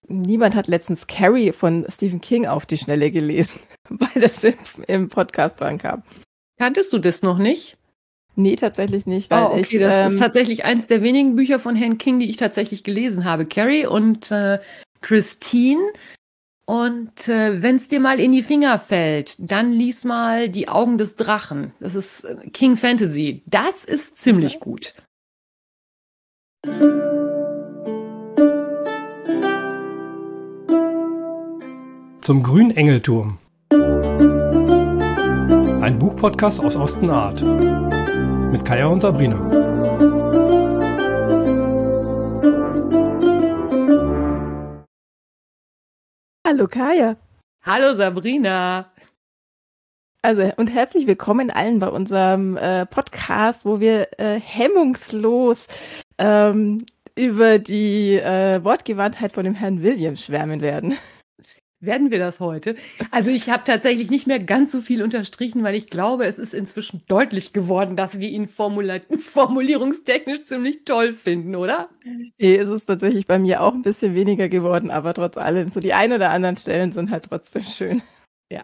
Niemand hat letztens Carrie von Stephen King auf die Schnelle gelesen, weil das im Podcast dran kam. Kanntest du das noch nicht? Nee, tatsächlich nicht, weil okay, das ist tatsächlich eins der wenigen Bücher von Herrn King, die ich tatsächlich gelesen habe. Carrie und Christine. Und wenn es dir mal in die Finger fällt, dann lies mal Die Augen des Drachen. Das ist King Fantasy. Das ist ziemlich gut. Zum grünen Engelturm. Ein Buchpodcast aus Ostenart. Mit Kaya und Sabrina. Hallo Kaya. Hallo Sabrina. Also und herzlich willkommen allen bei unserem Podcast, wo wir hemmungslos über die Wortgewandtheit von dem Herrn Williams schwärmen werden. Werden wir das heute? Also ich habe tatsächlich nicht mehr ganz so viel unterstrichen, weil ich glaube, es ist inzwischen deutlich geworden, dass wir ihn formulierungstechnisch ziemlich toll finden, oder? Nee, es ist tatsächlich bei mir auch ein bisschen weniger geworden, aber trotz allem, so die ein oder anderen Stellen sind halt trotzdem schön. Ja.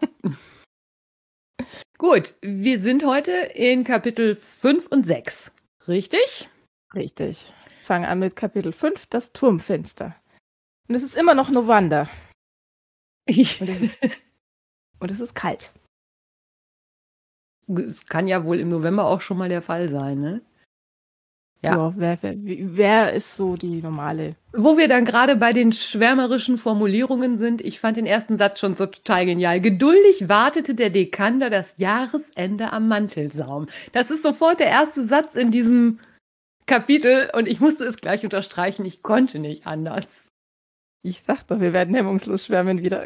Gut, wir sind heute in Kapitel 5 und 6, richtig? Richtig. Fangen an mit Kapitel 5, das Turmfenster. Und es ist immer noch November. Und es ist kalt. Es kann ja wohl im November auch schon mal der Fall sein, ne? Ja, wer ist so die normale? Wo wir dann gerade bei den schwärmerischen Formulierungen sind, ich fand den ersten Satz schon so total genial. Geduldig wartete der Dekander das Jahresende am Mantelsaum. Das ist sofort der erste Satz in diesem Kapitel und ich musste es gleich unterstreichen, ich konnte nicht anders. Ich sag doch, wir werden hemmungslos schwärmen wieder.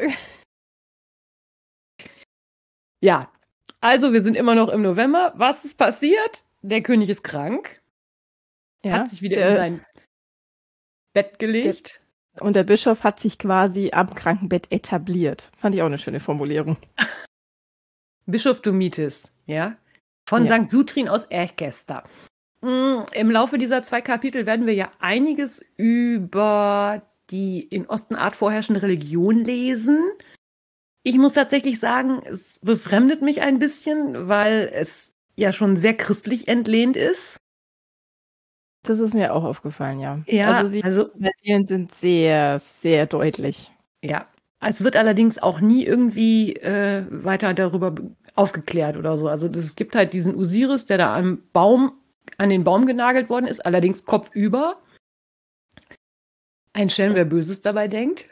Ja, also wir sind immer noch im November. Was ist passiert? Der König ist krank. Ja, hat sich wieder in sein Bett gelegt. Und der Bischof hat sich quasi am Krankenbett etabliert. Fand ich auch eine schöne Formulierung. Bischof Domitis, ja, von St. Sutrin aus Erchester. Im Laufe dieser 2 Kapitel werden wir ja einiges über die in Ostenart vorherrschende Religion lesen. Ich muss tatsächlich sagen, es befremdet mich ein bisschen, weil es ja schon sehr christlich entlehnt ist. Das ist mir auch aufgefallen, ja. Ja, die Parallelen sind sehr, sehr deutlich. Ja, es wird allerdings auch nie irgendwie weiter darüber aufgeklärt oder so. Also es gibt halt diesen Osiris, der da an den Baum genagelt worden ist, allerdings kopfüber. Ein Schelm, wer Böses dabei denkt.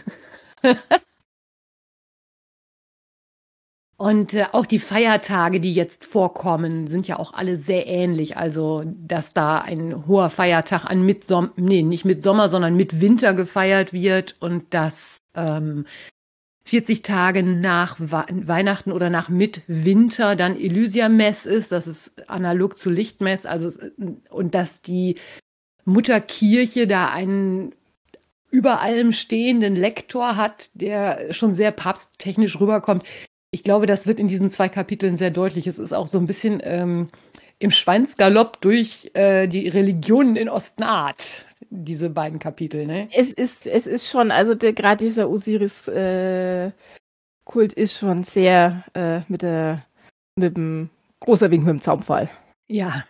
Und auch die Feiertage, die jetzt vorkommen, sind ja auch alle sehr ähnlich. Also, dass da ein hoher Feiertag an nicht Mittsommer, sondern Mitwinter gefeiert wird und dass 40 Tage nach Weihnachten oder nach Mitwinter dann Elysiamess ist. Das ist analog zu Lichtmess. Und dass die Mutterkirche da einen über allem stehenden Lektor hat, der schon sehr papsttechnisch rüberkommt. Ich glaube, das wird in diesen 2 Kapiteln sehr deutlich. Es ist auch so ein bisschen im Schweinsgalopp durch die Religionen in Ostenart, diese beiden Kapitel. Ne? Es ist schon, also gerade dieser Osiris-Kult ist schon sehr mit dem großer Wink mit dem Zaunpfahl. Ja.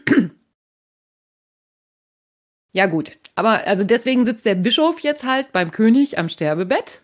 Ja, gut. Aber also deswegen sitzt der Bischof jetzt halt beim König am Sterbebett.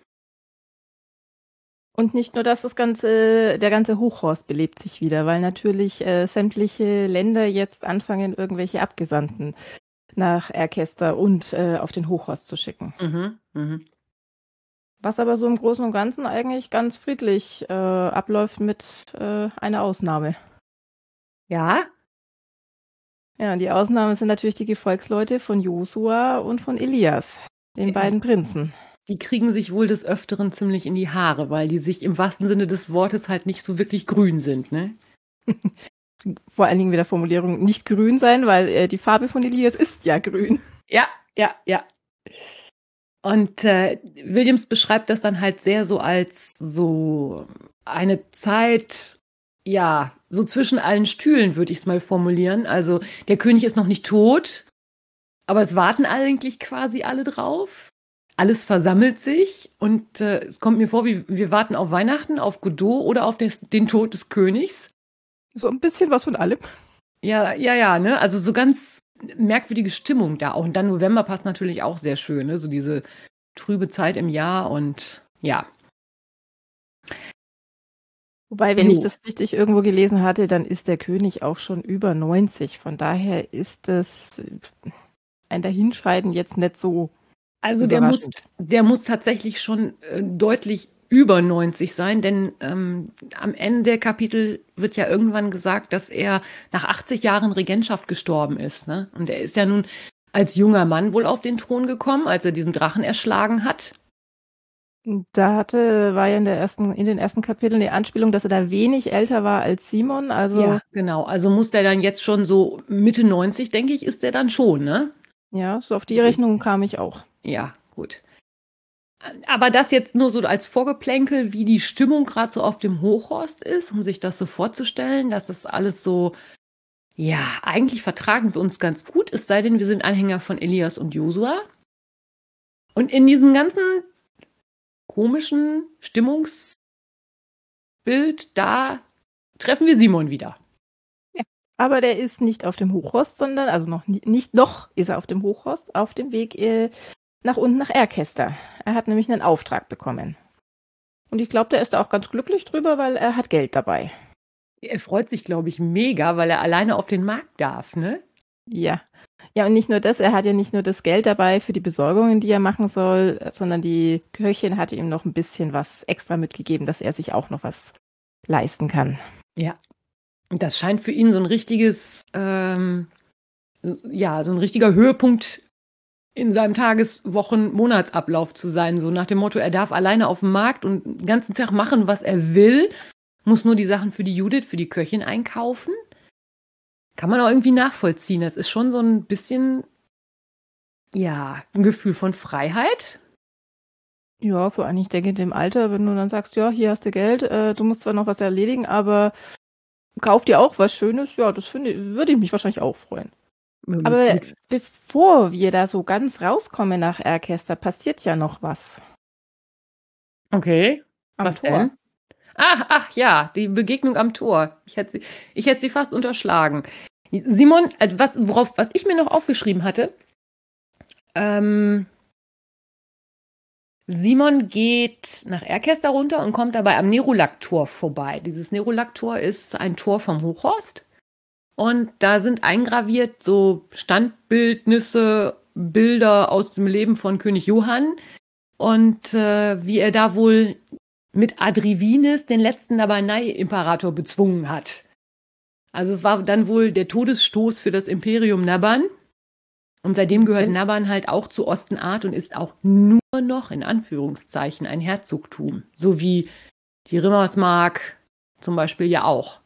Und nicht nur das, der ganze Hochhorst belebt sich wieder, weil natürlich sämtliche Länder jetzt anfangen, irgendwelche Abgesandten nach Erchester und auf den Hochhorst zu schicken. Was aber so im Großen und Ganzen eigentlich ganz friedlich abläuft mit einer Ausnahme. Ja? Ja, und die Ausnahme sind natürlich die Gefolgsleute von Josua und von Elias, den beiden Prinzen. Die kriegen sich wohl des Öfteren ziemlich in die Haare, weil die sich im wahrsten Sinne des Wortes halt nicht so wirklich grün sind, ne? Vor allen Dingen mit der Formulierung nicht grün sein, weil die Farbe von Elias ist ja grün. Ja. Und Williams beschreibt das dann halt sehr so als so eine Zeit, ja, so zwischen allen Stühlen, würde ich es mal formulieren. Also der König ist noch nicht tot, aber es warten eigentlich quasi alle drauf. alles versammelt sich und es kommt mir vor, wir warten auf Weihnachten, auf Godot oder auf den Tod des Königs. So ein bisschen was von allem. Ja, ne? Also so ganz merkwürdige Stimmung da auch. Und dann November passt natürlich auch sehr schön, ne? So diese trübe Zeit im Jahr und ja. Wobei, wenn ich das richtig irgendwo gelesen hatte, dann ist der König auch schon über 90. Von daher ist das ein Dahinscheiden jetzt nicht so Also überraschend. der muss tatsächlich schon deutlich über 90 sein, denn am Ende der Kapitel wird ja irgendwann gesagt, dass er nach 80 Jahren Regentschaft gestorben ist. Ne? Und er ist ja nun als junger Mann wohl auf den Thron gekommen, als er diesen Drachen erschlagen hat. Da war ja in den ersten Kapiteln die Anspielung, dass er da wenig älter war als Simon. Also Ja, genau. Also muss der dann jetzt schon so Mitte 90, denke ich, ist der dann schon, ne? ja, so auf die Rechnung kam ich auch. Ja, gut. Aber das jetzt nur so als Vorgeplänkel, wie die Stimmung gerade so auf dem Hochhorst ist, um sich das so vorzustellen, dass das alles so, ja, eigentlich vertragen wir uns ganz gut, es sei denn, wir sind Anhänger von Elias und Josua. Und in diesem ganzen komischen Stimmungsbild, da treffen wir Simon wieder. Ja. Aber der ist nicht auf dem Hochhorst, sondern, also noch ist er auf dem Hochhorst, auf dem Weg nach unten nach Erkester. Er hat nämlich einen Auftrag bekommen. Und ich glaube, der ist da auch ganz glücklich drüber, weil er hat Geld dabei. Er freut sich, glaube ich, mega, weil er alleine auf den Markt darf, ne? Ja. Ja, und nicht nur das, er hat ja nicht nur das Geld dabei für die Besorgungen, die er machen soll, sondern die Köchin hatte ihm noch ein bisschen was extra mitgegeben, dass er sich auch noch was leisten kann. Ja. Und das scheint für ihn so ein richtiges, so ein richtiger Höhepunkt in seinem Monatsablauf zu sein. So nach dem Motto, er darf alleine auf dem Markt und den ganzen Tag machen, was er will, muss nur die Sachen für die Judith, für die Köchin einkaufen. Kann man auch irgendwie nachvollziehen. Das ist schon so ein bisschen, ja, ein Gefühl von Freiheit. Ja, vor allem, ich denke, in dem Alter, wenn du dann sagst, ja, hier hast du Geld, du musst zwar noch was erledigen, aber kauf dir auch was Schönes, ja, das würde ich mich wahrscheinlich auch freuen. Aber bevor wir da so ganz rauskommen nach Erkester, passiert ja noch was. Okay. Was denn? Ach ja, die Begegnung am Tor. Ich hätte sie fast unterschlagen. Simon, was ich mir noch aufgeschrieben hatte, Simon geht nach Erkester runter und kommt dabei am Nerulac-Tor vorbei. Dieses Nerulac-Tor ist ein Tor vom Hochhorst. Und da sind eingraviert so Standbildnisse, Bilder aus dem Leben von König Johann. Und wie er da wohl mit Adrivinis den letzten Nabanai-Imperator bezwungen hat. Also es war dann wohl der Todesstoß für das Imperium Naban. Und seitdem gehört Naban halt auch zu Ostenart und ist auch nur noch, in Anführungszeichen, ein Herzogtum. So wie die Rimmersmark zum Beispiel ja auch.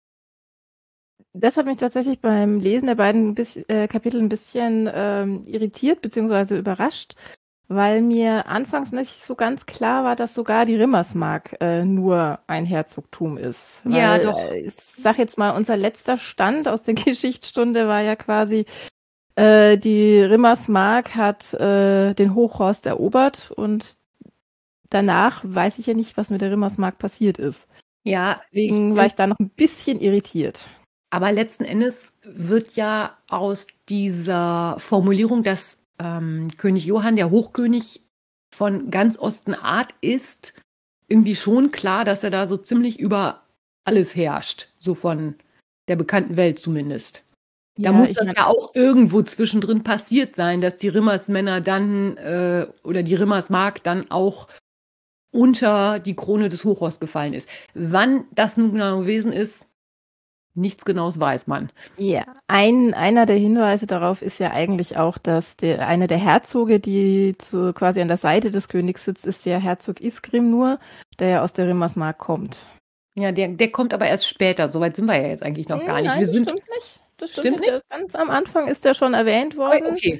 Das hat mich tatsächlich beim Lesen der beiden Kapitel ein bisschen irritiert bzw. überrascht, weil mir anfangs nicht so ganz klar war, dass sogar die Rimmersmark nur ein Herzogtum ist. Ja, Weil, doch. Ich sag jetzt mal, unser letzter Stand aus der Geschichtsstunde war ja quasi, die Rimmersmark hat den Hochhorst erobert und danach weiß ich ja nicht, was mit der Rimmersmark passiert ist. Ja, Deswegen war ich da noch ein bisschen irritiert. Aber letzten Endes wird ja aus dieser Formulierung, dass König Johann der Hochkönig von ganz Ostenart ist, irgendwie schon klar, dass er da so ziemlich über alles herrscht. So von der bekannten Welt zumindest. Da muss das ja auch irgendwo zwischendrin passiert sein, dass die Rimmersmänner dann oder die Rimmersmark dann auch unter die Krone des Hochhorsts gefallen ist. Wann das nun genau gewesen ist, nichts Genaues weiß man. Ja, einer der Hinweise darauf ist ja eigentlich auch, dass einer der Herzoge, die quasi an der Seite des Königs sitzt, ist der Herzog Isgrim nur, der ja aus der Rimmersmark kommt. Ja, der kommt aber erst später. Soweit sind wir ja jetzt eigentlich noch gar nicht. Nein, das stimmt nicht. Das stimmt nicht. Das ganz am Anfang ist der schon erwähnt worden. Okay.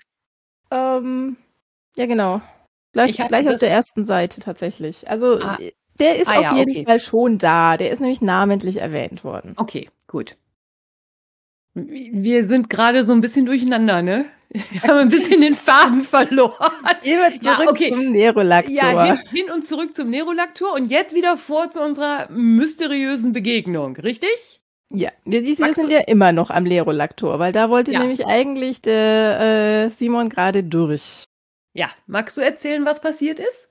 Ja, genau. Gleich auf der ersten Seite tatsächlich. Also der ist auf jeden Fall schon da. Der ist nämlich namentlich erwähnt worden. Okay, gut. Wir sind gerade so ein bisschen durcheinander, ne? Wir haben ein bisschen den Faden verloren. Gehen wir zurück zum Nerolaktor. Ja, hin und zurück zum Nerolaktor und jetzt wieder vor zu unserer mysteriösen Begegnung, richtig? Ja, wir sind ja immer noch am Nerolaktor, weil da wollte nämlich eigentlich der Simon gerade durch. Ja, magst du erzählen, was passiert ist?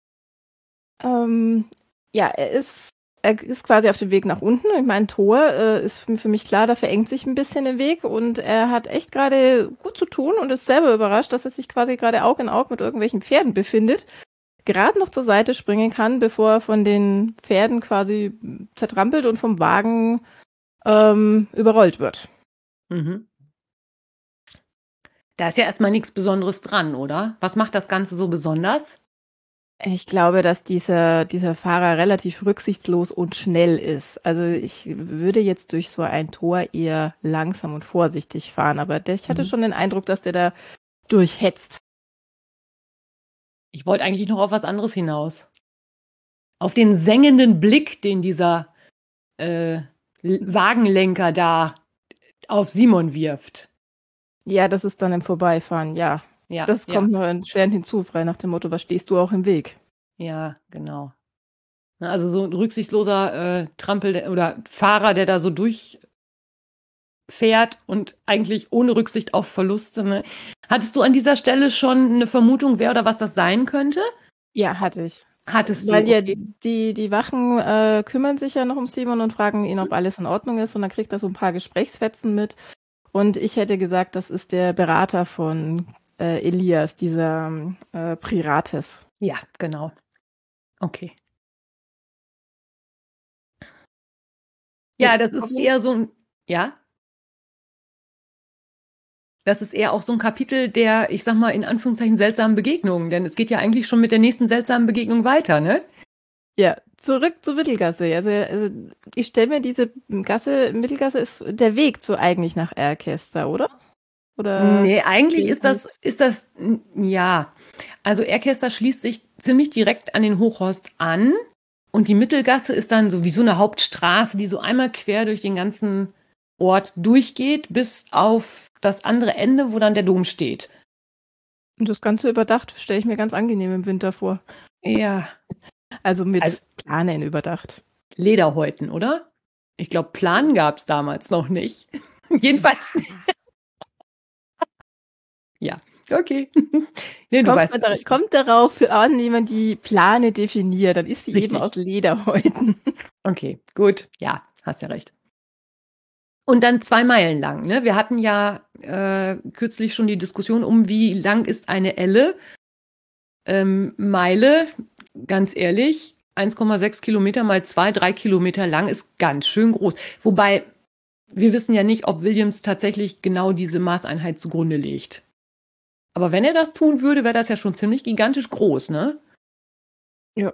Ja, er ist quasi auf dem Weg nach unten. Ich meine, Thor ist für mich klar, da verengt sich ein bisschen der Weg und er hat echt gerade gut zu tun und ist selber überrascht, dass er sich quasi gerade Aug in Aug mit irgendwelchen Pferden befindet, gerade noch zur Seite springen kann, bevor er von den Pferden quasi zertrampelt und vom Wagen überrollt wird. Mhm. Da ist ja erstmal nichts Besonderes dran, oder? Was macht das Ganze so besonders? Ich glaube, dass dieser Fahrer relativ rücksichtslos und schnell ist. Also ich würde jetzt durch so ein Tor eher langsam und vorsichtig fahren, aber ich hatte schon den Eindruck, dass der da durchhetzt. Ich wollte eigentlich noch auf was anderes hinaus. Auf den sengenden Blick, den dieser Wagenlenker da auf Simon wirft. Ja, das ist dann im Vorbeifahren, ja. Das kommt noch erschwerend hinzu, frei nach dem Motto, was stehst du auch im Weg? Ja, genau. Also so ein rücksichtsloser oder Fahrer, der da so durchfährt und eigentlich ohne Rücksicht auf Verluste. Ne? Hattest du an dieser Stelle schon eine Vermutung, wer oder was das sein könnte? Ja, hatte ich. Hattest du? Weil ja die Wachen kümmern sich ja noch um Simon und fragen ihn, ob alles in Ordnung ist und dann kriegt er so ein paar Gesprächsfetzen mit. Und ich hätte gesagt, das ist der Berater von Elias, dieser Prirates. Ja, genau. Okay. Ja, das ist eher so ein, das ist eher auch so ein Kapitel der, ich sag mal, in Anführungszeichen seltsamen Begegnungen, denn es geht ja eigentlich schon mit der nächsten seltsamen Begegnung weiter, ne? Ja, zurück zur Mittelgasse. Also ich stelle mir diese Mittelgasse ist der Weg eigentlich nach Erkester, oder? Nee, eigentlich ist das, ja. Also Erkester schließt sich ziemlich direkt an den Hochhorst an und die Mittelgasse ist dann so wie so eine Hauptstraße, die so einmal quer durch den ganzen Ort durchgeht, bis auf das andere Ende, wo dann der Dom steht. Und das Ganze überdacht stelle ich mir ganz angenehm im Winter vor. Ja. Also mit Planen überdacht. Lederhäuten, oder? Ich glaube, Plan gab es damals noch nicht. Jedenfalls. Ja, okay. Nee, kommt darauf an, wie man die Plane definiert. Dann ist sie eben aus Lederhäuten. Okay, gut. Ja, hast ja recht. Und dann 2 Meilen lang. Ne? Wir hatten ja kürzlich schon die Diskussion wie lang ist eine Elle. Meile, ganz ehrlich, 1,6 Kilometer mal 3 Kilometer lang ist ganz schön groß. Wobei, wir wissen ja nicht, ob Williams tatsächlich genau diese Maßeinheit zugrunde legt. Aber wenn er das tun würde, wäre das ja schon ziemlich gigantisch groß, ne? Ja.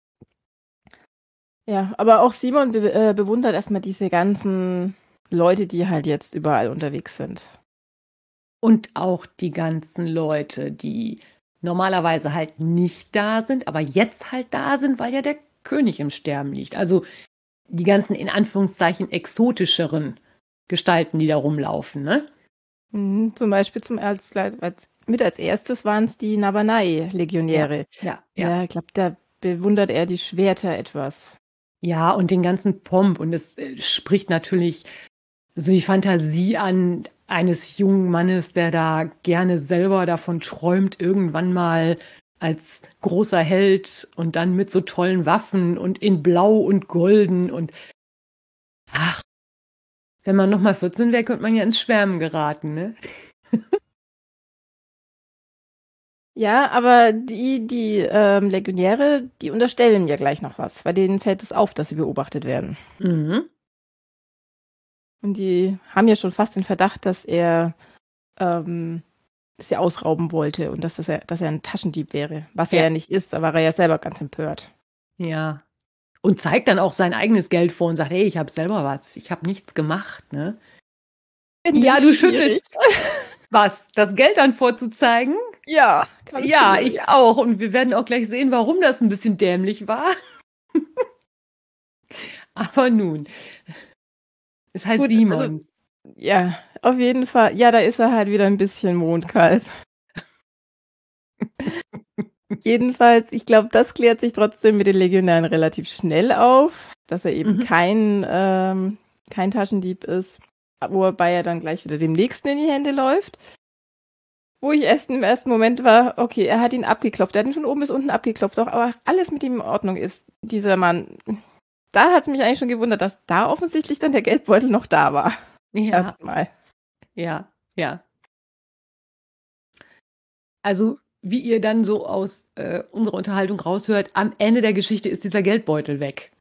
Ja, aber auch Simon bewundert erstmal diese ganzen Leute, die halt jetzt überall unterwegs sind. Und auch die ganzen Leute, die normalerweise halt nicht da sind, aber jetzt halt da sind, weil ja der König im Sterben liegt. Also die ganzen in Anführungszeichen exotischeren Gestalten, die da rumlaufen, ne? Zum Beispiel als erstes waren es die Nabonai-Legionäre. Ja, ich glaube, da bewundert er die Schwerter etwas. Ja, und den ganzen Pomp. Und es spricht natürlich so die Fantasie an eines jungen Mannes, der da gerne selber davon träumt, irgendwann mal als großer Held und dann mit so tollen Waffen und in Blau und Golden und ach, wenn man nochmal 14 wäre, könnte man ja ins Schwärmen geraten, ne? Ja, aber die Legionäre, die unterstellen ja gleich noch was, weil denen fällt es auf, dass sie beobachtet werden. Mhm. Und die haben ja schon fast den Verdacht, dass er sie ausrauben wollte und dass er ein Taschendieb wäre. Was er ja nicht ist, da war er ja selber ganz empört. Ja. Und zeigt dann auch sein eigenes Geld vor und sagt, hey, ich habe selber was. Ich habe nichts gemacht, ne? Ja, du schüttelst. Was? Das Geld dann vorzuzeigen? Ja. Ja, schwierig. Ich auch. Und wir werden auch gleich sehen, warum das ein bisschen dämlich war. Aber nun. Ist halt gut, Simon. Also, ja, Auf jeden Fall. Ja, da ist er halt wieder ein bisschen Mondkalb. Jedenfalls, ich glaube, das klärt sich trotzdem mit den Legionären relativ schnell auf, dass er eben kein Taschendieb ist, wobei er dann gleich wieder dem Nächsten in die Hände läuft. Wo ich erst im ersten Moment war, okay, er hat ihn abgeklopft, er hat ihn von oben bis unten abgeklopft, doch aber alles mit ihm in Ordnung ist, dieser Mann. Da hat es mich eigentlich schon gewundert, dass da offensichtlich dann der Geldbeutel noch da war. Ja, Erstmal. ja. Also, wie ihr dann so aus unserer Unterhaltung raushört, am Ende der Geschichte ist dieser Geldbeutel weg.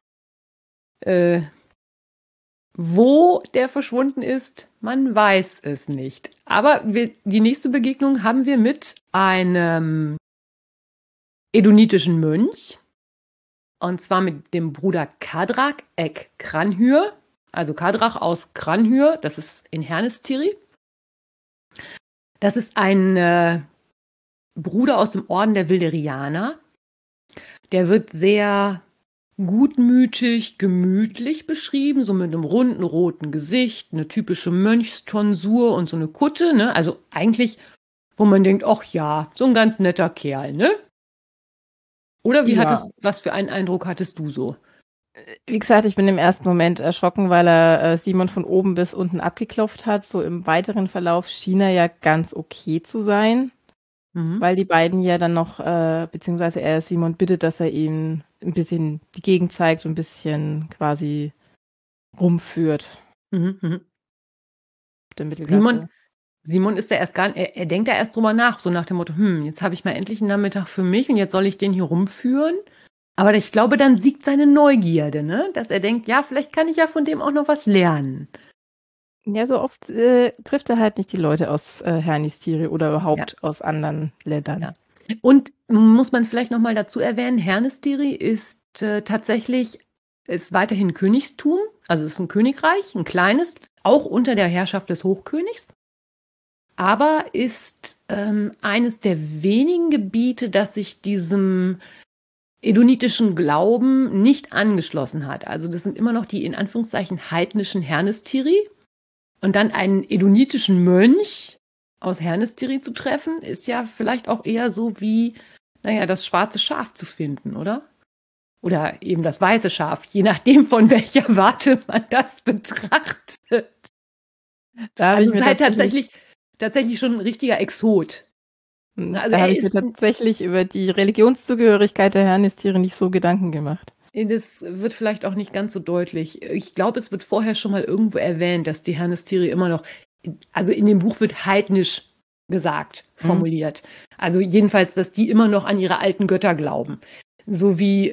Wo der verschwunden ist, man weiß es nicht. Aber die nächste Begegnung haben wir mit einem edonitischen Mönch. Und zwar mit dem Bruder Kadrak Ek Kranhyr. Also Kadrach aus Kranhyr, das ist in Hernestiri. Das ist ein Bruder aus dem Orden der Wilderianer. Der wird sehr gutmütig, gemütlich beschrieben, so mit einem runden, roten Gesicht, eine typische Mönchstonsur und so eine Kutte, ne? Also eigentlich, wo man denkt, ach ja, so ein ganz netter Kerl, ne? Oder was für einen Eindruck hattest du so? Wie gesagt, ich bin im ersten Moment erschrocken, weil er Simon von oben bis unten abgeklopft hat. So im weiteren Verlauf schien er ja ganz okay zu sein, weil die beiden ja dann noch, beziehungsweise er Simon bittet, dass er ihm ein bisschen die Gegend zeigt und ein bisschen quasi rumführt. Simon ist da erst gar nicht, er denkt da erst drüber nach, so nach dem Motto, jetzt habe ich mal endlich einen Nachmittag für mich und jetzt soll ich den hier rumführen. Aber ich glaube, dann siegt seine Neugierde, ne? Dass er denkt, ja, vielleicht kann ich ja von dem auch noch was lernen. Ja, so oft trifft er halt nicht die Leute aus Hernestiri oder überhaupt aus anderen Ländern. Ja. Und muss man vielleicht noch mal dazu erwähnen, Hernestiri ist tatsächlich weiterhin Königstum, also es ist ein Königreich, ein kleines, auch unter der Herrschaft des Hochkönigs, aber ist eines der wenigen Gebiete, das sich diesem edonitischen Glauben nicht angeschlossen hat. Also das sind immer noch die in Anführungszeichen heidnischen Hernestiri. Und dann einen edonitischen Mönch aus Hernestiri zu treffen, ist ja vielleicht auch eher so wie, das schwarze Schaf zu finden, oder? Oder eben das weiße Schaf, je nachdem, von welcher Warte man das betrachtet. Also es ist halt tatsächlich schon ein richtiger Exot. Also da habe ich mir tatsächlich über die Religionszugehörigkeit der Hernestiri nicht so Gedanken gemacht. Das wird vielleicht auch nicht ganz so deutlich. Ich glaube, es wird vorher schon mal irgendwo erwähnt, dass die Hernestiri immer noch, also in dem Buch wird heidnisch gesagt, formuliert. Also jedenfalls, dass die immer noch an ihre alten Götter glauben. So wie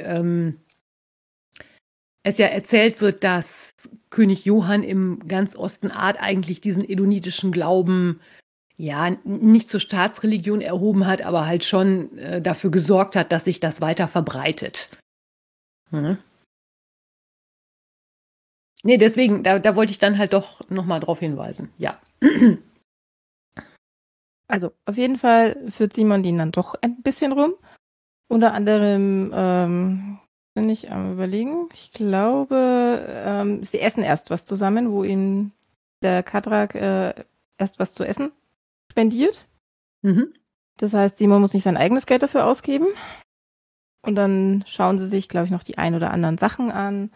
es ja erzählt wird, dass König Johann im ganz Osten Art eigentlich diesen edonitischen Glauben nicht zur Staatsreligion erhoben hat, aber halt schon dafür gesorgt hat, dass sich das weiter verbreitet. Nee, deswegen, da wollte ich dann halt doch nochmal drauf hinweisen. Ja. Also auf jeden Fall führt Simon den dann doch ein bisschen rum. Unter anderem bin ich am Überlegen. Ich glaube, sie essen erst was zusammen, wo ihnen der Kadrak erst was zu essen spendiert. Das heißt, Simon muss nicht sein eigenes Geld dafür ausgeben. Und dann schauen sie sich, glaube ich, noch die ein oder anderen Sachen an.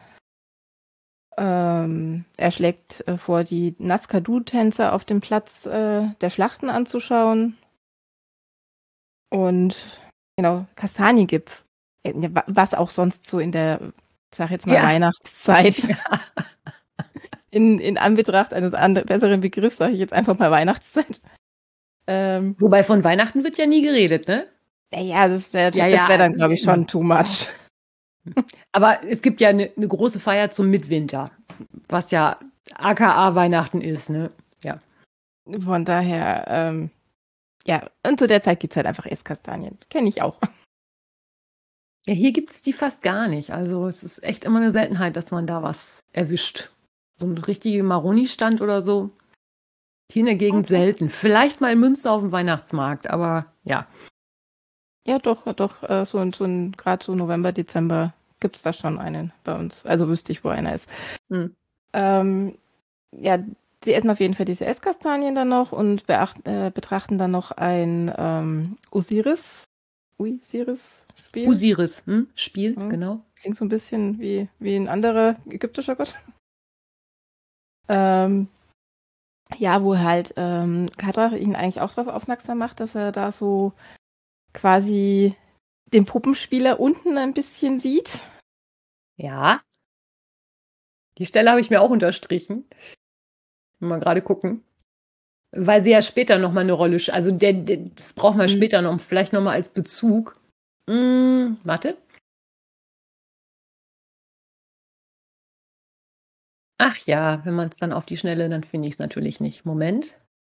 Er schlägt vor, die Nazca-Du-Tänzer auf dem Platz der Schlachten anzuschauen. Und genau, Kastanien gibt's. Was auch sonst so in der, sag jetzt mal, Weihnachtszeit. Ja. In Anbetracht eines besseren Begriffs sage ich jetzt einfach mal Weihnachtszeit. Wobei von Weihnachten wird ja nie geredet, ne? Ja, das wäre dann, glaube ich, schon too much. Aber es gibt ja eine große Feier zum Mitwinter, was ja aka Weihnachten ist, ne? Ja. Von daher, und zu der Zeit gibt es halt einfach Esskastanien. Kenne ich auch. Ja, hier gibt es die fast gar nicht. Also es ist echt immer eine Seltenheit, dass man da was erwischt. So ein richtiger Maroni-Stand oder so. Hier in der Gegend selten. Vielleicht mal in Münster auf dem Weihnachtsmarkt, aber ja. Ja, doch, gerade so November, Dezember gibt es da schon einen bei uns. Also wüsste ich, wo einer ist. sie essen auf jeden Fall diese Esskastanien dann noch und betrachten dann noch ein Osiris-Spiel. Osiris, Spiel, Hm. genau. Klingt so ein bisschen wie ein anderer ägyptischer Gott. Ja, wo halt Kadrach ihn eigentlich auch darauf aufmerksam macht, dass er da so quasi den Puppenspieler unten ein bisschen sieht. Ja. Die Stelle habe ich mir auch unterstrichen. Mal gerade gucken. Weil sie ja später nochmal eine Rolle, also das braucht man später noch, vielleicht nochmal als Bezug. Warte. Ach ja, wenn man es dann auf die Schnelle, dann finde ich es natürlich nicht. Moment.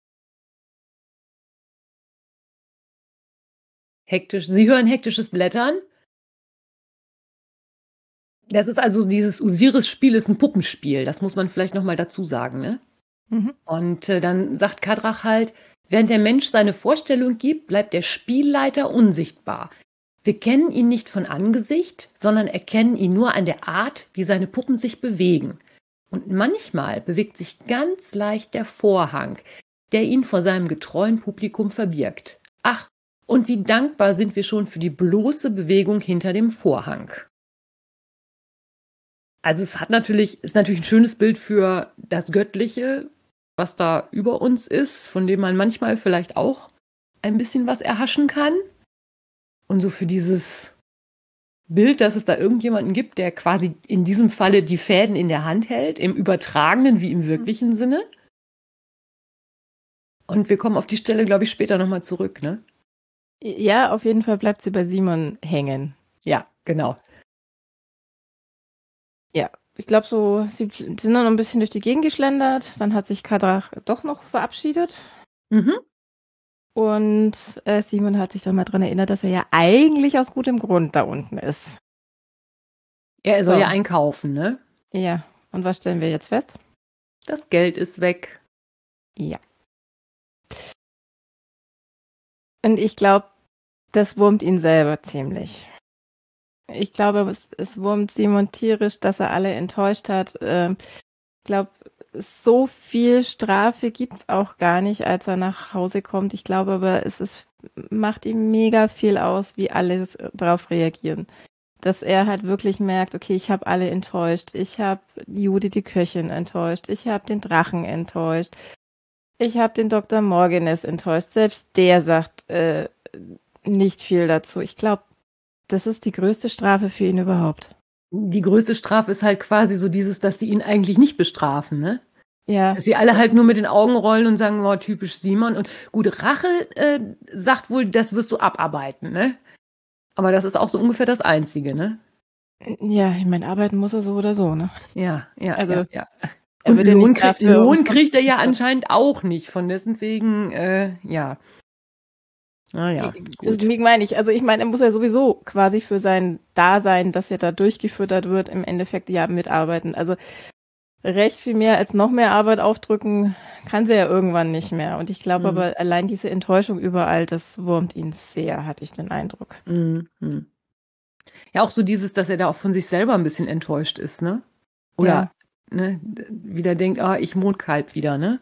Hektisch. Sie hören hektisches Blättern. Das ist also dieses Osiris-Spiel, ist ein Puppenspiel. Das muss man vielleicht nochmal dazu sagen, ne? Und dann sagt Kadrach halt, während der Mensch seine Vorstellung gibt, bleibt der Spielleiter unsichtbar. Wir kennen ihn nicht von Angesicht, sondern erkennen ihn nur an der Art, wie seine Puppen sich bewegen. Und manchmal bewegt sich ganz leicht der Vorhang, der ihn vor seinem getreuen Publikum verbirgt. Ach, und wie dankbar sind wir schon für die bloße Bewegung hinter dem Vorhang. Also es ist natürlich ein schönes Bild für das Göttliche, was da über uns ist, von dem man manchmal vielleicht auch ein bisschen was erhaschen kann. Und so für dieses Bild, dass es da irgendjemanden gibt, der quasi in diesem Falle die Fäden in der Hand hält, im übertragenen wie im wirklichen Sinne. Und wir kommen auf die Stelle, glaube ich, später nochmal zurück, ne? Ja, auf jeden Fall bleibt sie bei Simon hängen. Ja, genau. Ja, ich glaube so, sie sind dann noch ein bisschen durch die Gegend geschlendert, dann hat sich Kadrach doch noch verabschiedet. Und Simon hat sich dann mal dran erinnert, dass er ja eigentlich aus gutem Grund da unten ist. Ja, er soll ja einkaufen, ne? Ja, und was stellen wir jetzt fest? Das Geld ist weg. Ja. Und ich glaube, das wurmt ihn selber ziemlich. Ich glaube, es wurmt Simon tierisch, dass er alle enttäuscht hat. Ich glaube, so viel Strafe gibt's auch gar nicht, als er nach Hause kommt. Ich glaube aber, macht ihm mega viel aus, wie alle darauf reagieren. Dass er halt wirklich merkt, okay, ich habe alle enttäuscht. Ich habe Judy, die Köchin, enttäuscht. Ich habe den Drachen enttäuscht. Ich habe den Dr. Morganes enttäuscht. Selbst der sagt nicht viel dazu. Ich glaube, das ist die größte Strafe für ihn überhaupt. Die größte Strafe ist halt quasi so dieses, dass sie ihn eigentlich nicht bestrafen, ne? Ja. Dass sie alle halt nur mit den Augen rollen und sagen, oh, typisch Simon. Und gut, Rache sagt wohl, das wirst du abarbeiten, ne? Aber das ist auch so ungefähr das Einzige, ne? Ja, ich meine, arbeiten muss er so oder so, ne? Ja. Und Lohn kriegt er ja anscheinend auch nicht, von dessen wegen, ja. Naja, gut. Deswegen meine ich, also ich meine, er muss ja sowieso quasi für sein Dasein, das ja da durchgefüttert wird, im Endeffekt ja mitarbeiten. Also recht viel mehr als noch mehr Arbeit aufdrücken kann sie ja irgendwann nicht mehr. Und ich glaube aber, allein diese Enttäuschung überall, das wurmt ihn sehr, hatte ich den Eindruck. Ja, auch so dieses, dass er da auch von sich selber ein bisschen enttäuscht ist, ne? Oder ne, wieder denkt, ich Mondkalb wieder, ne?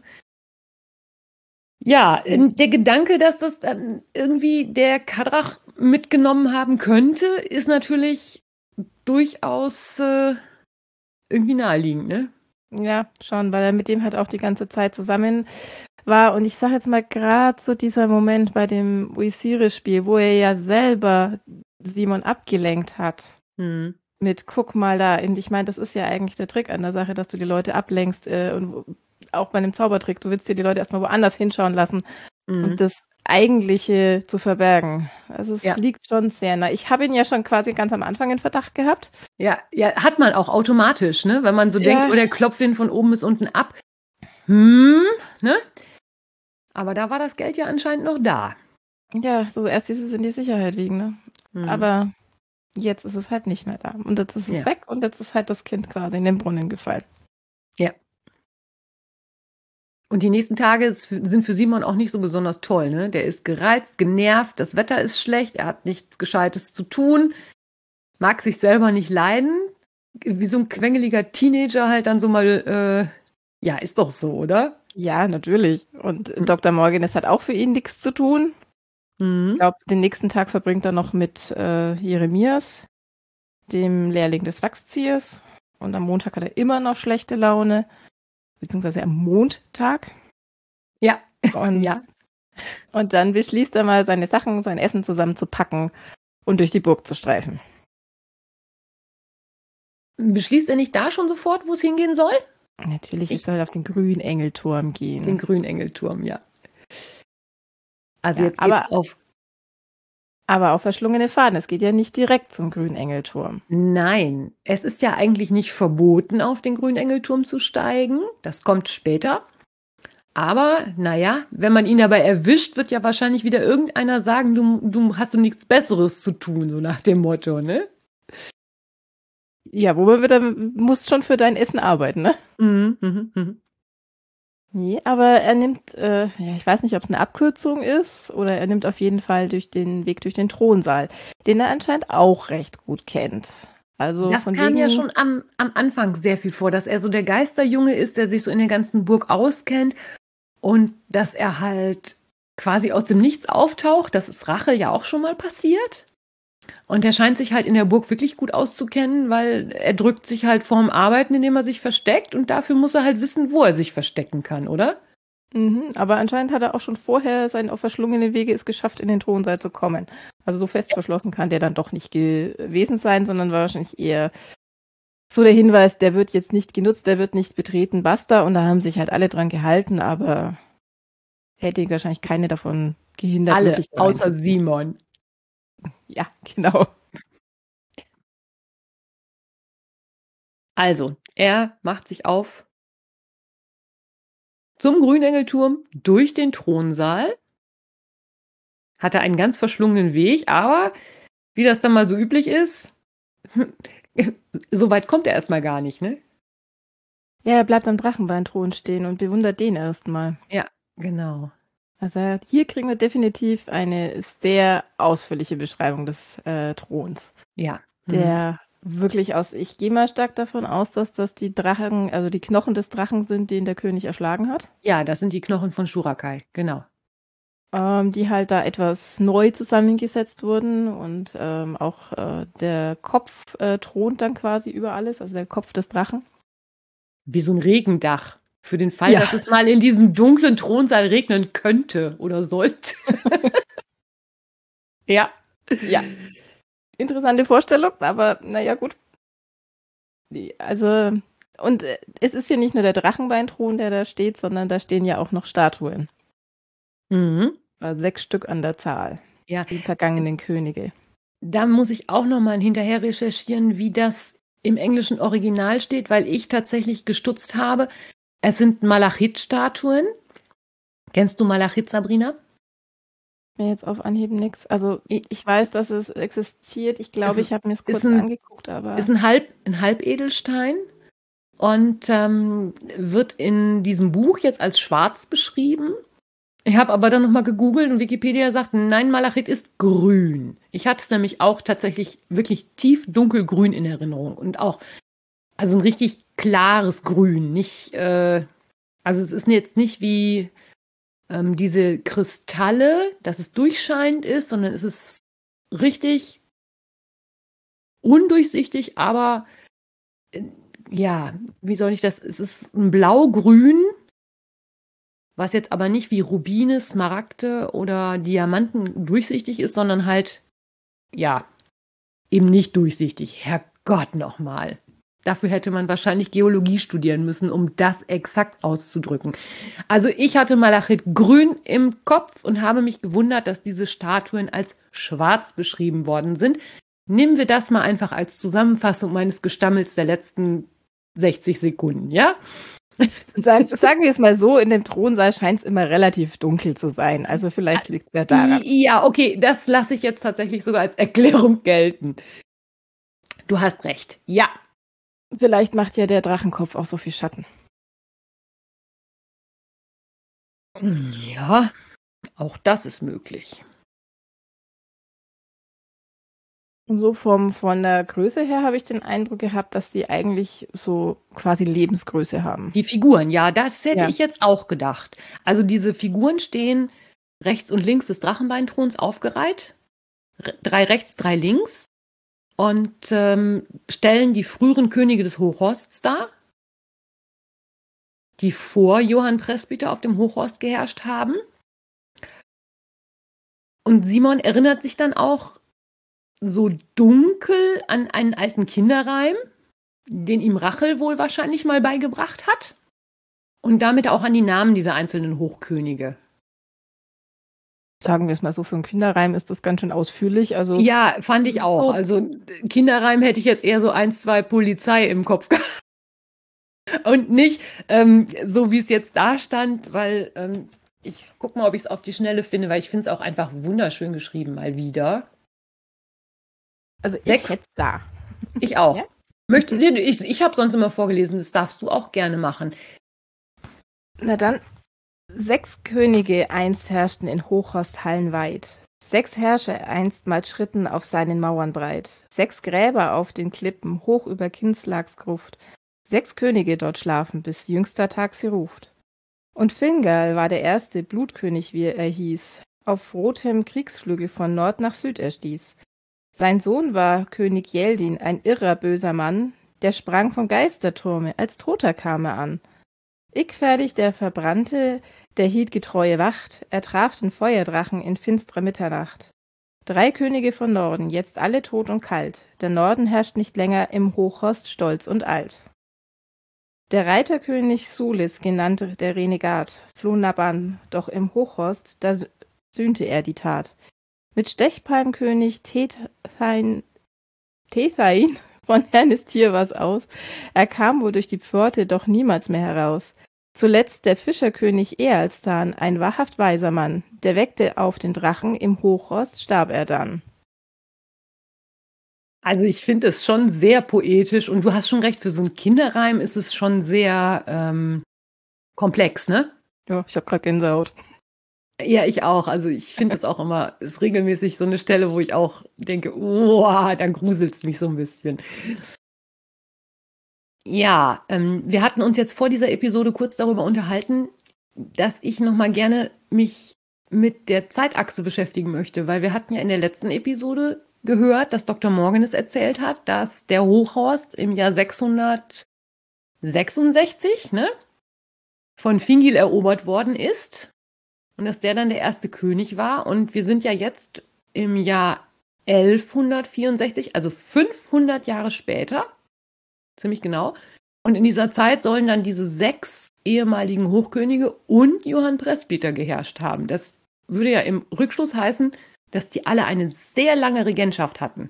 Ja, der Gedanke, dass das dann irgendwie der Kadrach mitgenommen haben könnte, ist natürlich durchaus irgendwie naheliegend, ne? Ja, schon, weil er mit dem halt auch die ganze Zeit zusammen war. Und ich sage jetzt mal gerade so dieser Moment bei dem Osiris-Spiel, wo er ja selber Simon abgelenkt hat. Mit guck mal da. Und ich meine, das ist ja eigentlich der Trick an der Sache, dass du die Leute ablenkst und auch bei einem Zaubertrick, du willst dir die Leute erstmal woanders hinschauen lassen und das Eigentliche zu verbergen. Also es liegt schon sehr nah. Ich habe ihn ja schon quasi ganz am Anfang in Verdacht gehabt. Ja, hat man auch automatisch, ne? Wenn man so denkt, der klopft ihn von oben bis unten ab. Ne? Aber da war das Geld ja anscheinend noch da. Ja, so erst ist es in die Sicherheit wiegen, ne? Aber jetzt ist es halt nicht mehr da. Und jetzt ist es weg und jetzt ist halt das Kind quasi in den Brunnen gefallen. Ja. Und die nächsten Tage sind für Simon auch nicht so besonders toll, ne? Der ist gereizt, genervt, das Wetter ist schlecht, er hat nichts Gescheites zu tun, mag sich selber nicht leiden, wie so ein quengeliger Teenager halt dann so mal Ja, ist doch so, oder? Ja, natürlich. Und Dr. Morgennes hat auch für ihn nichts zu tun. Ich Mhm. glaube, den nächsten Tag verbringt er noch mit Jeremias, dem Lehrling des Wachsziehers. Und am Montag hat er immer noch schlechte Laune, beziehungsweise am Montag. Ja, Und, ja. und dann beschließt er mal, seine Sachen, sein Essen zusammenzupacken und durch die Burg zu streifen. Beschließt er nicht da schon sofort, wo es hingehen soll? Natürlich, es soll auf den grünen Engelturm Den gehen. grünen Engelturm, ja. Also Ja, jetzt geht's auf. aber auf verschlungene Faden. Es geht ja nicht direkt zum grünen Engelturm. Nein, es ist ja eigentlich nicht verboten, auf den grünen Engelturm zu steigen. Das kommt später. Aber, naja, wenn man ihn dabei erwischt, wird ja wahrscheinlich wieder irgendeiner sagen, du hast nichts Besseres zu tun, so nach dem Motto, ne? Ja, wobei musst schon für dein Essen arbeiten, ne? Mhm, mhm, mhm. Nee, aber er nimmt, ja, ich weiß nicht, ob es eine Abkürzung ist, oder er nimmt auf jeden Fall den Weg durch den Thronsaal, den er anscheinend auch recht gut kennt. Also Das von kam ja wegen, schon am Anfang sehr viel vor, dass er so der Geisterjunge ist, der sich so in der ganzen Burg auskennt und dass er halt quasi aus dem Nichts auftaucht. Das ist Rachel ja auch schon mal passiert. Und er scheint sich halt in der Burg wirklich gut auszukennen, weil er drückt sich halt vorm Arbeiten, indem er sich versteckt und dafür muss er halt wissen, wo er sich verstecken kann, oder? aber anscheinend hat er auch schon vorher auf verschlungenen Wege es geschafft, in den Thronsaal zu kommen. Also so fest verschlossen kann der dann doch nicht gewesen sein, sondern war wahrscheinlich eher so der Hinweis, der wird jetzt nicht genutzt, der wird nicht betreten, basta. Und da haben sich halt alle dran gehalten, aber hätte ihn wahrscheinlich keine davon gehindert, Alle, wirklich da außer reinzugehen. Simon. Ja, genau. Also, er macht sich auf zum Grünengelturm durch den Thronsaal. Hatte einen ganz verschlungenen Weg, aber wie das dann mal so üblich ist, so weit kommt er erstmal gar nicht, ne? Ja, er bleibt am Drachenbeinthron stehen und bewundert den erstmal. Ja, genau. Also hier kriegen wir definitiv eine sehr ausführliche Beschreibung des Throns. Ja. Der wirklich ich gehe mal stark davon aus, dass das die Drachen, also die Knochen des Drachen sind, den der König erschlagen hat. Ja, das sind die Knochen von Shurakai, genau. Die halt da etwas neu zusammengesetzt wurden und auch der Kopf thront dann quasi über alles, also der Kopf des Drachen. Wie so ein Regendach. Für den Fall, Ja. dass es mal in diesem dunklen Thronsaal regnen könnte oder sollte. Ja. Ja. Interessante Vorstellung, aber naja, gut. Also, und es ist ja nicht nur der Drachenbeinthron, der da steht, sondern da stehen ja auch noch Statuen. Mhm. 6 Stück an der Zahl. Ja. Die vergangenen Könige. Da muss ich auch noch mal hinterher recherchieren, wie das im englischen Original steht, weil ich tatsächlich gestutzt habe. Es sind Malachit-Statuen. Kennst du Malachit, Sabrina? Mir jetzt auf Anhieb nichts. Also, ich weiß, dass es existiert. Ich glaube, ich habe mir es kurz angeguckt, aber. Ist ein Halbedelstein und wird in diesem Buch jetzt als schwarz beschrieben. Ich habe aber dann nochmal gegoogelt und Wikipedia sagt, nein, Malachit ist grün. Ich hatte es nämlich auch tatsächlich wirklich tief dunkelgrün in Erinnerung und auch, also ein richtig klares Grün, nicht, also es ist jetzt nicht wie diese Kristalle, dass es durchscheinend ist, sondern es ist richtig undurchsichtig, aber ja, wie soll ich das? Es ist ein Blau-Grün, was jetzt aber nicht wie Rubine, Smaragde oder Diamanten durchsichtig ist, sondern halt, ja, eben nicht durchsichtig. Herrgott nochmal. Dafür hätte man wahrscheinlich Geologie studieren müssen, um das exakt auszudrücken. Also ich hatte Malachit grün im Kopf und habe mich gewundert, dass diese Statuen als schwarz beschrieben worden sind. Nehmen wir das mal einfach als Zusammenfassung meines Gestammels der letzten 60 Sekunden, ja? Sagen wir es mal so, in dem Thronsaal scheint es immer relativ dunkel zu sein. Also vielleicht liegt es ja daran. Ja, okay, das lasse ich jetzt tatsächlich sogar als Erklärung gelten. Du hast recht, ja. Vielleicht macht ja der Drachenkopf auch so viel Schatten. Ja, auch das ist möglich. Und so von der Größe her habe ich den Eindruck gehabt, dass die eigentlich so quasi Lebensgröße haben. Die Figuren, ja, das hätte Ja. ich jetzt auch gedacht. Also diese Figuren stehen rechts und links des Drachenbeinthrons aufgereiht. 3 rechts, 3 links. Und stellen die früheren Könige des Hochhorsts dar, die vor Johann Presbyter auf dem Hochhorst geherrscht haben. Und Simon erinnert sich dann auch so dunkel an einen alten Kinderreim, den ihm Rachel wohl wahrscheinlich mal beigebracht hat. Und damit auch an die Namen dieser einzelnen Hochkönige. Sagen wir es mal so, für einen Kinderreim ist das ganz schön ausführlich. Also Ja, fand ich auch. so- Also Kinderreim hätte ich jetzt eher so 1, 2 Polizei im Kopf gehabt. Und nicht so, wie es jetzt da stand, weil ich guck mal, ob ich es auf die Schnelle finde, weil ich finde es auch einfach wunderschön geschrieben, mal wieder. Also ich 6. hätte da. Ich auch. Ja? Ich habe sonst immer vorgelesen, das darfst du auch gerne machen. Na dann, 6 Könige einst herrschten in Hochhorst hallenweit. 6 Herrscher einstmals schritten auf seinen Mauern breit. 6 Gräber auf den Klippen, hoch über Kinslags Gruft. 6 Könige dort schlafen, bis jüngster Tag sie ruft. Und Fingal war der erste Blutkönig, wie er hieß, auf rotem Kriegsflügel von Nord nach Süd er stieß. Sein Sohn war König Jeldin, ein irrer, böser Mann, der sprang vom Geisterturme, als Toter kam er an. Ickferdig der Verbrannte, der hielt getreue Wacht, er traf den Feuerdrachen in finstrer Mitternacht. 3 Könige von Norden, jetzt alle tot und kalt, der Norden herrscht nicht länger im Hochhorst stolz und alt. Der Reiterkönig Sulis, genannt der Renegat, floh Naban, doch im Hochhorst, da sühnte er die Tat. Mit Stechpalmkönig Tethain von Hernestir war's aus. Er kam wohl durch die Pforte, doch niemals mehr heraus. Zuletzt der Fischerkönig Ealstan, ein wahrhaft weiser Mann, der weckte auf den Drachen, im Hochhorst starb er dann. Also ich finde es schon sehr poetisch und du hast schon recht, für so einen Kinderreim ist es schon sehr komplex, ne? Ja, ich habe gerade Gänsehaut. Ja, ich auch. Also ich finde es auch immer, ist regelmäßig so eine Stelle, wo ich auch denke, wow, dann gruselt es mich so ein bisschen. Ja, wir hatten uns jetzt vor dieser Episode kurz darüber unterhalten, dass ich nochmal gerne mich mit der Zeitachse beschäftigen möchte, weil wir hatten ja in der letzten Episode gehört, dass Dr. Morgan es erzählt hat, dass der Hochhorst im Jahr 666, ne, von Fingil erobert worden ist und dass der dann der erste König war. Und wir sind ja jetzt im Jahr 1164, also 500 Jahre später, ziemlich genau. Und in dieser Zeit sollen dann diese 6 ehemaligen Hochkönige und Johann Presbyter geherrscht haben. Das würde ja im Rückschluss heißen, dass die alle eine sehr lange Regentschaft hatten.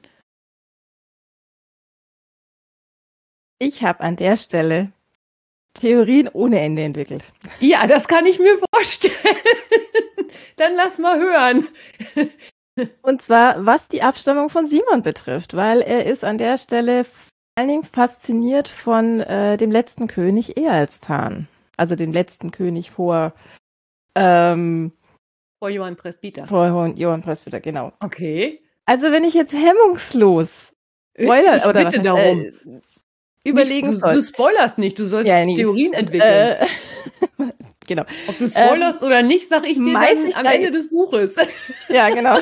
Ich habe an der Stelle Theorien ohne Ende entwickelt. Ja, das kann ich mir vorstellen. Dann lass mal hören. Und zwar, was die Abstammung von Simon betrifft, weil er ist an der Stelle vor allen Dingen fasziniert von dem letzten König Ealstan. Also dem letzten König vor Johann Presbyter. Vor Johann Presbyter, genau. Okay. Also wenn ich jetzt hemmungslos Spoiler, ich oder bitte was darum. überlegen nicht, soll. Du spoilerst nicht, du sollst Ja, nie. Theorien entwickeln. Genau. Ob du spoilerst oder nicht, sag ich dir dann am Ende des Buches. Ja, genau.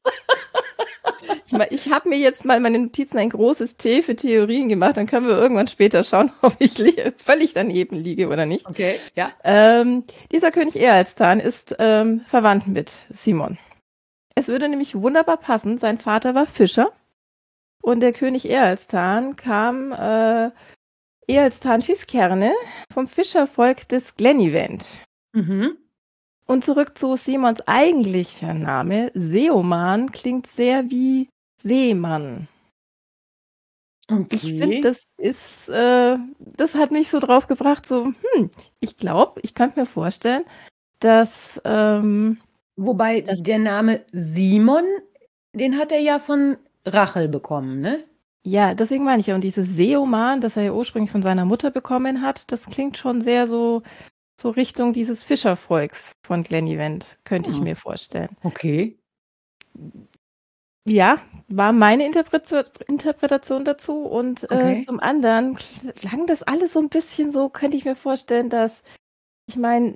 Ich habe mir jetzt mal meine Notizen ein großes T für Theorien gemacht, dann können wir irgendwann später schauen, ob ich völlig daneben liege oder nicht. Okay, ja. Dieser König Ealstan ist verwandt mit Simon. Es würde nämlich wunderbar passen, sein Vater war Fischer und der König Ealstan kam Ealstan Fiskerne vom Fischervolk des Glenivent. Mhm. Und zurück zu Simons eigentlicher Name, Seoman, klingt sehr wie Seemann. Okay. Ich finde, das hat mich so drauf gebracht, so, ich glaube, ich könnte mir vorstellen, dass wobei der Name Simon, den hat er ja von Rachel bekommen, ne? Ja, deswegen meine ich ja, und dieses Seoman, das er ja ursprünglich von seiner Mutter bekommen hat, das klingt schon sehr so Richtung dieses Fischervolks von Glenivent, könnte ich mir vorstellen. Okay. Ja, war meine Interpretation dazu. Und Okay. zum anderen klang das alles so ein bisschen so, könnte ich mir vorstellen, dass, ich meine,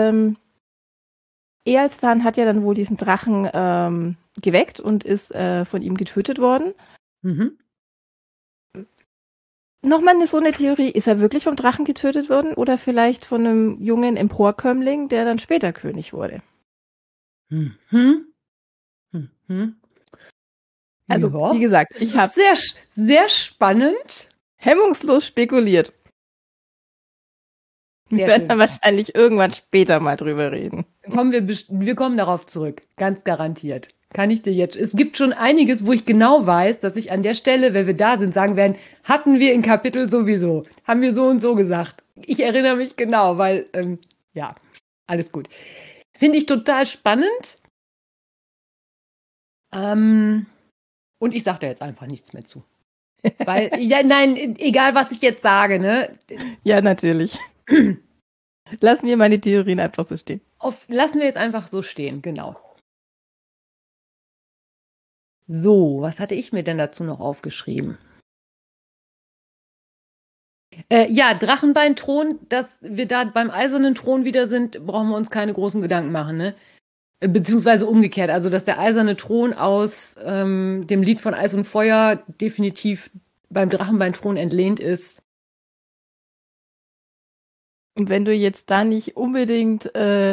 Ealstan hat ja dann wohl diesen Drachen geweckt und ist von ihm getötet worden. Mhm. Nochmal so eine Theorie, ist er wirklich vom Drachen getötet worden oder vielleicht von einem jungen Emporkömmling, der dann später König wurde? Mhm. Mhm. Also, wie Ja, gesagt, es ich habe ist sehr, sehr spannend. hemmungslos spekuliert. Wir Sehr werden dann schön. wahrscheinlich irgendwann später mal drüber reden. Wir kommen darauf zurück, ganz garantiert. Kann ich dir jetzt. Es gibt schon einiges, wo ich genau weiß, dass ich an der Stelle, wenn wir da sind, sagen werden, hatten wir in Kapitel sowieso, haben wir so und so gesagt. Ich erinnere mich genau, weil, ja, alles gut. Finde ich total spannend. Und ich sage da jetzt einfach nichts mehr zu. Weil, ja, nein, egal was ich jetzt sage, ne? Ja, natürlich. Lassen wir meine Theorien einfach so stehen. Lassen wir jetzt einfach so stehen, genau. So, was hatte ich mir denn dazu noch aufgeschrieben? Ja, Drachenbeinthron, dass wir da beim eisernen Thron wieder sind, brauchen wir uns keine großen Gedanken machen, ne? Beziehungsweise umgekehrt, also dass der eiserne Thron aus dem Lied von Eis und Feuer definitiv beim Drachenbeinthron entlehnt ist. Und wenn du jetzt da nicht unbedingt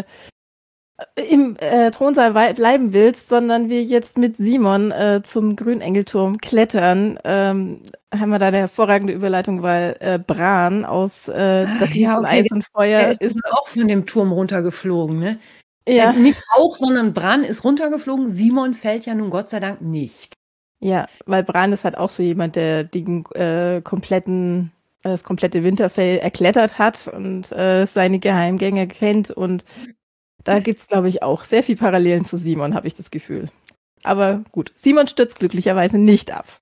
im Thronsaal bleiben willst, sondern wir jetzt mit Simon zum Grünengelturm klettern, haben wir da eine hervorragende Überleitung, weil Bran aus Das Lied Ja, von okay, Eis und der Feuer ist ist, auch von dem Turm runtergeflogen, ne? ja, Nicht auch, sondern Bran ist runtergeflogen. Simon fällt ja nun Gott sei Dank nicht. ja, weil Bran ist halt auch so jemand, der den das komplette Winterfell erklettert hat und seine Geheimgänge kennt. Und da gibt es, glaube ich, auch sehr viel Parallelen zu Simon, habe ich das Gefühl. Aber gut, Simon stürzt glücklicherweise nicht ab.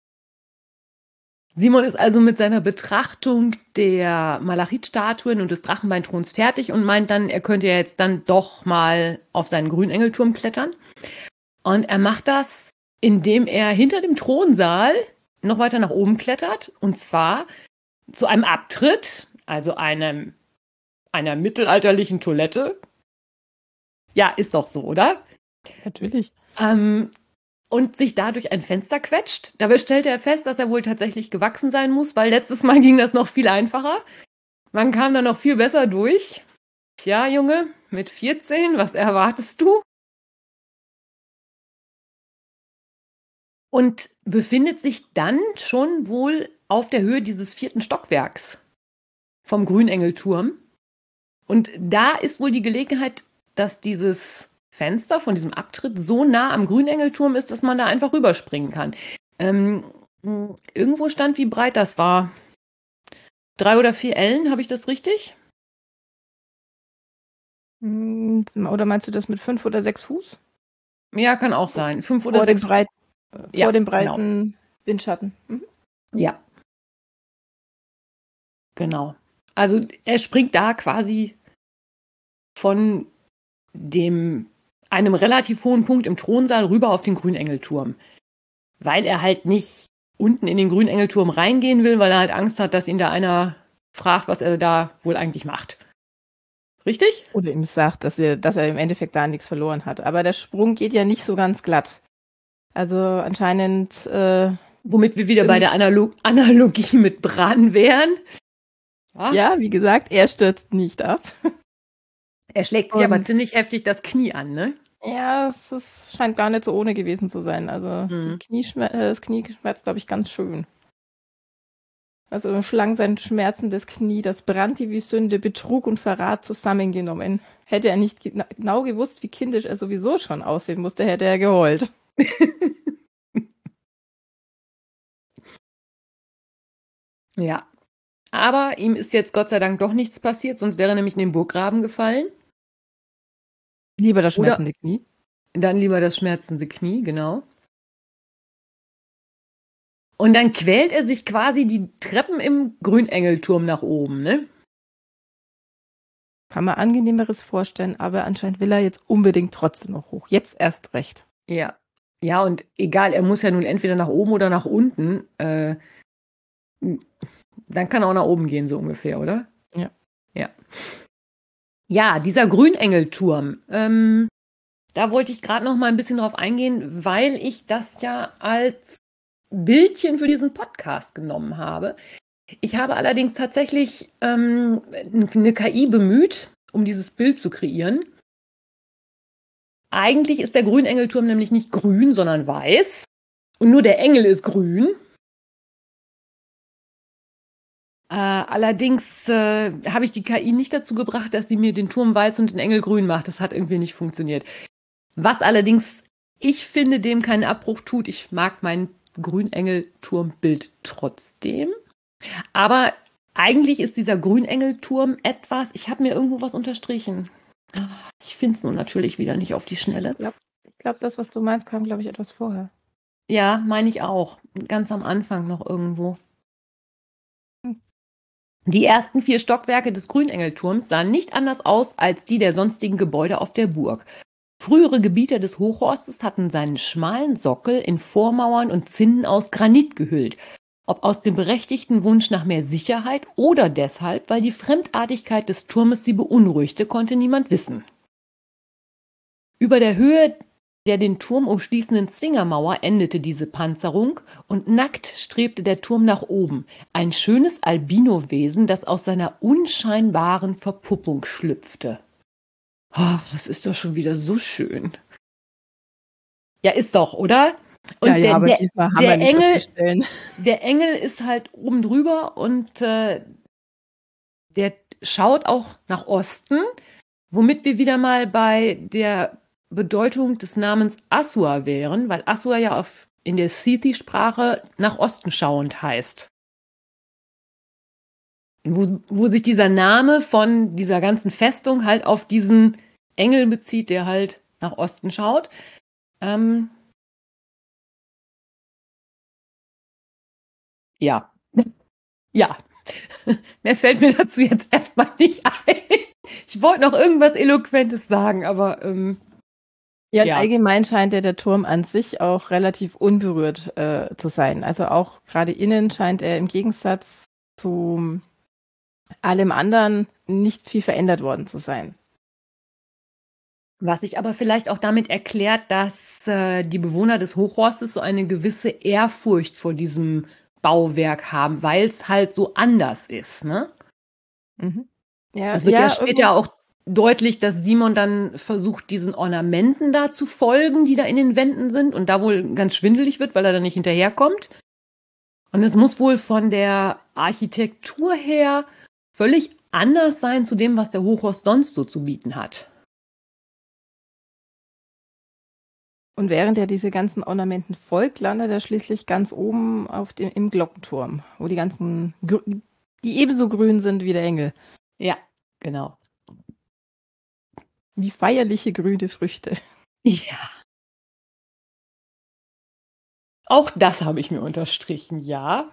Simon ist also mit seiner Betrachtung der Malachitstatuen und des Drachenbeinthrons fertig und meint dann, er könnte ja jetzt dann doch mal auf seinen Grünengelturm klettern. Und er macht das, indem er hinter dem Thronsaal noch weiter nach oben klettert. Und zwar zu einem Abtritt, also einer mittelalterlichen Toilette. Ja, ist doch so, oder? Natürlich. Und sich dadurch ein Fenster quetscht. Dabei stellte er fest, dass er wohl tatsächlich gewachsen sein muss, weil letztes Mal ging das noch viel einfacher. Man kam da noch viel besser durch. Tja, Junge, mit 14, was erwartest du? Und befindet sich dann schon wohl auf der Höhe dieses 4. Stockwerks vom Grünengelturm. Und da ist wohl die Gelegenheit, dass dieses Fenster von diesem Abtritt so nah am Grünengelturm ist, dass man da einfach rüberspringen kann. Irgendwo stand, wie breit das war. 3 oder 4 Ellen, habe ich das richtig? Oder meinst du das mit 5 oder 6 Fuß? Ja, kann auch sein. 5 oder Vor dem 6 Fuß. Ja, vor dem genau. breiten Windschatten. Mhm. Ja, genau. Also er springt da quasi von einem relativ hohen Punkt im Thronsaal rüber auf den Grünengelturm. Weil er halt nicht unten in den Grünengelturm reingehen will, weil er halt Angst hat, dass ihn da einer fragt, was er da wohl eigentlich macht. Richtig? Oder ihm sagt, dass er im Endeffekt da nichts verloren hat. Aber der Sprung geht ja nicht so ganz glatt. Also anscheinend. Womit wir wieder bei der Analogie mit Bran wären. Ja, wie gesagt, er stürzt nicht ab. Er schlägt sich aber ziemlich heftig das Knie an, ne? Ja, scheint gar nicht so ohne gewesen zu sein. Also das Knie schmerzt, glaube ich, ganz schön. Also schlang sein schmerzendes Knie, das brannte wie Sünde, Betrug und Verrat zusammengenommen. Hätte er nicht genau gewusst, wie kindisch er sowieso schon aussehen musste, hätte er geheult. Ja. Aber ihm ist jetzt Gott sei Dank doch nichts passiert, sonst wäre er nämlich in den Burggraben gefallen. Lieber das schmerzende Knie. Dann lieber das schmerzende Knie, genau. Und dann quält er sich quasi die Treppen im Grünengelturm nach oben, ne? Kann man Angenehmeres vorstellen, aber anscheinend will er jetzt unbedingt trotzdem noch hoch. Jetzt erst recht. Ja. Ja, und egal, er muss ja nun entweder nach oben oder nach unten. Dann kann er auch nach oben gehen, so ungefähr, oder? Ja. Ja. Ja, dieser Grünengelturm. Da wollte ich gerade noch mal ein bisschen drauf eingehen, weil ich das ja als Bildchen für diesen Podcast genommen habe. Ich habe allerdings tatsächlich eine KI bemüht, um dieses Bild zu kreieren. Eigentlich ist der Grünengelturm nämlich nicht grün, sondern weiß. Und nur der Engel ist grün. Allerdings habe ich die KI nicht dazu gebracht, dass sie mir den Turm weiß und den Engel grün macht. Das hat irgendwie nicht funktioniert. Was allerdings, ich finde, dem keinen Abbruch tut. Ich mag mein Grünengelturmbild trotzdem. Aber eigentlich ist dieser Grünengelturm etwas, ich habe mir irgendwo was unterstrichen. Ich finde es nun natürlich wieder nicht auf die Schnelle. Ich glaube, das, was du meinst, kam, glaube ich, etwas vorher. Ja, meine ich auch. Ganz am Anfang noch irgendwo. Die ersten 4 Stockwerke des Grünengelturms sahen nicht anders aus als die der sonstigen Gebäude auf der Burg. Frühere Gebieter des Hochhorstes hatten seinen schmalen Sockel in Vormauern und Zinnen aus Granit gehüllt. Ob aus dem berechtigten Wunsch nach mehr Sicherheit oder deshalb, weil die Fremdartigkeit des Turmes sie beunruhigte, konnte niemand wissen. Über der Höhe der den Turm umschließenden Zwingermauer endete diese Panzerung und nackt strebte der Turm nach oben. Ein schönes Albinowesen, das aus seiner unscheinbaren Verpuppung schlüpfte. Oh, das ist doch schon wieder so schön. Ja, ist doch, oder? Und ja, aber diesmal haben wir nicht so viele Stellen. Der Engel ist halt oben drüber und der schaut auch nach Osten, womit wir wieder mal bei der Bedeutung des Namens Asur wären, weil Asur ja in der Sithi-Sprache nach Osten schauend heißt. Wo sich dieser Name von dieser ganzen Festung halt auf diesen Engel bezieht, der halt nach Osten schaut. Ja. Ja. Mehr fällt mir dazu jetzt erstmal nicht ein. Ich wollte noch irgendwas Eloquentes sagen, aber ja, allgemein scheint ja der Turm an sich auch relativ unberührt zu sein. Also auch gerade innen scheint er im Gegensatz zu allem anderen nicht viel verändert worden zu sein. Was sich aber vielleicht auch damit erklärt, dass die Bewohner des Hochhorstes so eine gewisse Ehrfurcht vor diesem Bauwerk haben, weil es halt so anders ist, ne? Mhm. Ja, es wird ja später auch deutlich, dass Simon dann versucht, diesen Ornamenten da zu folgen, die da in den Wänden sind und da wohl ganz schwindelig wird, weil er da nicht hinterherkommt. Und es muss wohl von der Architektur her völlig anders sein zu dem, was der Hochhorst sonst so zu bieten hat. Und während er diese ganzen Ornamenten folgt, landet er schließlich ganz oben im Glockenturm, wo die ebenso grün sind wie der Engel. Ja, genau. Wie feierliche grüne Früchte. Ja. Auch das habe ich mir unterstrichen, ja.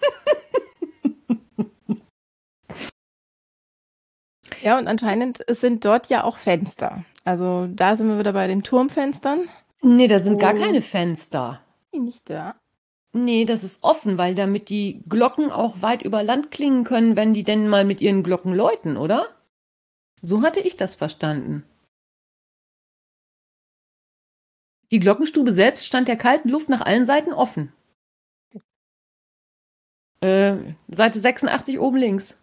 Ja, und anscheinend sind dort ja auch Fenster. Also da sind wir wieder bei den Turmfenstern. Nee, da sind gar keine Fenster. Nicht da? Nee, das ist offen, weil damit die Glocken auch weit über Land klingen können, wenn die denn mal mit ihren Glocken läuten, oder? So hatte ich das verstanden. Die Glockenstube selbst stand der kalten Luft nach allen Seiten offen. Seite 86 oben links.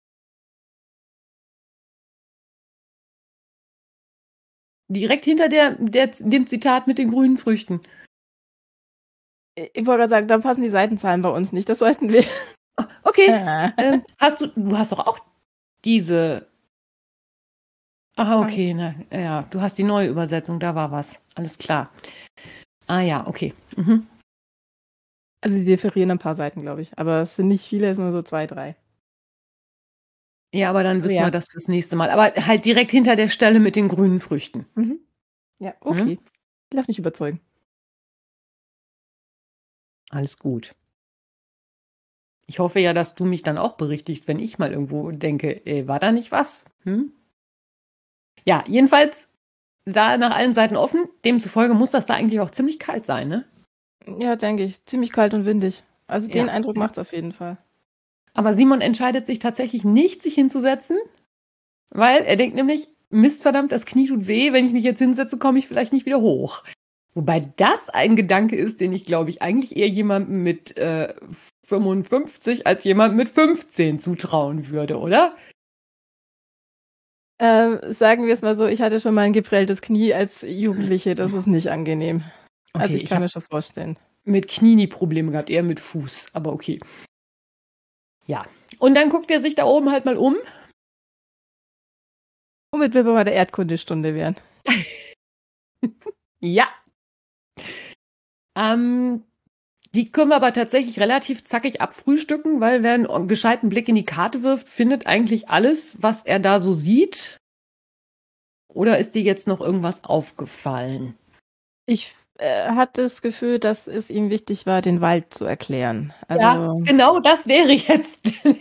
Direkt hinter dem Zitat mit den grünen Früchten. Ich wollte gerade sagen, da passen die Seitenzahlen bei uns nicht. Das sollten wir. Okay. Du hast doch auch diese. Ah, okay. Na, ja, du hast die neue Übersetzung, da war was. Alles klar. Ah ja, okay. Mhm. Also sie differieren ein paar Seiten, glaube ich. Aber es sind nicht viele, es sind nur so 2, 3. Ja, aber dann wissen wir das fürs nächste Mal. Aber halt direkt hinter der Stelle mit den grünen Früchten. Mhm. Ja, okay. Lass mich überzeugen. Alles gut. Ich hoffe ja, dass du mich dann auch berichtigst, wenn ich mal irgendwo denke, war da nicht was? Ja, jedenfalls da nach allen Seiten offen. Demzufolge muss das da eigentlich auch ziemlich kalt sein, ne? Ja, denke ich. Ziemlich kalt und windig. Also den Ja. Eindruck macht es auf jeden Fall. Aber Simon entscheidet sich tatsächlich nicht, sich hinzusetzen, weil er denkt nämlich, Mist, verdammt, das Knie tut weh, wenn ich mich jetzt hinsetze, komme ich vielleicht nicht wieder hoch. Wobei das ein Gedanke ist, den ich, glaube ich, eigentlich eher jemandem mit 55 als jemandem mit 15 zutrauen würde, oder? Sagen wir es mal so, ich hatte schon mal ein geprelltes Knie als Jugendliche. Das ist nicht angenehm. Also Okay, ich kann mir schon vorstellen. mit Knie nie Probleme gehabt, eher mit Fuß, aber okay. Ja. Und dann guckt er sich da oben halt mal um. Womit wir bei der Erdkundestunde wären. Ja. Die können wir aber tatsächlich relativ zackig abfrühstücken, weil wer einen gescheiten Blick in die Karte wirft, findet eigentlich alles, was er da so sieht. Oder ist dir jetzt noch irgendwas aufgefallen? Ich hatte das Gefühl, dass es ihm wichtig war, den Wald zu erklären. Ja, genau, das wäre jetzt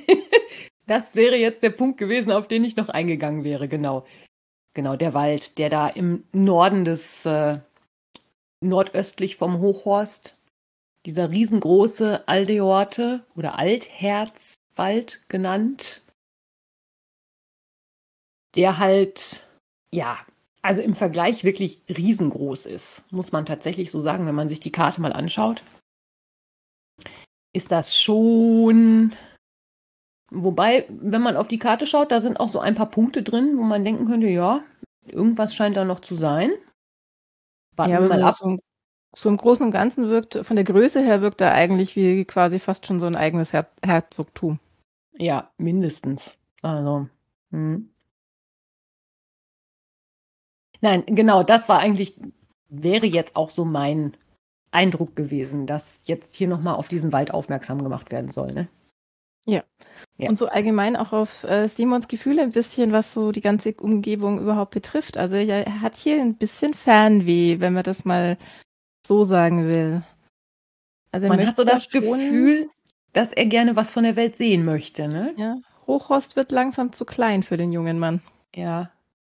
der Punkt gewesen, auf den ich noch eingegangen wäre. Genau, der Wald, der da im Norden des nordöstlich vom Hochhorst, dieser riesengroße Aldeorte oder Altherzwald genannt, der halt, ja, also im Vergleich wirklich riesengroß ist, muss man tatsächlich so sagen, wenn man sich die Karte mal anschaut. Ist das schon. Wobei, wenn man auf die Karte schaut, da sind auch so ein paar Punkte drin, wo man denken könnte, ja, irgendwas scheint da noch zu sein. Warten Ja, wir aber mal ab. so im Großen und Ganzen von der Größe her wirkt er eigentlich wie quasi fast schon so ein eigenes Herzogtum. Ja, mindestens. Also. Nein, genau, wäre jetzt auch so mein Eindruck gewesen, dass jetzt hier nochmal auf diesen Wald aufmerksam gemacht werden soll, ne? Ja. Ja. Und so allgemein auch auf Simons Gefühle ein bisschen, was so die ganze Umgebung überhaupt betrifft. Also er hat hier ein bisschen Fernweh, wenn man das mal so sagen will. Also er Man hat möchte so das schon, Gefühl, dass er gerne was von der Welt sehen möchte, ne? ja, Hochhorst wird langsam zu klein für den jungen Mann. Ja.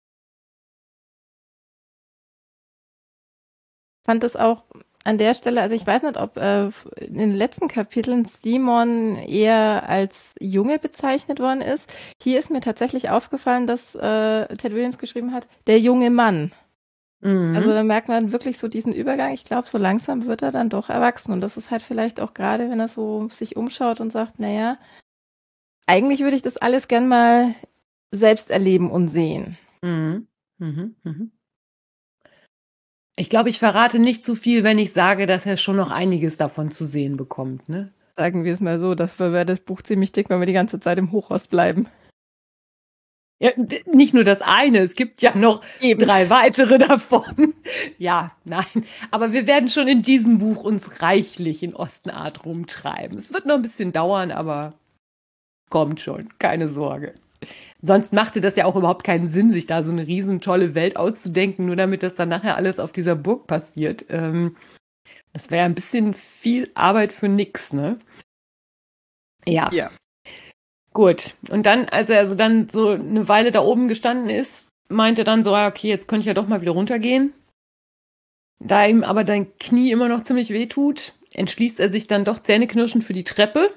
Fand es auch an der Stelle, also ich weiß nicht, ob in den letzten Kapiteln Simon eher als Junge bezeichnet worden ist. Hier ist mir tatsächlich aufgefallen, dass Ted Williams geschrieben hat, der junge Mann. Mhm. Also da merkt man wirklich so diesen Übergang. Ich glaube, so langsam wird er dann doch erwachsen. Und das ist halt vielleicht auch gerade, wenn er so sich umschaut und sagt, naja, eigentlich würde ich das alles gern mal selbst erleben und sehen. Mhm. Mhm. Mhm. Ich glaube, ich verrate nicht zu viel, wenn ich sage, dass er schon noch einiges davon zu sehen bekommt, ne? Sagen wir es mal so, dafür wäre das Buch ziemlich dick, wenn wir die ganze Zeit im Hochhaus bleiben. Ja, nicht nur das eine, es gibt ja noch Eben. 3 weitere davon. Ja, nein. Aber wir werden schon in diesem Buch uns reichlich in Ostenart rumtreiben. Es wird noch ein bisschen dauern, aber kommt schon, keine Sorge. Sonst machte das ja auch überhaupt keinen Sinn, sich da so eine riesen tolle Welt auszudenken, nur damit das dann nachher alles auf dieser Burg passiert. Das wäre ein bisschen viel Arbeit für nix, ne? Ja. Ja. Gut. Und dann, als er dann so eine Weile da oben gestanden ist, meinte er dann so, okay, jetzt könnte ich ja doch mal wieder runtergehen. Da ihm aber dein Knie immer noch ziemlich weh tut, entschließt er sich dann doch zähneknirschend für die Treppe.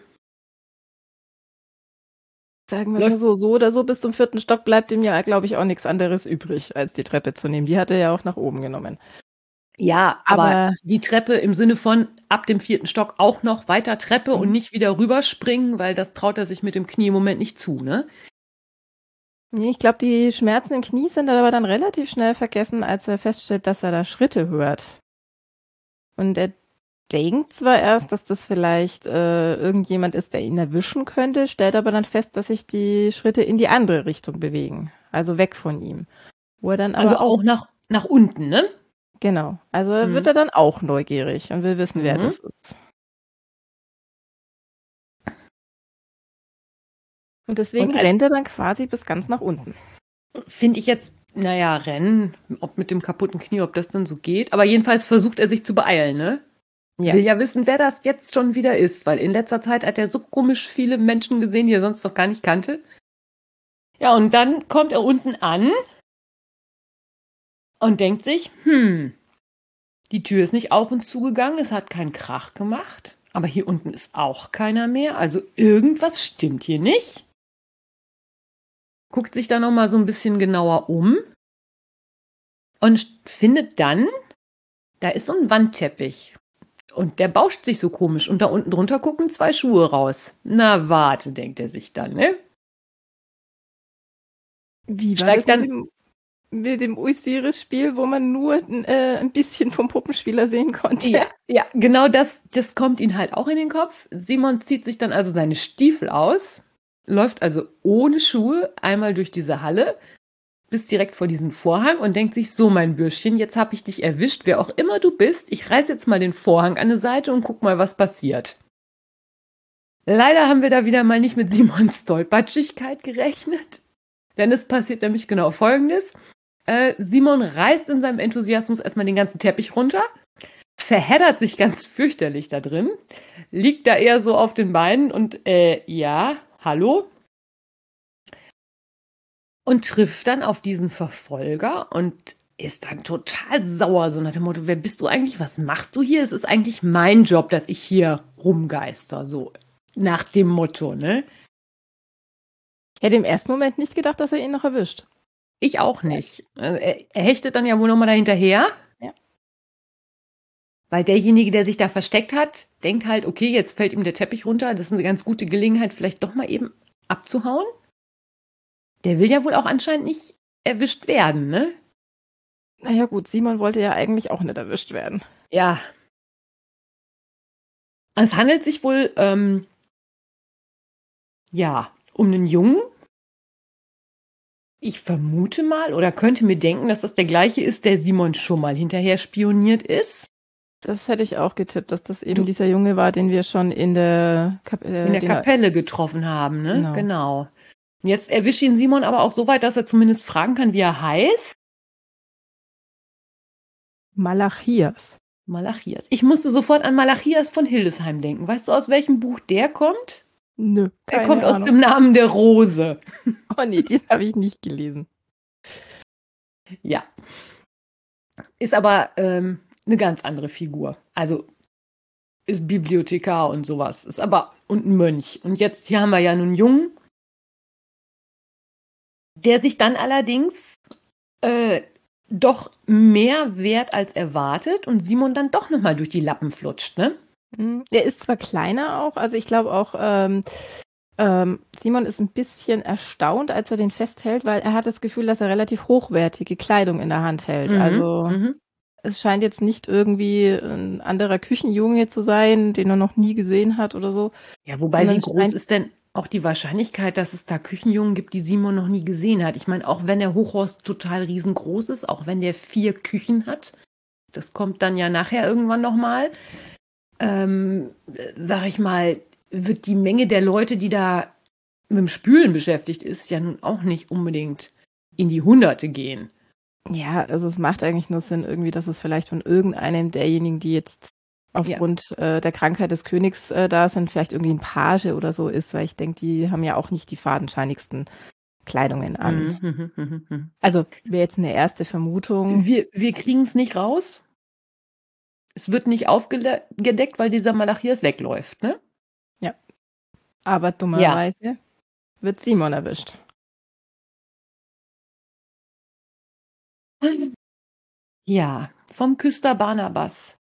Sagen wir es mal so oder so bis zum 4. Stock bleibt ihm ja, glaube ich, auch nichts anderes übrig, als die Treppe zu nehmen. Die hat er ja auch nach oben genommen. Ja, aber die Treppe im Sinne von ab dem 4. Stock auch noch weiter Treppe und nicht wieder rüberspringen, weil das traut er sich mit dem Knie im Moment nicht zu, ne? Nee, ich glaube, die Schmerzen im Knie sind aber dann relativ schnell vergessen, als er feststellt, dass er da Schritte hört. Und er denkt zwar erst, dass das vielleicht irgendjemand ist, der ihn erwischen könnte, stellt aber dann fest, dass sich die Schritte in die andere Richtung bewegen, also weg von ihm. Wo er dann aber Also auch nach unten, ne? Genau, also wird er dann auch neugierig und will wissen, wer das ist. Und deswegen rennt er dann quasi bis ganz nach unten. Finde ich jetzt, naja, rennen, ob mit dem kaputten Knie, ob das dann so geht. Aber jedenfalls versucht er sich zu beeilen, ne? Ja. Will ja wissen, wer das jetzt schon wieder ist, weil in letzter Zeit hat er so komisch viele Menschen gesehen, die er sonst noch gar nicht kannte. Ja, und dann kommt er unten an und denkt sich, die Tür ist nicht auf und zugegangen, es hat keinen Krach gemacht, aber hier unten ist auch keiner mehr, also irgendwas stimmt hier nicht. Guckt sich da nochmal so ein bisschen genauer um und findet dann, da ist so ein Wandteppich. Und der bauscht sich so komisch. Und da unten drunter gucken 2 Schuhe raus. Na, warte, denkt er sich dann, ne? Wie war Steigt das dann. mit dem Osiris-Spiel, wo man nur ein bisschen vom Puppenspieler sehen konnte? Ja, genau das kommt ihm halt auch in den Kopf. Simon zieht sich dann also seine Stiefel aus, läuft also ohne Schuhe einmal durch diese Halle, bis direkt vor diesen Vorhang und denkt sich, so mein Bürschchen, jetzt habe ich dich erwischt, wer auch immer du bist, ich reiß jetzt mal den Vorhang an die Seite und guck mal, was passiert. Leider haben wir da wieder mal nicht mit Simons Tollpatschigkeit gerechnet, denn es passiert nämlich genau Folgendes. Simon reißt in seinem Enthusiasmus erstmal den ganzen Teppich runter, verheddert sich ganz fürchterlich da drin, liegt da eher so auf den Beinen und ja, hallo? Und trifft dann auf diesen Verfolger und ist dann total sauer, so nach dem Motto, wer bist du eigentlich, was machst du hier? Es ist eigentlich mein Job, dass ich hier rumgeister, so nach dem Motto, ne? Ich hätte im ersten Moment nicht gedacht, dass er ihn noch erwischt. Ich auch nicht. Also er hechtet dann ja wohl nochmal dahinterher. Ja. Weil derjenige, der sich da versteckt hat, denkt halt, okay, jetzt fällt ihm der Teppich runter, das ist eine ganz gute Gelegenheit, vielleicht doch mal eben abzuhauen. Der will ja wohl auch anscheinend nicht erwischt werden, ne? Naja gut, Simon wollte ja eigentlich auch nicht erwischt werden. Ja. Es handelt sich wohl, um einen Jungen. Ich vermute mal oder könnte mir denken, dass das der gleiche ist, der Simon schon mal hinterher spioniert ist. Das hätte ich auch getippt, dass das eben dieser Junge war, den wir schon in der Kapelle getroffen haben, ne? Genau. Und jetzt erwischt ihn Simon aber auch so weit, dass er zumindest fragen kann, wie er heißt. Malachias. Ich musste sofort an Malachias von Hildesheim denken. Weißt du, aus welchem Buch der kommt? Nö, Er kommt aus dem Namen der Rose. Oh nee, das habe ich nicht gelesen. Ja. Ist aber eine ganz andere Figur. Also ist Bibliothekar und sowas. Ist aber und ein Mönch. Und jetzt hier haben wir ja einen Jungen, der sich dann allerdings doch mehr wehrt als erwartet und Simon dann doch nochmal durch die Lappen flutscht, ne? Der ist zwar kleiner auch, also ich glaube auch, Simon ist ein bisschen erstaunt, als er den festhält, weil er hat das Gefühl, dass er relativ hochwertige Kleidung in der Hand hält. Es scheint jetzt nicht irgendwie ein anderer Küchenjunge zu sein, den er noch nie gesehen hat oder so. Ja, wobei, wie groß ist denn auch die Wahrscheinlichkeit, dass es da Küchenjungen gibt, die Simon noch nie gesehen hat? Ich meine, auch wenn der Hochhorst total riesengroß ist, auch wenn der 4 Küchen hat, das kommt dann ja nachher irgendwann nochmal, sag ich mal, wird die Menge der Leute, die da mit dem Spülen beschäftigt ist, ja nun auch nicht unbedingt in die Hunderte gehen. Ja, also es macht eigentlich nur Sinn irgendwie, dass es vielleicht von irgendeinem derjenigen, die jetzt aufgrund der Krankheit des Königs da sind, vielleicht irgendwie ein Page oder so ist, weil ich denke, die haben ja auch nicht die fadenscheinigsten Kleidungen an. Also wäre jetzt eine erste Vermutung. Wir kriegen es nicht raus. Es wird nicht aufgedeckt, weil dieser Malachias wegläuft, ne? Ja. Aber dummerweise wird Simon erwischt. Ja, vom Küster Barnabas.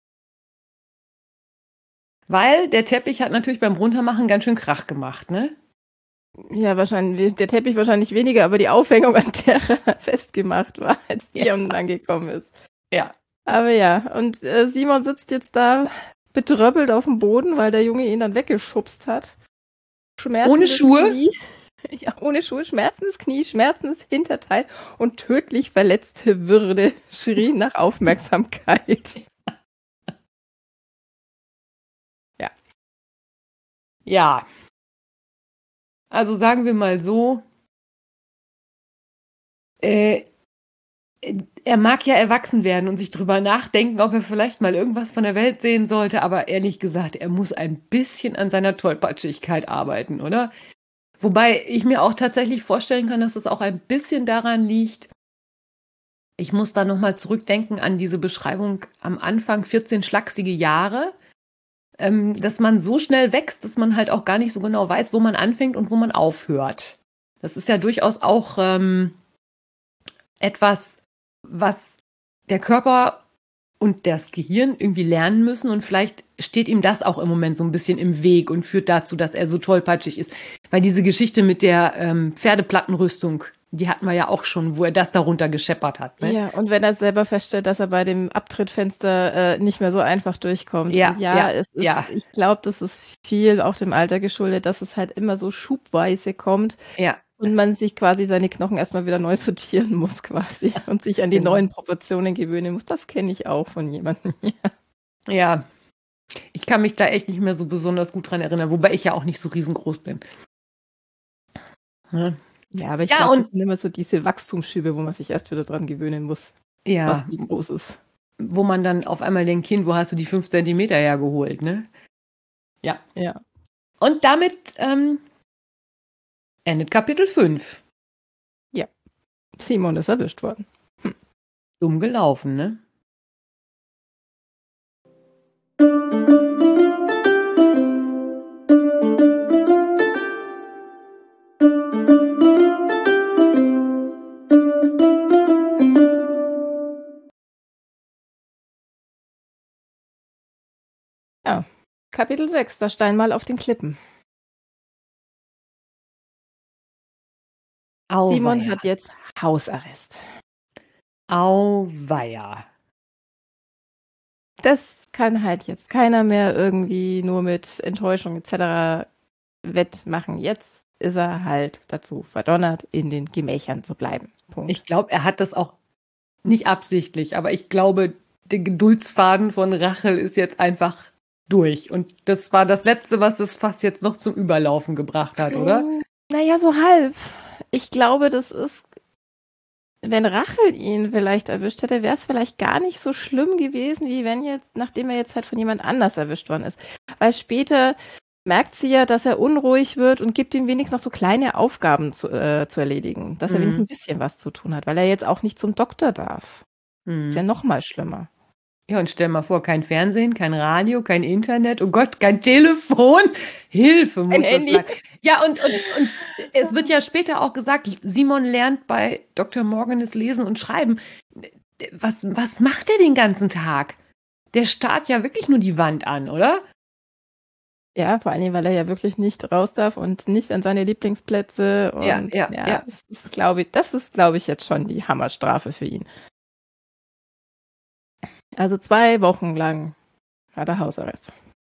Weil der Teppich hat natürlich beim Runtermachen ganz schön Krach gemacht, ne? Ja, wahrscheinlich, der Teppich wahrscheinlich weniger, aber die Aufhängung, an der er festgemacht war, als die unten angekommen ist. Ja. Aber ja, und Simon sitzt jetzt da betröppelt auf dem Boden, weil der Junge ihn dann weggeschubst hat. Ohne Schuhe? Knie. Ja, ohne Schuhe, schmerzendes Knie, schmerzendes Hinterteil und tödlich verletzte Würde schrie nach Aufmerksamkeit. Ja. Ja. Also sagen wir mal so, er mag ja erwachsen werden und sich drüber nachdenken, ob er vielleicht mal irgendwas von der Welt sehen sollte, aber ehrlich gesagt, er muss ein bisschen an seiner Tollpatschigkeit arbeiten, oder? Wobei ich mir auch tatsächlich vorstellen kann, dass es auch ein bisschen daran liegt, Ich muss da nochmal zurückdenken an diese Beschreibung am Anfang, 14 schlachsige Jahre, dass man so schnell wächst, dass man halt auch gar nicht so genau weiß, wo man anfängt und wo man aufhört. Das ist ja durchaus auch etwas, was der Körper und das Gehirn irgendwie lernen müssen und vielleicht steht ihm das auch im Moment so ein bisschen im Weg und führt dazu, dass er so tollpatschig ist. Weil diese Geschichte mit der Pferdeplattenrüstung, die hatten wir ja auch schon, wo er das darunter gescheppert hat. Ne? Ja, und wenn er selber feststellt, dass er bei dem Abtrittfenster nicht mehr so einfach durchkommt. Ja, und ich glaube, das ist viel auch dem Alter geschuldet, dass es halt immer so schubweise kommt. Ja. Und man sich quasi seine Knochen erstmal wieder neu sortieren muss quasi und sich an die neuen Proportionen gewöhnen muss. Das kenne ich auch von jemandem hier. Ja, ich kann mich da echt nicht mehr so besonders gut dran erinnern, wobei ich ja auch nicht so riesengroß bin. Ja, aber ich glaube, das sind immer so diese Wachstumsschübe, wo man sich erst wieder dran gewöhnen muss, was wie groß ist. Wo man dann auf einmal denkt, Kind, wo hast du die 5 Zentimeter hergeholt, ne? Ja. Und damit endet Kapitel 5. Ja. Simon ist erwischt worden. Dumm gelaufen, ne? Ja. Kapitel 6, der Steinmal auf den Klippen. Simon hat jetzt Hausarrest. Auweia. Das kann halt jetzt keiner mehr irgendwie nur mit Enttäuschung etc. wettmachen. Jetzt ist er halt dazu verdonnert, in den Gemächern zu bleiben. Punkt. Ich glaube, er hat das auch nicht absichtlich, aber ich glaube, der Geduldsfaden von Rachel ist jetzt einfach durch. Und das war das Letzte, was das Fass jetzt noch zum Überlaufen gebracht hat, oder? Naja, so halb. Ich glaube, das ist, wenn Rachel ihn vielleicht erwischt hätte, wäre es vielleicht gar nicht so schlimm gewesen, wie wenn jetzt, nachdem er jetzt halt von jemand anders erwischt worden ist. Weil später merkt sie ja, dass er unruhig wird und gibt ihm wenigstens noch so kleine Aufgaben zu erledigen, dass er wenigstens ein bisschen was zu tun hat, weil er jetzt auch nicht zum Doktor darf. Ist ja noch mal schlimmer. Ja, und stell mal vor, kein Fernsehen, kein Radio, kein Internet, oh Gott, kein Telefon. Hilfe muss das sein. Ja, und es wird ja später auch gesagt, Simon lernt bei Dr. Morganis Lesen und Schreiben. Was macht er den ganzen Tag? Der starrt ja wirklich nur die Wand an, oder? Ja, vor allem, weil er ja wirklich nicht raus darf und nicht an seine Lieblingsplätze. Und ja. Das ist, glaube ich, jetzt schon die Hammerstrafe für ihn. Also 2 Wochen lang hat er Hausarrest.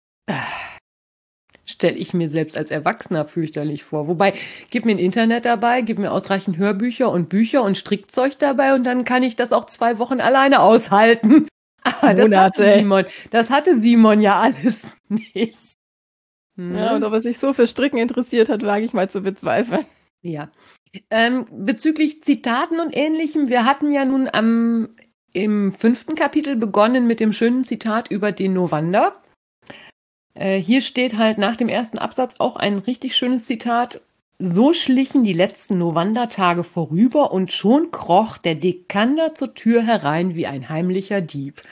Stelle ich mir selbst als Erwachsener fürchterlich vor. Wobei, gib mir ein Internet dabei, gib mir ausreichend Hörbücher und Bücher und Strickzeug dabei und dann kann ich das auch 2 Wochen alleine aushalten. Aber das hatte Simon ja alles nicht. Ja, und ob er sich so für Stricken interessiert hat, wage ich mal zu bezweifeln. Ja. Bezüglich Zitaten und Ähnlichem, wir hatten ja nun im 5. Kapitel begonnen mit dem schönen Zitat über den Novander. Hier steht halt nach dem ersten Absatz auch ein richtig schönes Zitat. So schlichen die letzten Novander-Tage vorüber und schon kroch der Dekander zur Tür herein wie ein heimlicher Dieb.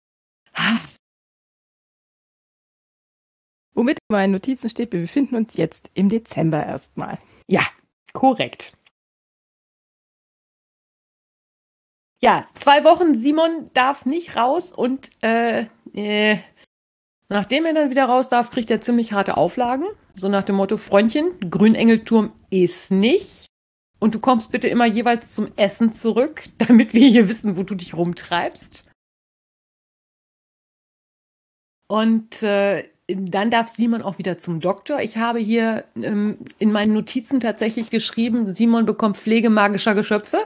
Womit in meinen Notizen steht, wir befinden uns jetzt im Dezember erstmal. Ja, korrekt. Ja, 2 Wochen, Simon darf nicht raus und nachdem er dann wieder raus darf, kriegt er ziemlich harte Auflagen. So nach dem Motto, Freundchen, Grünengelturm ist nicht. Und du kommst bitte immer jeweils zum Essen zurück, damit wir hier wissen, wo du dich rumtreibst. Und dann darf Simon auch wieder zum Doktor. Ich habe hier in meinen Notizen tatsächlich geschrieben, Simon bekommt Pflege magischer Geschöpfe.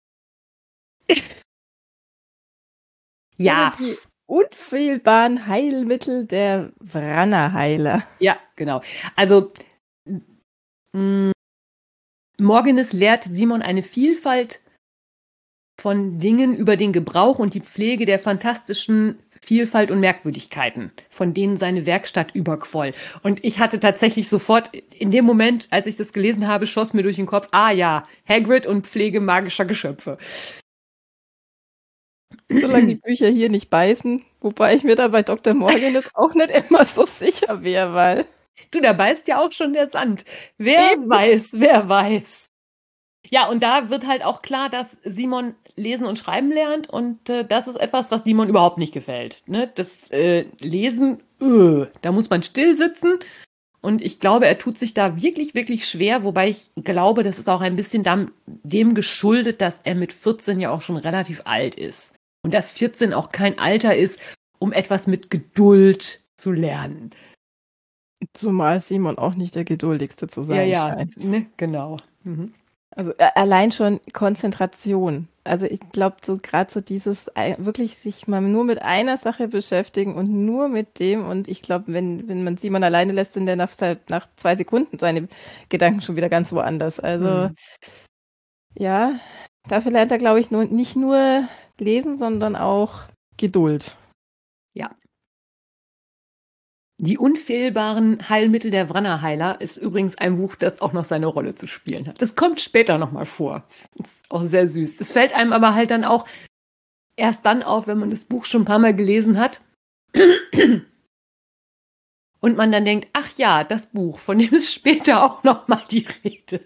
Ja. Die unfehlbaren Heilmittel der Vranna-Heiler. Ja, genau. Also Morganis lehrt Simon eine Vielfalt von Dingen über den Gebrauch und die Pflege der fantastischen Vielfalt und Merkwürdigkeiten, von denen seine Werkstatt überquoll. Und ich hatte tatsächlich sofort, in dem Moment, als ich das gelesen habe, schoss mir durch den Kopf, ja, Hagrid und Pflege magischer Geschöpfe. Solange die Bücher hier nicht beißen, wobei ich mir da bei Dr. Morgan jetzt auch nicht immer so sicher wäre, weil Du, da beißt ja auch schon der Sand. Wer eben. weiß, wer weiß. Ja, und da wird halt auch klar, dass Simon lesen und schreiben lernt und das ist etwas, was Simon überhaupt nicht gefällt. Ne? Das Lesen, da muss man still sitzen und ich glaube, er tut sich da wirklich, wirklich schwer, wobei ich glaube, das ist auch ein bisschen dem geschuldet, dass er mit 14 ja auch schon relativ alt ist. Und dass 14 auch kein Alter ist, um etwas mit Geduld zu lernen. Zumal Simon auch nicht der geduldigste zu sein scheint. Ne, genau. Mhm. Also allein schon Konzentration. Also ich glaube, so gerade so dieses wirklich sich mal nur mit einer Sache beschäftigen und nur mit dem. Und ich glaube, wenn man Simon alleine lässt, sind der nach 2 Sekunden seine Gedanken schon wieder ganz woanders. Also ja, dafür lernt er, glaube ich, nicht nur lesen, sondern auch Geduld. Ja. Die unfehlbaren Heilmittel der Wrannerheiler ist übrigens ein Buch, das auch noch seine Rolle zu spielen hat. Das kommt später nochmal vor. Das ist auch sehr süß. Das fällt einem aber halt dann auch erst dann auf, wenn man das Buch schon ein paar Mal gelesen hat. Und man dann denkt, ach ja, das Buch, von dem ist später auch nochmal die Rede.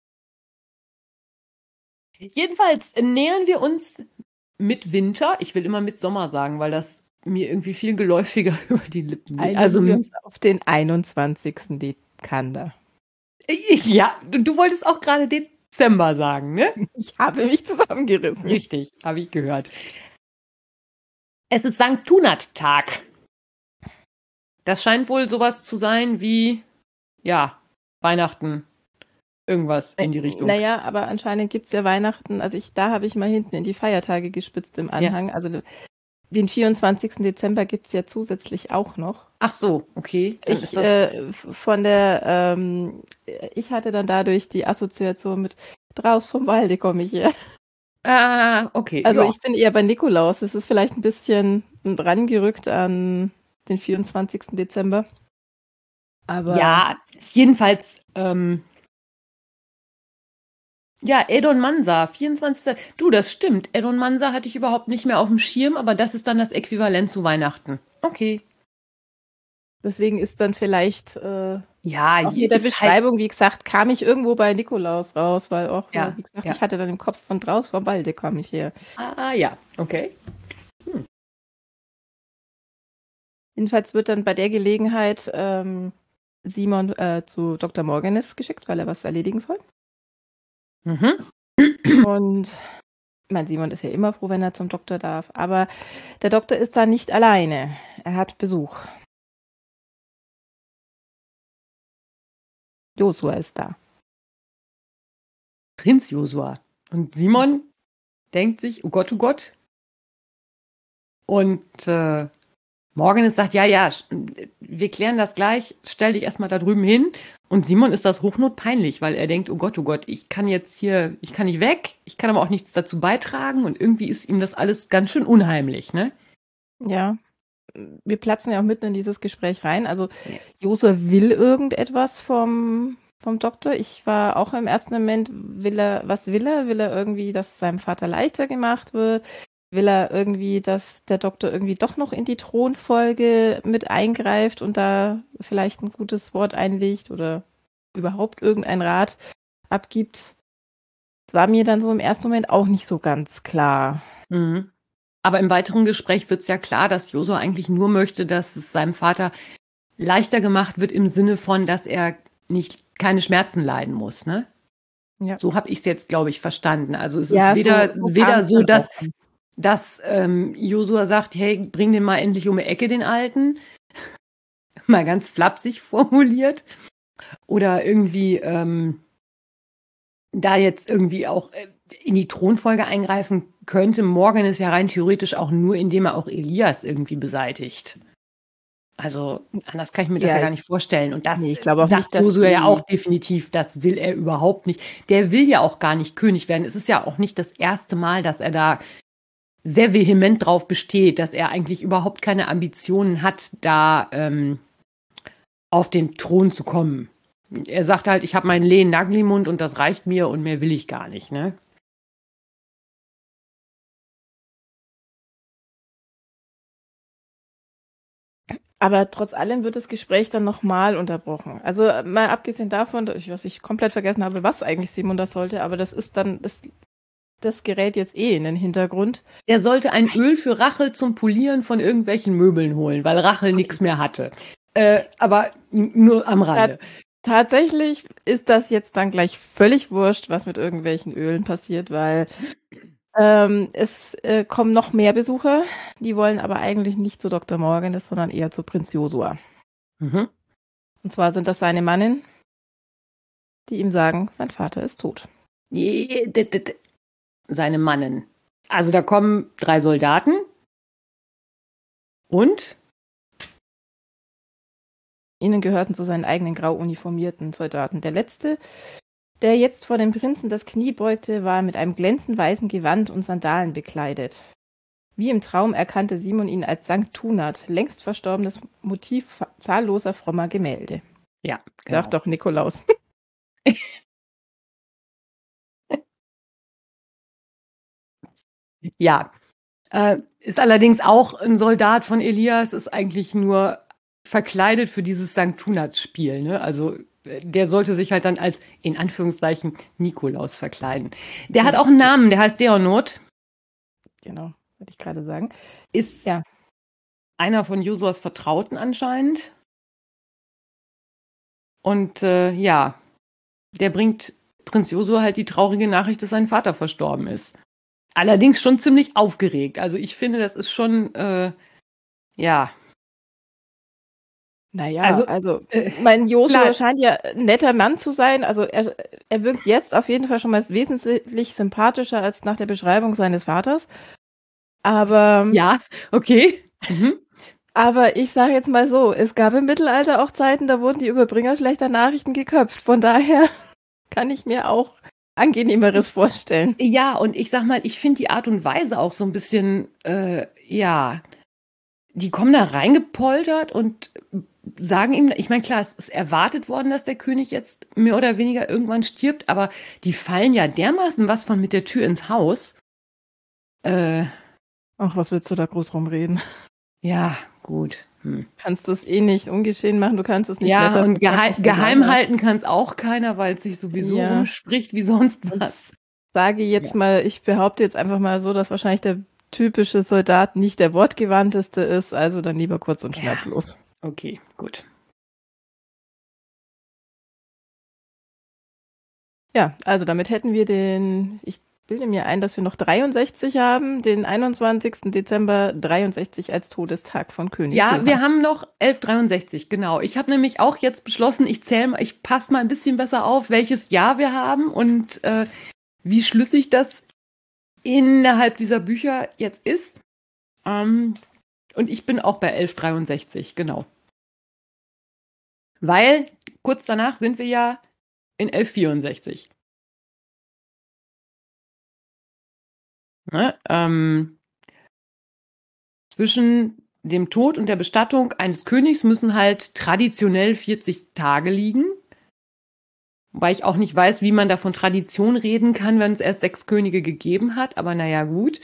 Jedenfalls nähern wir uns mit Winter. Ich will immer mit Sommer sagen, weil das mir irgendwie viel geläufiger über die Lippen geht. Also wir uns auf den 21. Dekander. Ja, du wolltest auch gerade Dezember sagen, ne? Ich habe mich zusammengerissen. Richtig, habe ich gehört. Es ist Sankt Tunat-Tag. Das scheint wohl sowas zu sein wie, ja, Weihnachten. Irgendwas in die Richtung. Naja, aber anscheinend gibt es ja Weihnachten. Also da habe ich mal hinten in die Feiertage gespitzt im Anhang. Ja. Also den 24. Dezember gibt es ja zusätzlich auch noch. Ach so, okay. Dann ich hatte dann dadurch die Assoziation mit draus vom Walde komme ich her. Ah, okay. Also ja. Ich bin eher bei Nikolaus. Das ist vielleicht ein bisschen dran gerückt an den 24. Dezember. Aber ja, ist jedenfalls ja, Edon Mansa, 24. Du, das stimmt. Edon Mansa hatte ich überhaupt nicht mehr auf dem Schirm, aber das ist dann das Äquivalent zu Weihnachten. Okay. Deswegen ist dann vielleicht ja, auch mit der Beschreibung, halt, wie gesagt, kam ich irgendwo bei Nikolaus raus, weil auch, ja, wie gesagt, ich hatte dann im Kopf von draus vom Walde kam ich her. Ah, ja, okay. Jedenfalls wird dann bei der Gelegenheit Simon zu Dr. Morganis geschickt, weil er was erledigen soll. Mhm. Und mein Simon ist ja immer froh, wenn er zum Doktor darf. Aber der Doktor ist da nicht alleine. Er hat Besuch. Josua ist da. Prinz Josua. Und Simon denkt sich, oh Gott, oh Gott. Und Morganis sagt, ja, wir klären das gleich, stell dich erstmal da drüben hin. Und Simon ist das hochnotpeinlich, weil er denkt, oh Gott, ich kann nicht weg, ich kann aber auch nichts dazu beitragen und irgendwie ist ihm das alles ganz schön unheimlich, ne? Ja, wir platzen ja auch mitten in dieses Gespräch rein. Also Josua will irgendetwas vom Doktor. Ich war auch im ersten Moment, will er irgendwie, dass es seinem Vater leichter gemacht wird? Will er irgendwie, dass der Doktor irgendwie doch noch in die Thronfolge mit eingreift und da vielleicht ein gutes Wort einlegt oder überhaupt irgendeinen Rat abgibt? Das war mir dann so im ersten Moment auch nicht so ganz klar. Mhm. Aber im weiteren Gespräch wird es ja klar, dass Josua eigentlich nur möchte, dass es seinem Vater leichter gemacht wird im Sinne von, dass er keine Schmerzen leiden muss, ne? Ja. So habe ich es jetzt, glaube ich, verstanden. Also es ist weder so, dass Josua sagt, hey, bring den mal endlich um die Ecke, den Alten. Mal ganz flapsig formuliert. Oder irgendwie da jetzt irgendwie auch in die Thronfolge eingreifen könnte. Morgan ist ja rein theoretisch auch nur, indem er auch Elias irgendwie beseitigt. Also anders kann ich mir das ja gar nicht vorstellen. Und das ich glaube auch sagt Josua ja auch definitiv, das will er überhaupt nicht. Der will ja auch gar nicht König werden. Es ist ja auch nicht das erste Mal, dass er da sehr vehement drauf besteht, dass er eigentlich überhaupt keine Ambitionen hat, da auf den Thron zu kommen. Er sagt halt, ich habe meinen Lehen Naglimund und das reicht mir und mehr will ich gar nicht, ne? Aber trotz allem wird das Gespräch dann nochmal unterbrochen. Also mal abgesehen davon, dass ich komplett vergessen habe, was eigentlich Simon das sollte, aber das ist dann, das gerät jetzt in den Hintergrund. Er sollte ein Öl für Rachel zum Polieren von irgendwelchen Möbeln holen, weil Rachel nichts mehr hatte. Aber nur am Rande. Tatsächlich ist das jetzt dann gleich völlig wurscht, was mit irgendwelchen Ölen passiert, weil es kommen noch mehr Besucher, die wollen aber eigentlich nicht zu Dr. Morganis, sondern eher zu Prinz Josua. Mhm. Und zwar sind das seine Mannen, die ihm sagen, sein Vater ist tot. Seine Mannen. Also da kommen 3 Soldaten und? Ihnen gehörten zu seinen eigenen grau uniformierten Soldaten. Der letzte, der jetzt vor dem Prinzen das Knie beugte, war mit einem glänzend weißen Gewand und Sandalen bekleidet. Wie im Traum erkannte Simon ihn als Sankt Tunat, längst verstorbenes Motiv zahlloser frommer Gemälde. Ja, genau. Sag doch Nikolaus. Ja, ist allerdings auch ein Soldat von Elias, ist eigentlich nur verkleidet für dieses Sankt Tunats-Spiel. Ne? Also der sollte sich halt dann als, in Anführungszeichen, Nikolaus verkleiden. Der hat auch einen Namen, der heißt Deonot. Genau, wollte ich gerade sagen. Ist einer von Josuas Vertrauten anscheinend. Und der bringt Prinz Josua halt die traurige Nachricht, dass sein Vater verstorben ist. Allerdings schon ziemlich aufgeregt. Also ich finde, das ist schon, Naja, also mein Josua scheint ja ein netter Mann zu sein. Also er wirkt jetzt auf jeden Fall schon mal wesentlich sympathischer als nach der Beschreibung seines Vaters. Aber ja, okay. Aber ich sage jetzt mal so, es gab im Mittelalter auch Zeiten, da wurden die Überbringer schlechter Nachrichten geköpft. Von daher kann ich mir auch Angenehmeres vorstellen. Ja, und ich sag mal, ich finde die Art und Weise auch so ein bisschen, die kommen da reingepoltert und sagen ihm, ich meine, klar, es ist erwartet worden, dass der König jetzt mehr oder weniger irgendwann stirbt, aber die fallen ja dermaßen was von mit der Tür ins Haus. Ach, was willst du da groß rumreden? Ja, gut. Kannst es eh nicht ungeschehen machen, du kannst es nicht Ja, und geheim halten kann es auch keiner, weil es sich sowieso rumspricht wie sonst was. Sage jetzt mal, ich behaupte jetzt einfach mal so, dass wahrscheinlich der typische Soldat nicht der wortgewandteste ist, also dann lieber kurz und schmerzlos. Okay, gut. Ja, also damit hätten wir ich bilde mir ein, dass wir noch 63 haben, den 21. Dezember 63 als Todestag von König Johann. Ja, wir haben noch 1163, genau. Ich habe nämlich auch jetzt beschlossen, ich passe mal ein bisschen besser auf, welches Jahr wir haben und wie schlüssig das innerhalb dieser Bücher jetzt ist. Und ich bin auch bei 1163, genau. Weil kurz danach sind wir ja in 1164. Ne? Zwischen dem Tod und der Bestattung eines Königs müssen halt traditionell 40 Tage liegen. Wobei ich auch nicht weiß, wie man da von Tradition reden kann, wenn es erst 6 Könige gegeben hat. Aber naja, gut.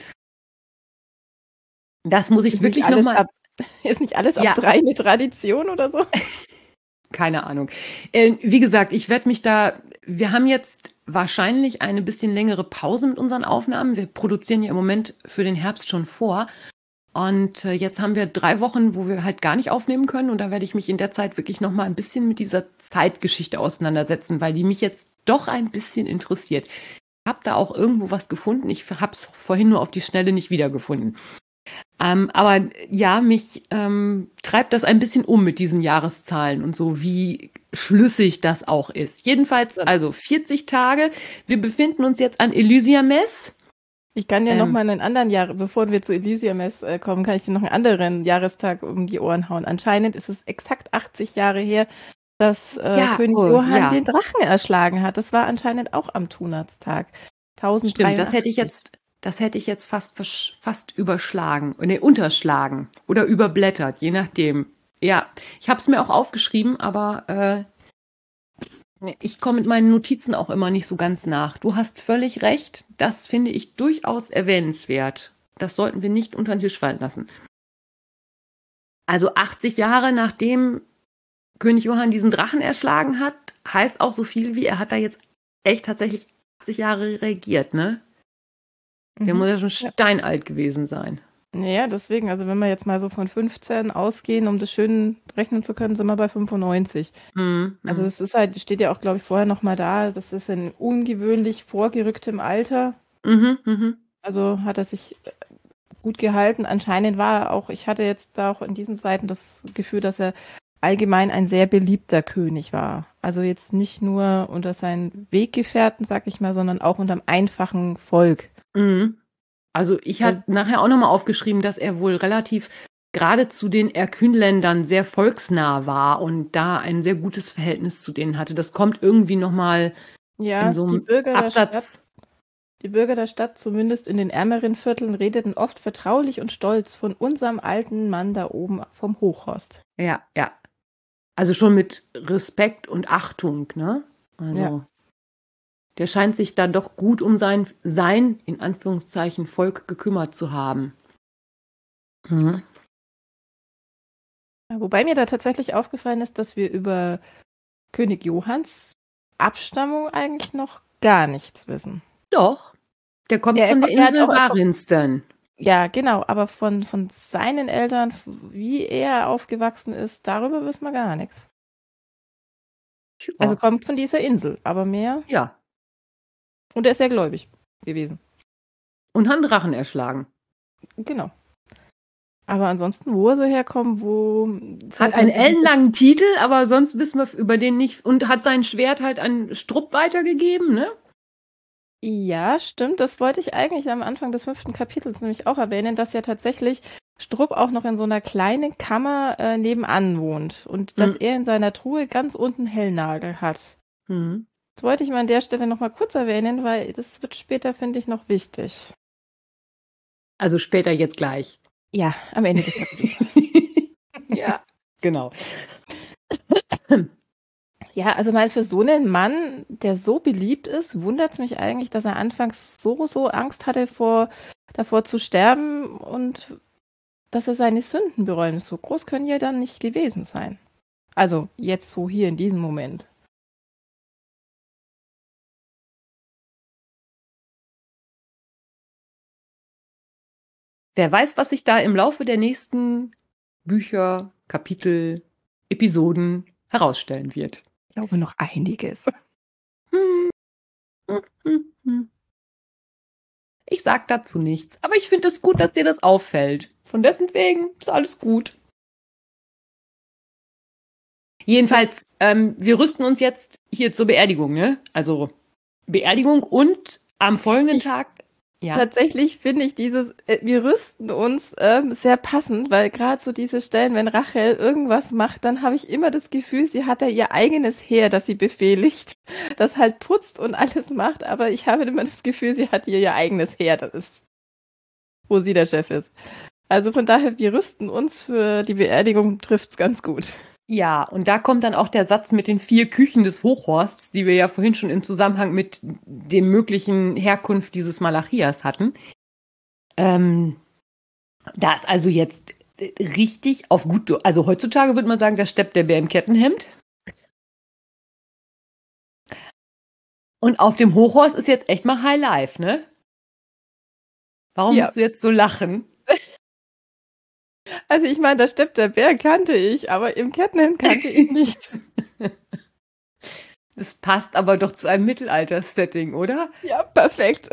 Das muss ich wirklich nochmal... Ist nicht alles ab 3 eine Tradition oder so? Keine Ahnung. Wie gesagt, wir haben jetzt wahrscheinlich eine bisschen längere Pause mit unseren Aufnahmen. Wir produzieren ja im Moment für den Herbst schon vor. Und jetzt haben wir 3 Wochen, wo wir halt gar nicht aufnehmen können. Und da werde ich mich in der Zeit wirklich nochmal ein bisschen mit dieser Zeitgeschichte auseinandersetzen, weil die mich jetzt doch ein bisschen interessiert. Ich habe da auch irgendwo was gefunden. Ich habe es vorhin nur auf die Schnelle nicht wiedergefunden. Aber ja, mich treibt das ein bisschen um mit diesen Jahreszahlen und so, wie schlüssig das auch ist. Jedenfalls also 40 Tage. Wir befinden uns jetzt an Elysiames. Ich kann dir noch mal einen anderen Jahr, bevor wir zu Elysiames kommen, kann ich dir noch einen anderen Jahrestag um die Ohren hauen. Anscheinend ist es exakt 80 Jahre her, dass König Johann den Drachen erschlagen hat. Das war anscheinend auch am Tunatstag. 1083. Stimmt, das hätte ich jetzt fast überschlagen, unterschlagen oder überblättert, je nachdem. Ja, ich habe es mir auch aufgeschrieben, aber ich komme mit meinen Notizen auch immer nicht so ganz nach. Du hast völlig recht, das finde ich durchaus erwähnenswert. Das sollten wir nicht unter den Tisch fallen lassen. Also 80 Jahre nachdem König Johann diesen Drachen erschlagen hat, heißt auch so viel wie, er hat da jetzt echt tatsächlich 80 Jahre regiert, ne? Der muss ja schon steinalt gewesen sein. Ja, deswegen, also wenn wir jetzt mal so von 15 ausgehen, um das schön rechnen zu können, sind wir bei 95. Also es ist halt, steht ja auch, glaube ich, vorher nochmal da, das ist in ungewöhnlich vorgerücktem Alter. Also hat er sich gut gehalten. Anscheinend war er auch, ich hatte jetzt da auch in diesen Seiten das Gefühl, dass er allgemein ein sehr beliebter König war. Also jetzt nicht nur unter seinen Weggefährten, sag ich mal, sondern auch unter dem einfachen Volk. Also ich habe nachher auch nochmal aufgeschrieben, dass er wohl relativ gerade zu den Erkünländern sehr volksnah war und da ein sehr gutes Verhältnis zu denen hatte. Das kommt irgendwie nochmal in so einem Absatz. Die Bürger der Stadt, zumindest in den ärmeren Vierteln, redeten oft vertraulich und stolz von unserem alten Mann da oben vom Hochhorst. Ja. Also schon mit Respekt und Achtung, ne? Also der scheint sich da doch gut um sein in Anführungszeichen, Volk gekümmert zu haben. Wobei mir da tatsächlich aufgefallen ist, dass wir über König Johanns Abstammung eigentlich noch gar nichts wissen. Doch, der kommt von der Insel Varinston. Ja, genau, aber von seinen Eltern, wie er aufgewachsen ist, darüber wissen wir gar nichts. Ja. Also kommt von dieser Insel, aber mehr. Ja. Und er ist sehr gläubig gewesen. Und hat einen Drachen erschlagen. Genau. Aber ansonsten, wo er so herkommt, hat einen ellenlangen Titel, aber sonst wissen wir über den nicht. Und hat sein Schwert halt an Strupp weitergegeben, ne? Ja, stimmt. Das wollte ich eigentlich am Anfang des 5. Kapitels nämlich auch erwähnen, dass ja tatsächlich Strupp auch noch in so einer kleinen Kammer nebenan wohnt. Und dass er in seiner Truhe ganz unten Hellnagel hat. Das wollte ich mal an der Stelle noch mal kurz erwähnen, weil das wird später, finde ich, noch wichtig. Also später jetzt gleich. Ja, am Ende des Kapitels. Ja, genau. Ja, also mal für so einen Mann, der so beliebt ist, wundert es mich eigentlich, dass er anfangs so Angst hatte davor zu sterben und dass er seine Sünden bereuen. So groß können ja dann nicht gewesen sein. Also jetzt so hier in diesem Moment. Wer weiß, was sich da im Laufe der nächsten Bücher, Kapitel, Episoden herausstellen wird. Ich glaube noch einiges. Ich sag dazu nichts, aber ich finde es gut, dass dir das auffällt. Von dessen wegen ist alles gut. Jedenfalls, wir rüsten uns jetzt hier zur Beerdigung, ne? Also Beerdigung und am folgenden Tag. Ja. Tatsächlich finde ich wir rüsten uns sehr passend, weil gerade so diese Stellen, wenn Rachel irgendwas macht, dann habe ich immer das Gefühl, sie hat ja ihr eigenes Heer, das sie befehligt, das halt putzt und alles macht, aber ich habe immer das Gefühl, sie hat ihr eigenes Heer, das ist, wo sie der Chef ist. Also von daher, wir rüsten uns für die Beerdigung, trifft's ganz gut. Ja, und da kommt dann auch der Satz mit den 4 Küchen des Hochhorsts, die wir ja vorhin schon im Zusammenhang mit dem möglichen Herkunft dieses Malachias hatten. Da ist also jetzt richtig auf gut, also heutzutage würde man sagen, da steppt der Bär im Kettenhemd. Und auf dem Hochhorst ist jetzt echt mal High Life, ne? Warum musst du jetzt so lachen? Also ich meine, da steppt der Bär kannte ich, aber im Kettenhemd kannte ich nicht. Das passt aber doch zu einem Mittelalter-Setting, oder? Ja, perfekt.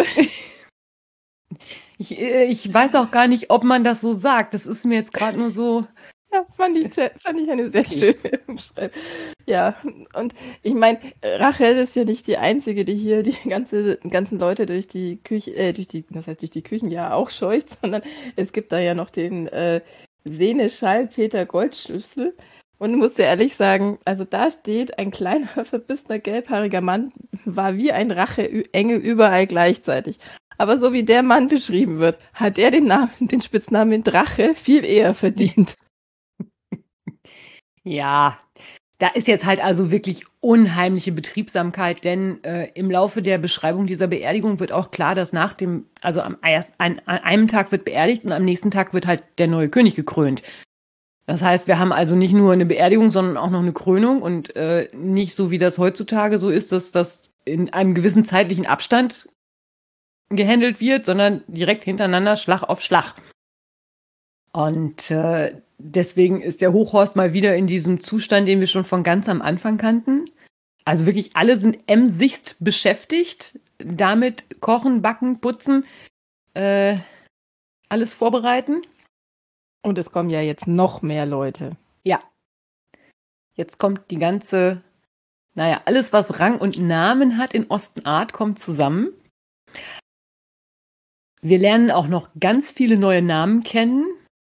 Ich weiß auch gar nicht, ob man das so sagt. Das ist mir jetzt gerade nur so. Ja, fand ich eine sehr schöne Umschreibung. Ja, und ich meine, Rachel ist ja nicht die Einzige, die hier die ganzen Leute durch die Küche, durch die Küchen ja auch scheucht, sondern es gibt da ja noch den Seneschall Peter Goldschlüssel. Und muss dir ehrlich sagen, also da steht, ein kleiner, verbissener, gelbhaariger Mann war wie ein Racheengel überall gleichzeitig. Aber so wie der Mann beschrieben wird, hat er den Spitznamen Drache viel eher verdient. Ja, da ist jetzt halt also wirklich unheimliche Betriebsamkeit, denn im Laufe der Beschreibung dieser Beerdigung wird auch klar, dass an einem Tag wird beerdigt und am nächsten Tag wird halt der neue König gekrönt. Das heißt, wir haben also nicht nur eine Beerdigung, sondern auch noch eine Krönung und nicht so, wie das heutzutage so ist, dass das in einem gewissen zeitlichen Abstand gehandelt wird, sondern direkt hintereinander, Schlag auf Schlag. Und deswegen ist der Hochhorst mal wieder in diesem Zustand, den wir schon von ganz am Anfang kannten. Also wirklich alle sind emsigst beschäftigt, damit kochen, backen, putzen, alles vorbereiten. Und es kommen ja jetzt noch mehr Leute. Ja. Jetzt kommt die ganze, alles, was Rang und Namen hat in Ostenart, kommt zusammen. Wir lernen auch noch ganz viele neue Namen kennen.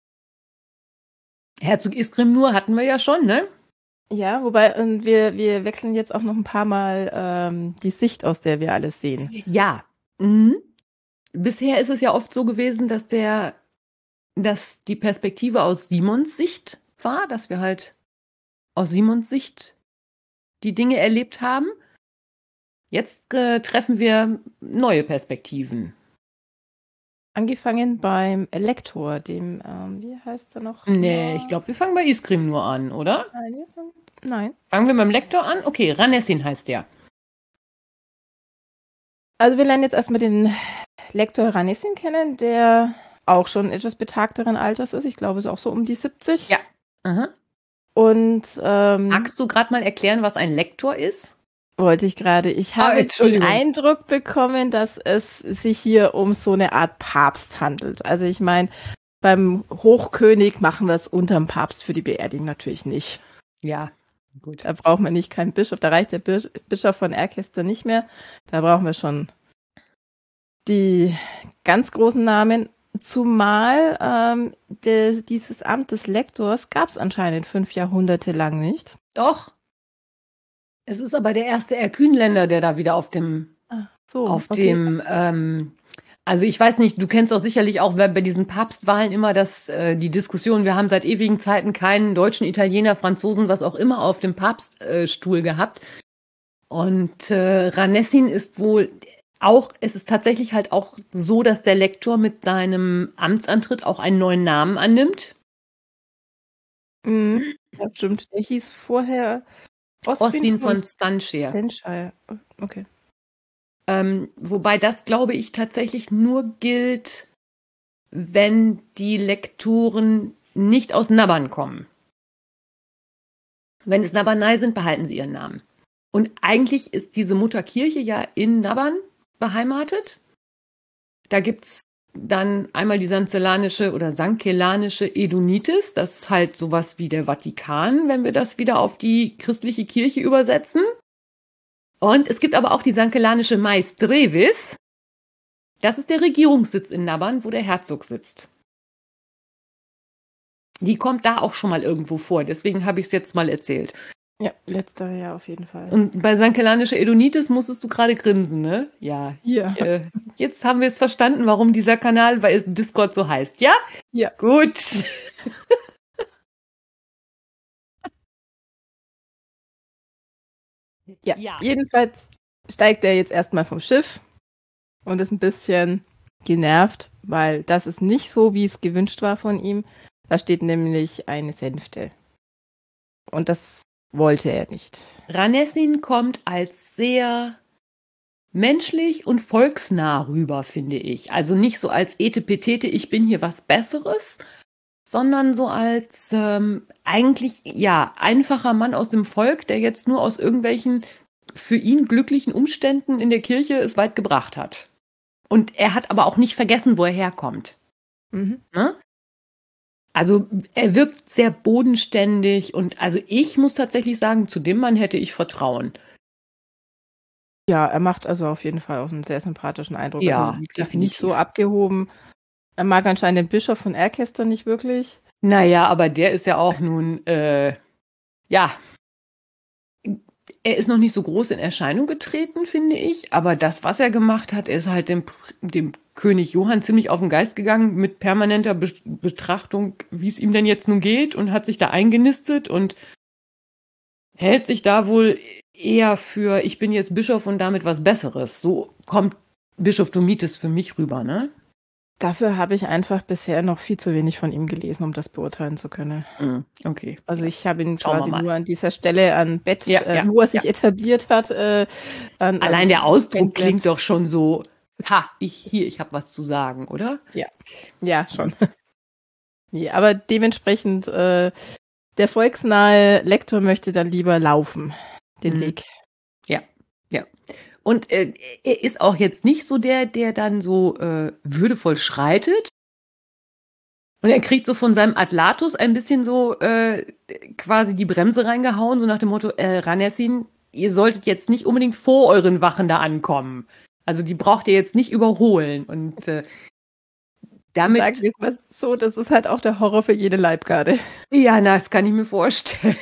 Herzog Iskrimnur hatten wir ja schon, ne? Ja, wobei wir wechseln jetzt auch noch ein paar Mal die Sicht, aus der wir alles sehen. Ja. Mhm. Bisher ist es ja oft so gewesen, dass die Perspektive aus Simons Sicht war, dass wir halt aus Simons Sicht die Dinge erlebt haben. Jetzt treffen wir neue Perspektiven. Angefangen beim Elektor, dem, wie heißt er noch? Nee, ich glaube, wir fangen bei Iskrimnur an, oder? Nein. Fangen wir beim Lektor an? Okay, Ranessin heißt der. Also wir lernen jetzt erstmal den Lektor Ranessin kennen, der auch schon etwas betagteren Alters ist. Ich glaube, es ist auch so um die 70. Ja. Aha. Und magst du gerade mal erklären, was ein Lektor ist? wollte ich gerade. Ich habe den Eindruck bekommen, dass es sich hier um so eine Art Papst handelt. Also ich meine, beim Hochkönig machen wir es unterm Papst für die Beerdigung natürlich nicht. Ja, gut. Da braucht man nicht keinen Bischof. Da reicht der Bischof von Erkester nicht mehr. Da brauchen wir schon die ganz großen Namen. Zumal dieses Amt des Lektors gab es anscheinend 5 Jahrhunderte lang nicht. Doch. Es ist aber der erste Erkünländer, der da wieder auf dem, also ich weiß nicht, du kennst auch sicherlich auch bei diesen Papstwahlen immer die Diskussion, wir haben seit ewigen Zeiten keinen Deutschen, Italiener, Franzosen, was auch immer auf dem Papststuhl gehabt. Und Ranessin ist wohl auch, es ist tatsächlich halt auch so, dass der Lektor mit seinem Amtsantritt auch einen neuen Namen annimmt. Mhm, das stimmt. Der hieß vorher Oswin von Stanshire. Okay. Wobei das, glaube ich, tatsächlich nur gilt, wenn die Lektoren nicht aus Nabbern kommen. Wenn es Nabbernei sind, behalten sie ihren Namen. Und eigentlich ist diese Mutterkirche ja in Nabbern beheimatet. Da gibt es dann einmal die sankellanische Edunitis, das ist halt sowas wie der Vatikan, wenn wir das wieder auf die christliche Kirche übersetzen. Und es gibt aber auch die sankellanische Maestrevis. Das ist der Regierungssitz in Nabbern, wo der Herzog sitzt. Die kommt da auch schon mal irgendwo vor, deswegen habe ich es jetzt mal erzählt. Ja, letzter Jahr auf jeden Fall. Und bei sankellanischer Edonitis musstest du gerade grinsen, ne? Ja. Jetzt haben wir es verstanden, warum dieser Kanal bei Discord so heißt, ja? Ja. Gut. Ja, jedenfalls steigt er jetzt erstmal vom Schiff und ist ein bisschen genervt, weil das ist nicht so, wie es gewünscht war von ihm. Da steht nämlich eine Sänfte. Und das wollte er nicht. Ranessin kommt als sehr menschlich und volksnah rüber, finde ich. Also nicht so als Etepetete, ich bin hier was Besseres, sondern so als eigentlich, einfacher Mann aus dem Volk, der jetzt nur aus irgendwelchen für ihn glücklichen Umständen in der Kirche es weit gebracht hat. Und er hat aber auch nicht vergessen, wo er herkommt. Mhm. Ne? Also er wirkt sehr bodenständig und also ich muss tatsächlich sagen, zu dem Mann hätte ich Vertrauen. Ja, er macht also auf jeden Fall auch einen sehr sympathischen Eindruck. Ja, also, wie gesagt, nicht so abgehoben. Er mag anscheinend den Bischof von Erkester nicht wirklich. Naja, aber der ist ja auch nun, er ist noch nicht so groß in Erscheinung getreten, finde ich. Aber das, was er gemacht hat, er ist halt dem König Johann ziemlich auf den Geist gegangen mit permanenter Betrachtung, wie es ihm denn jetzt nun geht und hat sich da eingenistet und hält sich da wohl eher für, ich bin jetzt Bischof und damit was Besseres. So kommt Bischof Domitis für mich rüber, ne? Dafür habe ich einfach bisher noch viel zu wenig von ihm gelesen, um das beurteilen zu können. Okay. Also ich habe ihn Schauen wir quasi mal. nur an dieser Stelle an Bett, Ja, wo er sich etabliert hat. Allein der Ausdruck kennengelernt. klingt doch schon so, ich habe was zu sagen, oder? Ja, schon. Nee, aber dementsprechend, der volksnahe Lektor möchte dann lieber laufen, den Weg. Ja. Und er ist auch jetzt nicht so der dann so würdevoll schreitet. Und er kriegt so von seinem Atlatus ein bisschen so quasi die Bremse reingehauen, so nach dem Motto, Ranessin, ihr solltet jetzt nicht unbedingt vor euren Wachen da ankommen. Also die braucht ihr jetzt nicht überholen. Und damit... Sagen wir es mal so, das ist halt auch der Horror für jede Leibgarde. Ja, das kann ich mir vorstellen.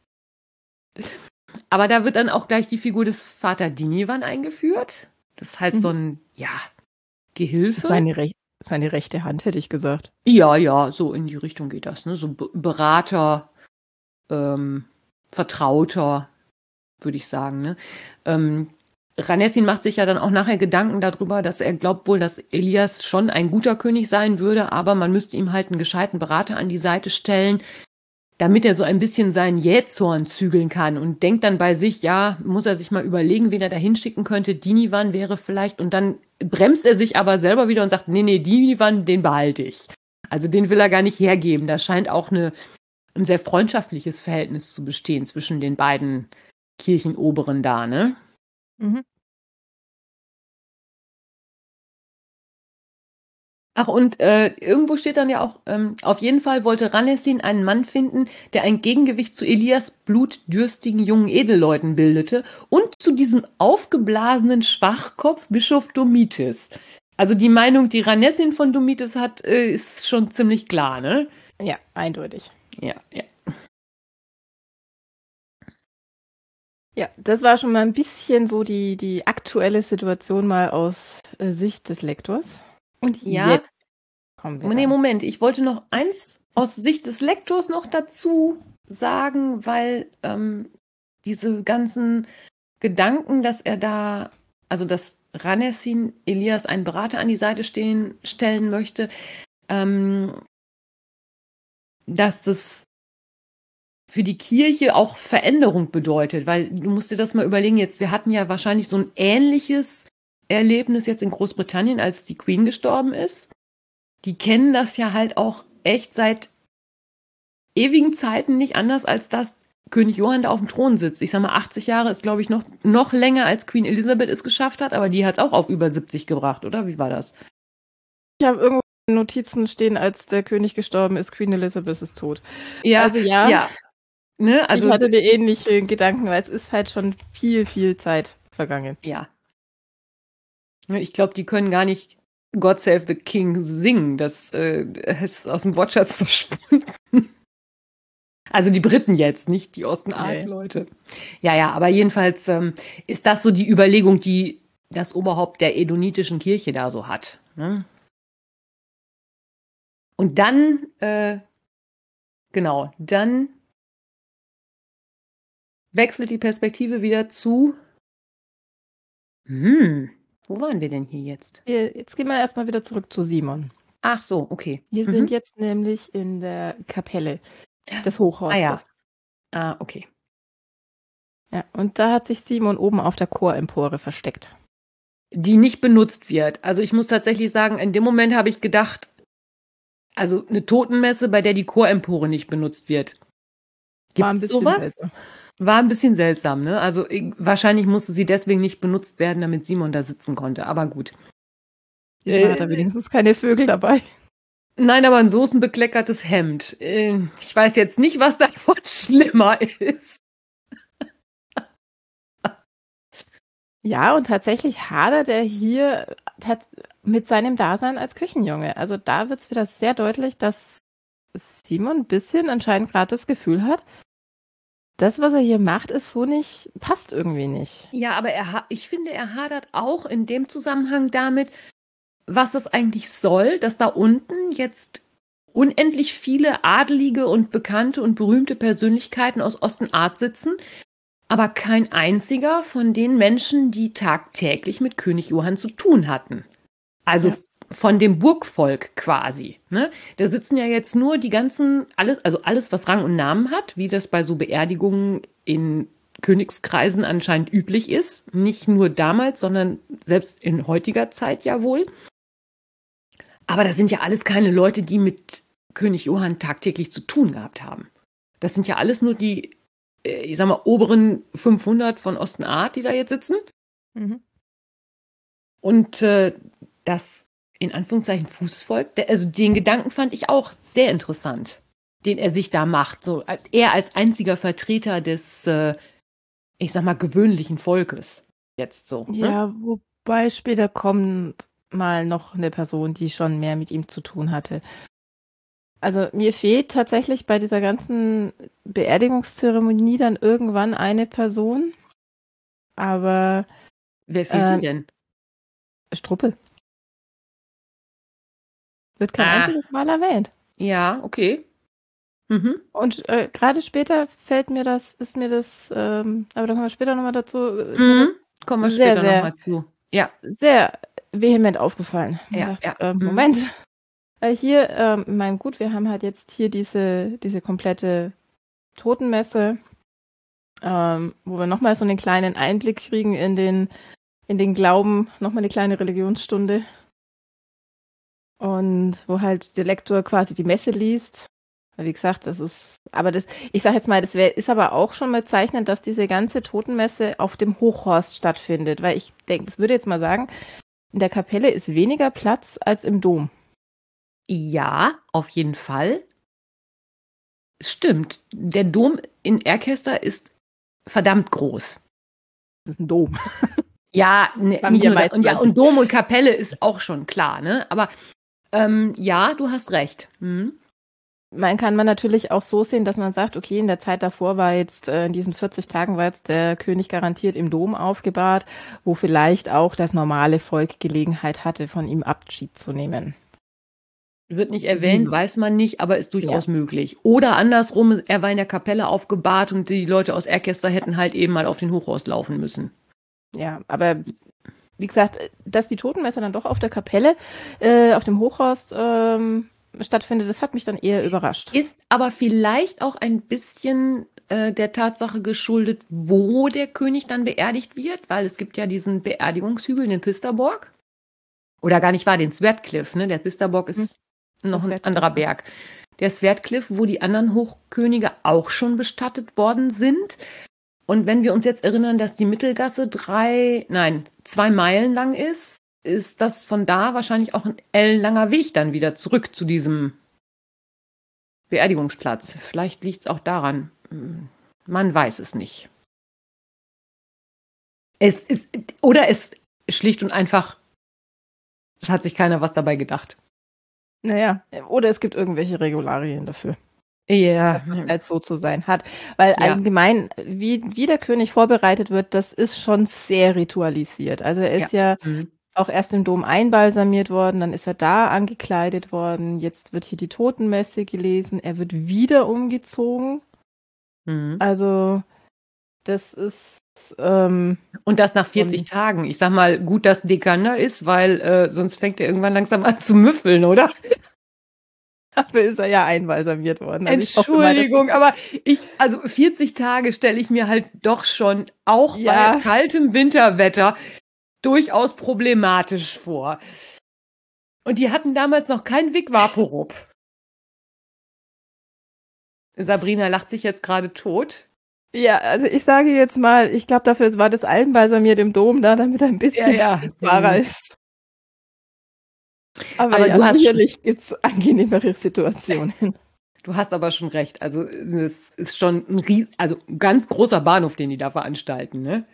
Aber da wird dann auch gleich die Figur des Vater Dinivan eingeführt. Das ist halt so ein, Gehilfe. Seine rechte Hand, hätte ich gesagt. Ja, so in die Richtung geht das, ne? So Berater, Vertrauter, würde ich sagen, ne? Ranessin macht sich ja dann auch nachher Gedanken darüber, dass er glaubt wohl, dass Elias schon ein guter König sein würde, aber man müsste ihm halt einen gescheiten Berater an die Seite stellen, damit er so ein bisschen seinen Jähzorn zügeln kann und denkt dann bei sich, ja, muss er sich mal überlegen, wen er da hinschicken könnte. Dinivan wäre vielleicht, und dann bremst er sich aber selber wieder und sagt, nee, Dinivan, den behalte ich. Also den will er gar nicht hergeben. Da scheint auch ein sehr freundschaftliches Verhältnis zu bestehen zwischen den beiden Kirchenoberen da, ne? Ach, und irgendwo steht dann ja auch, auf jeden Fall wollte Ranessin einen Mann finden, der ein Gegengewicht zu Elias blutdürstigen jungen Edelleuten bildete und zu diesem aufgeblasenen Schwachkopf Bischof Domitis. Also die Meinung, die Ranessin von Domitis hat, ist schon ziemlich klar, ne? Ja, eindeutig. Ja. Ja, das war schon mal ein bisschen so die aktuelle Situation mal aus Sicht des Lektors. Und jetzt kommen wir. Nee, Moment, ich wollte noch eins aus Sicht des Lektors noch dazu sagen, weil diese ganzen Gedanken, dass er da, also dass Ranessin Elias einen Berater an die Seite stellen möchte, dass das für die Kirche auch Veränderung bedeutet, weil du musst dir das mal überlegen, jetzt, wir hatten ja wahrscheinlich so ein ähnliches Erlebnis jetzt in Großbritannien, als die Queen gestorben ist. Die kennen das ja halt auch echt seit ewigen Zeiten nicht anders, als dass König Johann da auf dem Thron sitzt. Ich sag mal, 80 Jahre ist, glaube ich, noch länger, als Queen Elizabeth es geschafft hat, aber die hat es auch auf über 70 gebracht, oder? Wie war das? Ich habe irgendwo Notizen stehen, als der König gestorben ist, Queen Elizabeth ist tot. Ja, also ja. Ne, also, ich hatte eine ähnliche Gedanken, weil es ist halt schon viel, viel Zeit vergangen. Ja. Ich glaube, die können gar nicht God Save the King singen. Das ist aus dem Wortschatz verschwunden. Also die Briten jetzt, nicht die Ostenart-Leute. Ja, aber jedenfalls ist das so die Überlegung, die das Oberhaupt der edonitischen Kirche da so hat. Ne? Und dann, dann wechselt die Perspektive wieder zu. Wo waren wir denn hier jetzt? Jetzt gehen wir erstmal wieder zurück zu Simon. Ach so, okay. Wir sind jetzt nämlich in der Kapelle des Hochhostes. Okay. Ja, und da hat sich Simon oben auf der Chorempore versteckt. Die nicht benutzt wird. Also ich muss tatsächlich sagen, in dem Moment habe ich gedacht, also eine Totenmesse, bei der die Chorempore nicht benutzt wird. Gibt es sowas? Seltsam. War ein bisschen seltsam, ne? Also wahrscheinlich musste sie deswegen nicht benutzt werden, damit Simon da sitzen konnte. Aber gut. Diesmal hat er wenigstens keine Vögel dabei. Nein, aber ein soßenbekleckertes Hemd. Ich weiß jetzt nicht, was davon schlimmer ist. Ja, und tatsächlich hadert er hier mit seinem Dasein als Küchenjunge. Also da wird es wieder sehr deutlich, dass Simon ein bisschen anscheinend gerade das Gefühl hat, das, was er hier macht, ist so nicht, passt irgendwie nicht. Ja, aber ich finde, er hadert auch in dem Zusammenhang damit, was das eigentlich soll, dass da unten jetzt unendlich viele adelige und bekannte und berühmte Persönlichkeiten aus Ostenart sitzen, aber kein einziger von den Menschen, die tagtäglich mit König Johann zu tun hatten. Also von dem Burgvolk quasi. Ne? Da sitzen ja jetzt nur die ganzen, alles, was Rang und Namen hat, wie das bei so Beerdigungen in Königskreisen anscheinend üblich ist. Nicht nur damals, sondern selbst in heutiger Zeit ja wohl. Aber das sind ja alles keine Leute, die mit König Johann tagtäglich zu tun gehabt haben. Das sind ja alles nur die, ich sag mal, oberen 500 von Ostenart, die da jetzt sitzen. Mhm. Und das in Anführungszeichen Fußvolk, also den Gedanken fand ich auch sehr interessant, den er sich da macht. So, er als einziger Vertreter des, ich sag mal, gewöhnlichen Volkes. Jetzt so. Ne? Ja, wobei später kommt mal noch eine Person, die schon mehr mit ihm zu tun hatte. Also mir fehlt tatsächlich bei dieser ganzen Beerdigungszeremonie dann irgendwann eine Person. Aber Wer fehlt dir denn? Struppel. Wird kein Ah. einziges Mal erwähnt. Ja, okay. Mhm. Und gerade später ist mir das, aber da kommen wir später nochmal dazu, ist mir Mhm. Kommen wir das sehr, später nochmal zu. Ja. sehr vehement aufgefallen. Ich Ja, dachte, ja. Moment. Weil hier, mein gut, wir haben halt jetzt hier diese komplette Totenmesse, wo wir nochmal so einen kleinen Einblick kriegen in den Glauben, nochmal eine kleine Religionsstunde. Und wo halt der Lektor quasi die Messe liest. Wie gesagt, ich sag jetzt mal, ist aber auch schon bezeichnend, dass diese ganze Totenmesse auf dem Hochhorst stattfindet. Weil ich denke, ich würde jetzt mal sagen, in der Kapelle ist weniger Platz als im Dom. Ja, auf jeden Fall. Stimmt. Der Dom in Erkester ist verdammt groß. Das ist ein Dom. Ja, Haben nicht wir nur meistens und Dom und Kapelle ist auch schon klar, ne? Aber ja, du hast recht. Mhm. Kann man natürlich auch so sehen, dass man sagt, okay, in der Zeit davor war jetzt, in diesen 40 Tagen war jetzt der König garantiert im Dom aufgebahrt, wo vielleicht auch das normale Volk Gelegenheit hatte, von ihm Abschied zu nehmen. Wird nicht erwähnt, weiß man nicht, aber ist durchaus möglich. Oder andersrum, er war in der Kapelle aufgebahrt und die Leute aus Erkester hätten halt eben mal auf den Hochhaus laufen müssen. Ja, aber wie gesagt, dass die Totenmesse dann doch auf der Kapelle, auf dem Hochhaus stattfindet, das hat mich dann eher überrascht. Ist aber vielleicht auch ein bisschen der Tatsache geschuldet, wo der König dann beerdigt wird, weil es gibt ja diesen Beerdigungshügel, den Pisterborg. Oder gar nicht wahr, den Swertcliff, ne? Der Pisterborg ist noch ein anderer Berg. Der Swertcliff, wo die anderen Hochkönige auch schon bestattet worden sind. Und wenn wir uns jetzt erinnern, dass die Mittelgasse 2 Meilen lang ist, ist das von da wahrscheinlich auch ein ellenlanger Weg dann wieder zurück zu diesem Beerdigungsplatz. Vielleicht liegt es auch daran. Man weiß es nicht. Es schlicht und einfach, es hat sich keiner was dabei gedacht. Naja, oder es gibt irgendwelche Regularien dafür. Ja. Dass es halt so zu sein hat. Weil allgemein, wie der König vorbereitet wird, das ist schon sehr ritualisiert. Also er ist ja auch erst im Dom einbalsamiert worden, dann ist er da angekleidet worden, jetzt wird hier die Totenmesse gelesen, er wird wieder umgezogen. Also das ist und das nach 40 Tagen. Ich sag mal, gut, dass Dekander ist, weil sonst fängt er irgendwann langsam an zu müffeln, oder? Dafür ist er ja einbalsamiert worden. Also Entschuldigung, aber 40 Tage stelle ich mir halt doch schon auch bei kaltem Winterwetter durchaus problematisch vor. Und die hatten damals noch kein Vic Vaporub. Sabrina lacht sich jetzt gerade tot. Ja, also ich sage jetzt mal, ich glaube, dafür war das einbalsamiert im Dom da, damit er ein bisschen fahrbar ist. Aber ja, sicherlich gibt es angenehmere Situationen. Du hast aber schon recht. Also es ist schon ein ganz großer Bahnhof, den die da veranstalten, ne?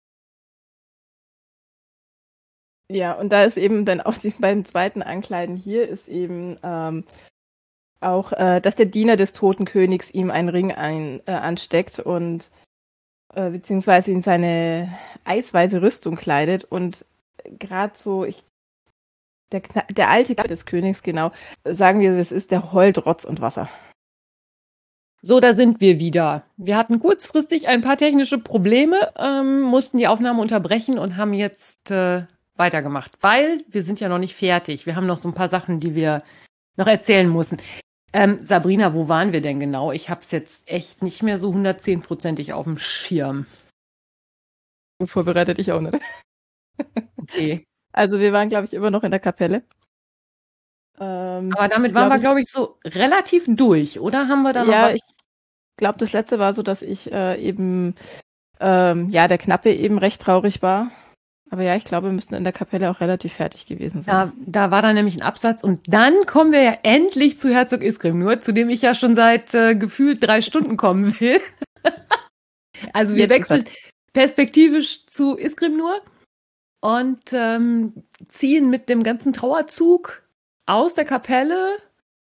Ja, und da ist eben dann auch beim zweiten Ankleiden hier ist eben auch, dass der Diener des toten Königs ihm einen Ring ansteckt und beziehungsweise in seine eisweiße Rüstung kleidet und gerade so, der alte Gatte des Königs, genau, sagen wir, es ist der heult Rotz und Wasser. So, da sind wir wieder. Wir hatten kurzfristig ein paar technische Probleme, mussten die Aufnahme unterbrechen und haben jetzt weitergemacht, weil wir sind ja noch nicht fertig. Wir haben noch so ein paar Sachen, die wir noch erzählen müssen. Sabrina, wo waren wir denn genau? Ich habe es jetzt echt nicht mehr so 110%ig auf dem Schirm. Vorbereitet ich auch nicht. Okay. Also wir waren, glaube ich, immer noch in der Kapelle. Aber damit waren wir, glaube ich, so relativ durch, oder? Haben wir da noch was? Ich glaube, das letzte war so, dass ich eben, der Knappe eben recht traurig war. Aber ja, ich glaube, wir müssten in der Kapelle auch relativ fertig gewesen sein. Da war dann nämlich ein Absatz und dann kommen wir ja endlich zu Herzog Isgrim, zu dem ich ja schon seit gefühlt 3 Stunden kommen will. Also wir wechseln perspektivisch zu Isgrimnur und ziehen mit dem ganzen Trauerzug aus der Kapelle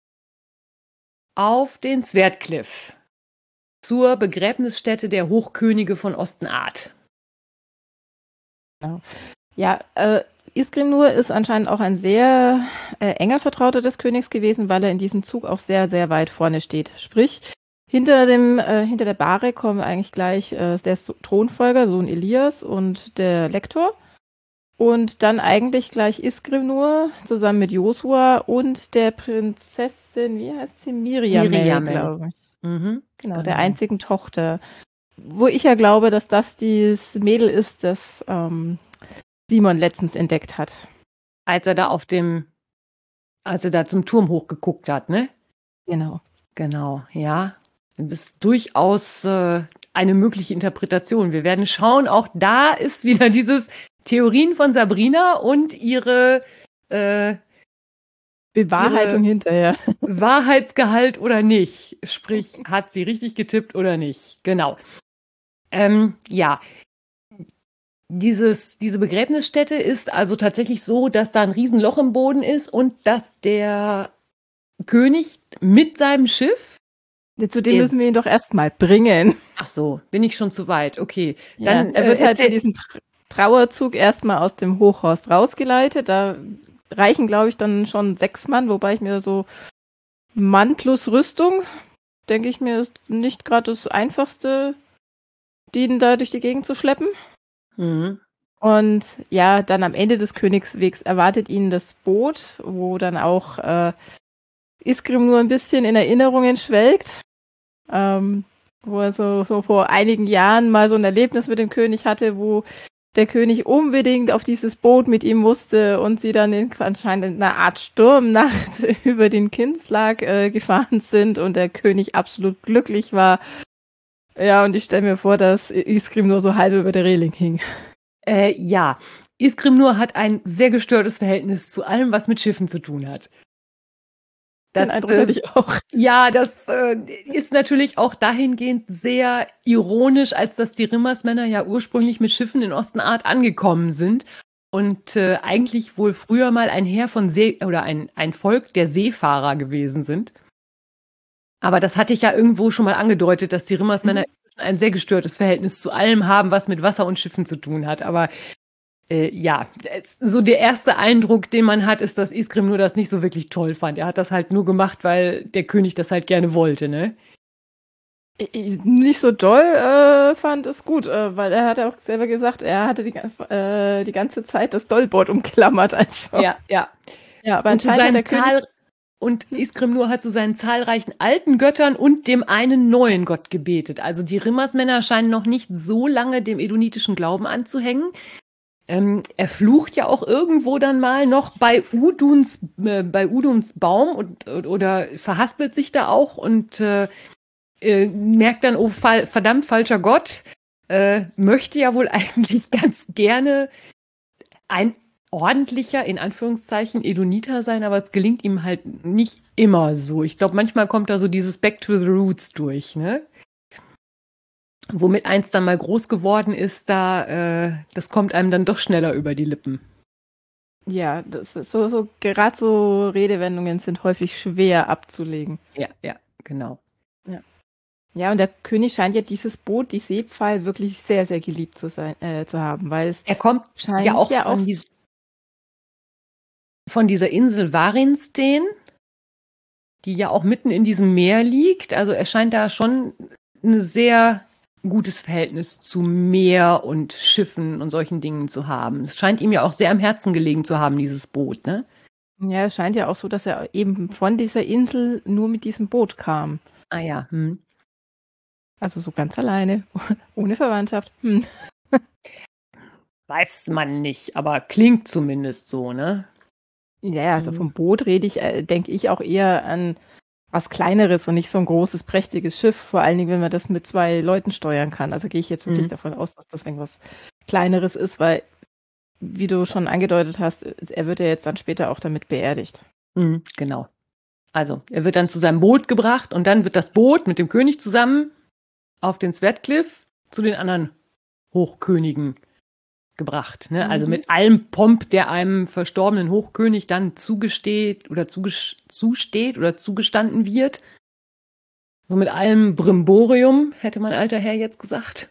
auf den Sverdkliff zur Begräbnisstätte der Hochkönige von Ostenart. Genau. Ja, Isgrimnur ist anscheinend auch ein sehr enger Vertrauter des Königs gewesen, weil er in diesem Zug auch sehr, sehr weit vorne steht. Sprich, hinter der Bahre kommen eigentlich gleich der Thronfolger, Sohn Elias und der Lektor. Und dann eigentlich gleich Isgrimnur zusammen mit Josua und der Prinzessin, wie heißt sie? Miriamel, glaube ich. Genau, der einzigen Tochter. Wo ich ja glaube, dass das dieses Mädel ist, das Simon letztens entdeckt hat. Als er da zum Turm hochgeguckt hat, ne? Genau, ja. Das ist durchaus eine mögliche Interpretation. Wir werden schauen, auch da ist wieder dieses Theorien von Sabrina und ihre Bewahrheitung hinterher. Wahrheitsgehalt oder nicht. Sprich, hat sie richtig getippt oder nicht. Genau. Diese Begräbnisstätte ist also tatsächlich so, dass da ein Riesenloch im Boden ist und dass der König mit seinem Schiff. Zu dem müssen wir ihn doch erstmal bringen. Ach so, bin ich schon zu weit. Okay. Dann, er wird halt für diesen Trauerzug erstmal aus dem Hochhorst rausgeleitet. Da reichen, glaube ich, dann schon 6 Mann, wobei ich mir so Mann plus Rüstung, denke ich mir, ist nicht gerade das Einfachste, den da durch die Gegend zu schleppen. Mhm. Und ja, dann am Ende des Königswegs erwartet ihn das Boot, wo dann auch Isgrim nur ein bisschen in Erinnerungen schwelgt, wo er so vor einigen Jahren mal so ein Erlebnis mit dem König hatte, wo der König unbedingt auf dieses Boot mit ihm musste und sie dann anscheinend in einer Art Sturmnacht über den Kinzlag gefahren sind und der König absolut glücklich war. Ja, und ich stelle mir vor, dass Isgrim nur so halb über der Reling hing. Ja, Isgrimnur hat ein sehr gestörtes Verhältnis zu allem, was mit Schiffen zu tun hat. Den Eindruck hatte ich auch. Ja, das ist natürlich auch dahingehend sehr ironisch, als dass die Rimmersmänner ja ursprünglich mit Schiffen in Ostenart angekommen sind und eigentlich wohl früher mal ein Heer von ein Volk der Seefahrer gewesen sind. Aber das hatte ich ja irgendwo schon mal angedeutet, dass die Rimmersmänner ein sehr gestörtes Verhältnis zu allem haben, was mit Wasser und Schiffen zu tun hat. Aber so der erste Eindruck, den man hat, ist, dass Isgrimnur das nicht so wirklich toll fand. Er hat das halt nur gemacht, weil der König das halt gerne wollte, ne? Nicht so doll fand es gut, weil er hat ja auch selber gesagt, er hatte die ganze Zeit das Dollboard umklammert. Also. Ja. Ja, aber anscheinend der König... Und Isgrimnur hat zu seinen zahlreichen alten Göttern und dem einen neuen Gott gebetet. Also die Rimmersmänner scheinen noch nicht so lange dem edonitischen Glauben anzuhängen. Er flucht ja auch irgendwo dann mal noch bei Uduns Baum oder verhaspelt sich da auch und merkt dann, oh verdammt, falscher Gott, möchte ja wohl eigentlich ganz gerne ein ordentlicher, in Anführungszeichen, Edoniter sein, aber es gelingt ihm halt nicht immer so. Ich glaube, manchmal kommt da so dieses Back to the Roots durch, ne? Womit eins dann mal groß geworden ist, das kommt einem dann doch schneller über die Lippen. Ja, das ist gerade so Redewendungen sind häufig schwer abzulegen. Ja, genau. Ja, und der König scheint ja dieses Boot, die Seepfeil, wirklich sehr, sehr geliebt zu haben, weil er kommt ja auch von dieser Insel Varinsten, die ja auch mitten in diesem Meer liegt. Also er scheint da schon eine sehr gutes Verhältnis zu Meer und Schiffen und solchen Dingen zu haben. Es scheint ihm ja auch sehr am Herzen gelegen zu haben, dieses Boot, ne? Ja, es scheint ja auch so, dass er eben von dieser Insel nur mit diesem Boot kam. Ah ja. Also so ganz alleine, ohne Verwandtschaft. Weiß man nicht, aber klingt zumindest so, ne? Ja, also vom Boot denke ich auch eher an was Kleineres und nicht so ein großes, prächtiges Schiff. Vor allen Dingen, wenn man das mit 2 Leuten steuern kann. Also gehe ich jetzt wirklich davon aus, dass das irgendwas Kleineres ist, weil, wie du schon angedeutet hast, er wird ja jetzt dann später auch damit beerdigt. Genau. Also, er wird dann zu seinem Boot gebracht und dann wird das Boot mit dem König zusammen auf den Swertcliff zu den anderen Hochkönigen gebracht. Ne? Also mit allem Pomp, der einem verstorbenen Hochkönig dann zusteht oder zugestanden wird. So mit allem Brimborium, hätte mein alter Herr jetzt gesagt.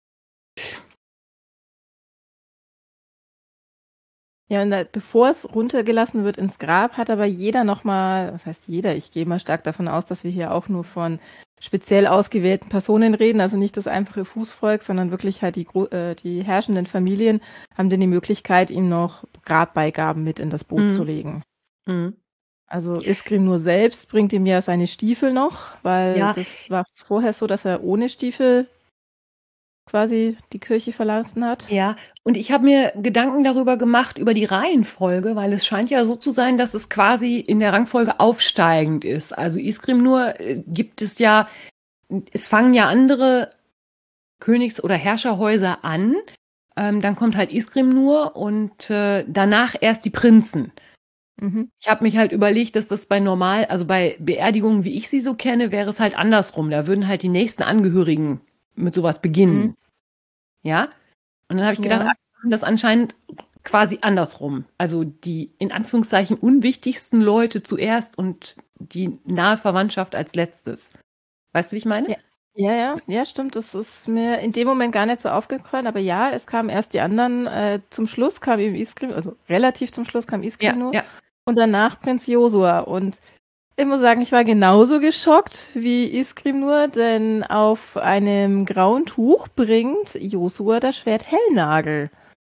Ja, und bevor es runtergelassen wird ins Grab, hat aber jeder nochmal, was heißt jeder, ich gehe mal stark davon aus, dass wir hier auch nur von speziell ausgewählten Personen reden, also nicht das einfache Fußvolk, sondern wirklich halt die herrschenden Familien haben dann die Möglichkeit, ihm noch Grabbeigaben mit in das Boot zu legen. Also Iskrim nur selbst bringt ihm ja seine Stiefel noch, weil das war vorher so, dass er ohne Stiefel quasi die Kirche verlassen hat. Ja, und ich habe mir Gedanken darüber gemacht, über die Reihenfolge, weil es scheint ja so zu sein, dass es quasi in der Rangfolge aufsteigend ist. Also Iskrimnur gibt es ja, es fangen ja andere Königs- oder Herrscherhäuser an, dann kommt halt Iskrimnur und danach erst die Prinzen. Ich habe mich halt überlegt, dass das also bei Beerdigungen, wie ich sie so kenne, wäre es halt andersrum. Da würden halt die nächsten Angehörigen mit sowas beginnen. Ja? Und dann habe ich gedacht, das anscheinend quasi andersrum. Also die in Anführungszeichen unwichtigsten Leute zuerst und die nahe Verwandtschaft als letztes. Weißt du, wie ich meine? Ja, stimmt. Das ist mir in dem Moment gar nicht so aufgefallen, aber ja, es kamen erst die anderen. Zum Schluss kam eben Iskrim, also relativ zum Schluss kam Iskrim nur. Ja. Und danach Prinz Josua. Und ich muss sagen, ich war genauso geschockt wie Iskrim nur, denn auf einem grauen Tuch bringt Josua das Schwert Hellnagel.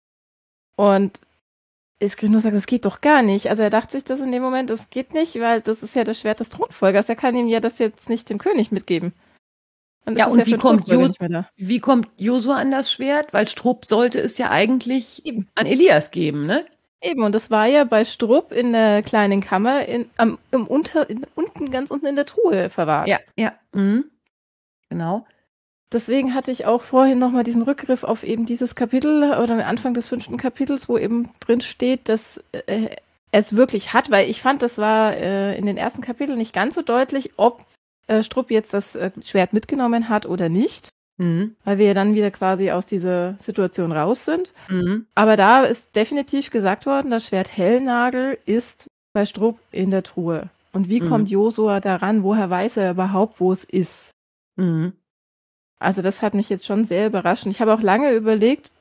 Und Iskrim nur sagt, das geht doch gar nicht. Also er dachte sich das in dem Moment, das geht nicht, weil das ist ja das Schwert des Thronfolgers. Er kann ihm ja das jetzt nicht dem König mitgeben. Und wie kommt Josua an das Schwert? Weil Strupp sollte es ja eigentlich an Elias geben, ne? Eben, und das war ja bei Strupp in der kleinen Kammer unten, ganz unten in der Truhe verwahrt. Ja. Genau. Deswegen hatte ich auch vorhin nochmal diesen Rückgriff auf eben dieses Kapitel oder am Anfang des 5. Kapitels, wo eben drin steht, dass es wirklich hat, weil ich fand, das war in den ersten Kapiteln nicht ganz so deutlich, ob Strupp jetzt das Schwert mitgenommen hat oder nicht. Weil wir ja dann wieder quasi aus dieser Situation raus sind. Aber da ist definitiv gesagt worden, das Schwert Hellnagel ist bei Strupp in der Truhe. Und wie kommt Josua daran? Woher weiß er überhaupt, wo es ist? Also das hat mich jetzt schon sehr überrascht. Ich habe auch lange überlegt,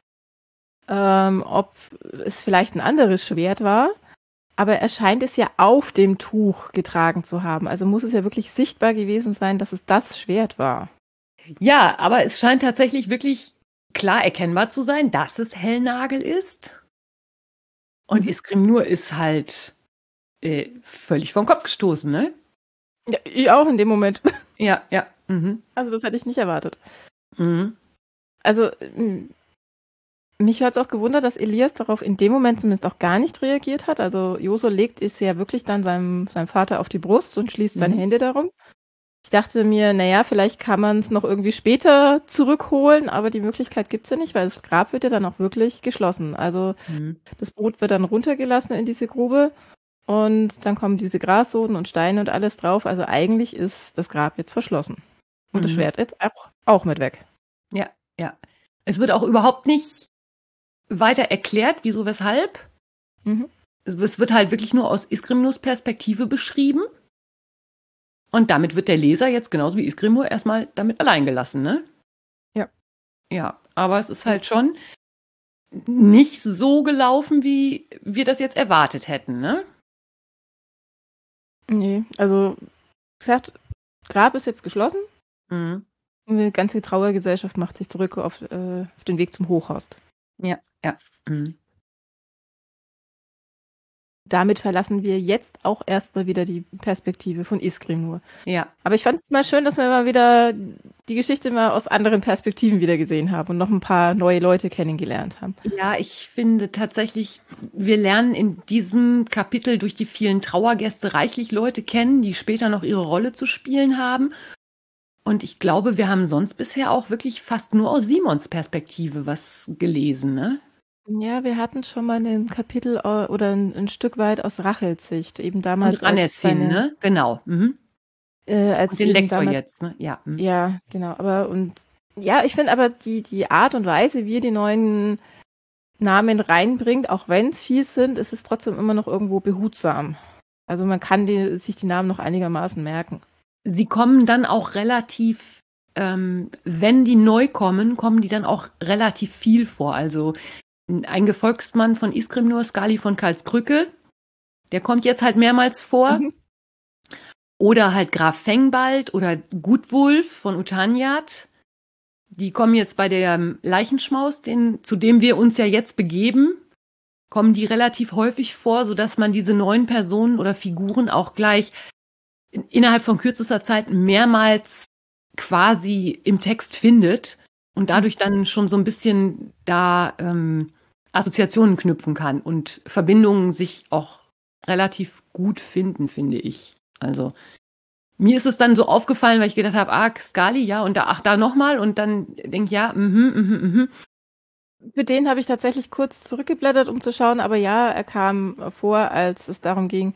ob es vielleicht ein anderes Schwert war. Aber er scheint es ja auf dem Tuch getragen zu haben. Also muss es ja wirklich sichtbar gewesen sein, dass es das Schwert war. Ja, aber es scheint tatsächlich wirklich klar erkennbar zu sein, dass es Hellnagel ist. Und Iskrim ist halt völlig vom Kopf gestoßen, ne? Ja, ich auch in dem Moment. Ja. Also das hätte ich nicht erwartet. Also mich hat es auch gewundert, dass Elias darauf in dem Moment zumindest auch gar nicht reagiert hat. Also Josua legt es ja wirklich dann seinem Vater auf die Brust und schließt seine Hände darum. Ich dachte mir, naja, vielleicht kann man es noch irgendwie später zurückholen, aber die Möglichkeit gibt es ja nicht, weil das Grab wird ja dann auch wirklich geschlossen. Also das Boot wird dann runtergelassen in diese Grube und dann kommen diese Grassoden und Steine und alles drauf. Also eigentlich ist das Grab jetzt verschlossen. Und das Schwert jetzt auch mit weg. Ja. Es wird auch überhaupt nicht weiter erklärt, wieso, weshalb. Es wird halt wirklich nur aus Iskrimnurs Perspektive beschrieben. Und damit wird der Leser jetzt genauso wie Iskrimnur erstmal damit allein gelassen, ne? Ja. Ja, aber es ist halt schon nicht so gelaufen, wie wir das jetzt erwartet hätten, ne? Nee, also, wie gesagt, Grab ist jetzt geschlossen. Eine ganze Trauergesellschaft macht sich zurück auf den Weg zum Hochhorst. Ja, ja. Mhm. Damit verlassen wir jetzt auch erstmal wieder die Perspektive von Iskrimnur. Ja. Aber ich fand es mal schön, dass wir mal wieder die Geschichte mal aus anderen Perspektiven wieder gesehen haben und noch ein paar neue Leute kennengelernt haben. Ja, ich finde tatsächlich, wir lernen in diesem Kapitel durch die vielen Trauergäste reichlich Leute kennen, die später noch ihre Rolle zu spielen haben. Und ich glaube, wir haben sonst bisher auch wirklich fast nur aus Simons Perspektive was gelesen, ne? Ja, wir hatten schon mal ein Kapitel oder ein Stück weit aus Rachels Sicht, eben damals Und Ranesshin, ne? Genau. Mhm. als Und den eben Lektor damals, jetzt, ne? Ja. Mhm. ja, genau. Ich finde aber die Art und Weise, wie ihr die neuen Namen reinbringt, auch wenn es viel sind, ist es trotzdem immer noch irgendwo behutsam. Also man kann sich die Namen noch einigermaßen merken. Sie kommen dann auch relativ, wenn die neu kommen, kommen die dann auch relativ viel vor. Also ein Gefolgsmann von Iskrimnur, Skali von Karlskrücke, der kommt jetzt halt mehrmals vor. Mhm. Oder halt Graf Fengbald oder Gutwulf von Utanjat. Die kommen jetzt bei der Leichenschmaus, zu dem wir uns ja jetzt begeben, kommen die relativ häufig vor, sodass man diese neuen Personen oder Figuren auch gleich innerhalb von kürzester Zeit mehrmals quasi im Text findet und dadurch dann schon so ein bisschen da Assoziationen knüpfen kann und Verbindungen sich auch relativ gut finden, finde ich. Also mir ist es dann so aufgefallen, weil ich gedacht habe, Skali, ja, und da nochmal und dann denke ich, ja, Für den habe ich tatsächlich kurz zurückgeblättert, um zu schauen, aber ja, er kam vor, als es darum ging,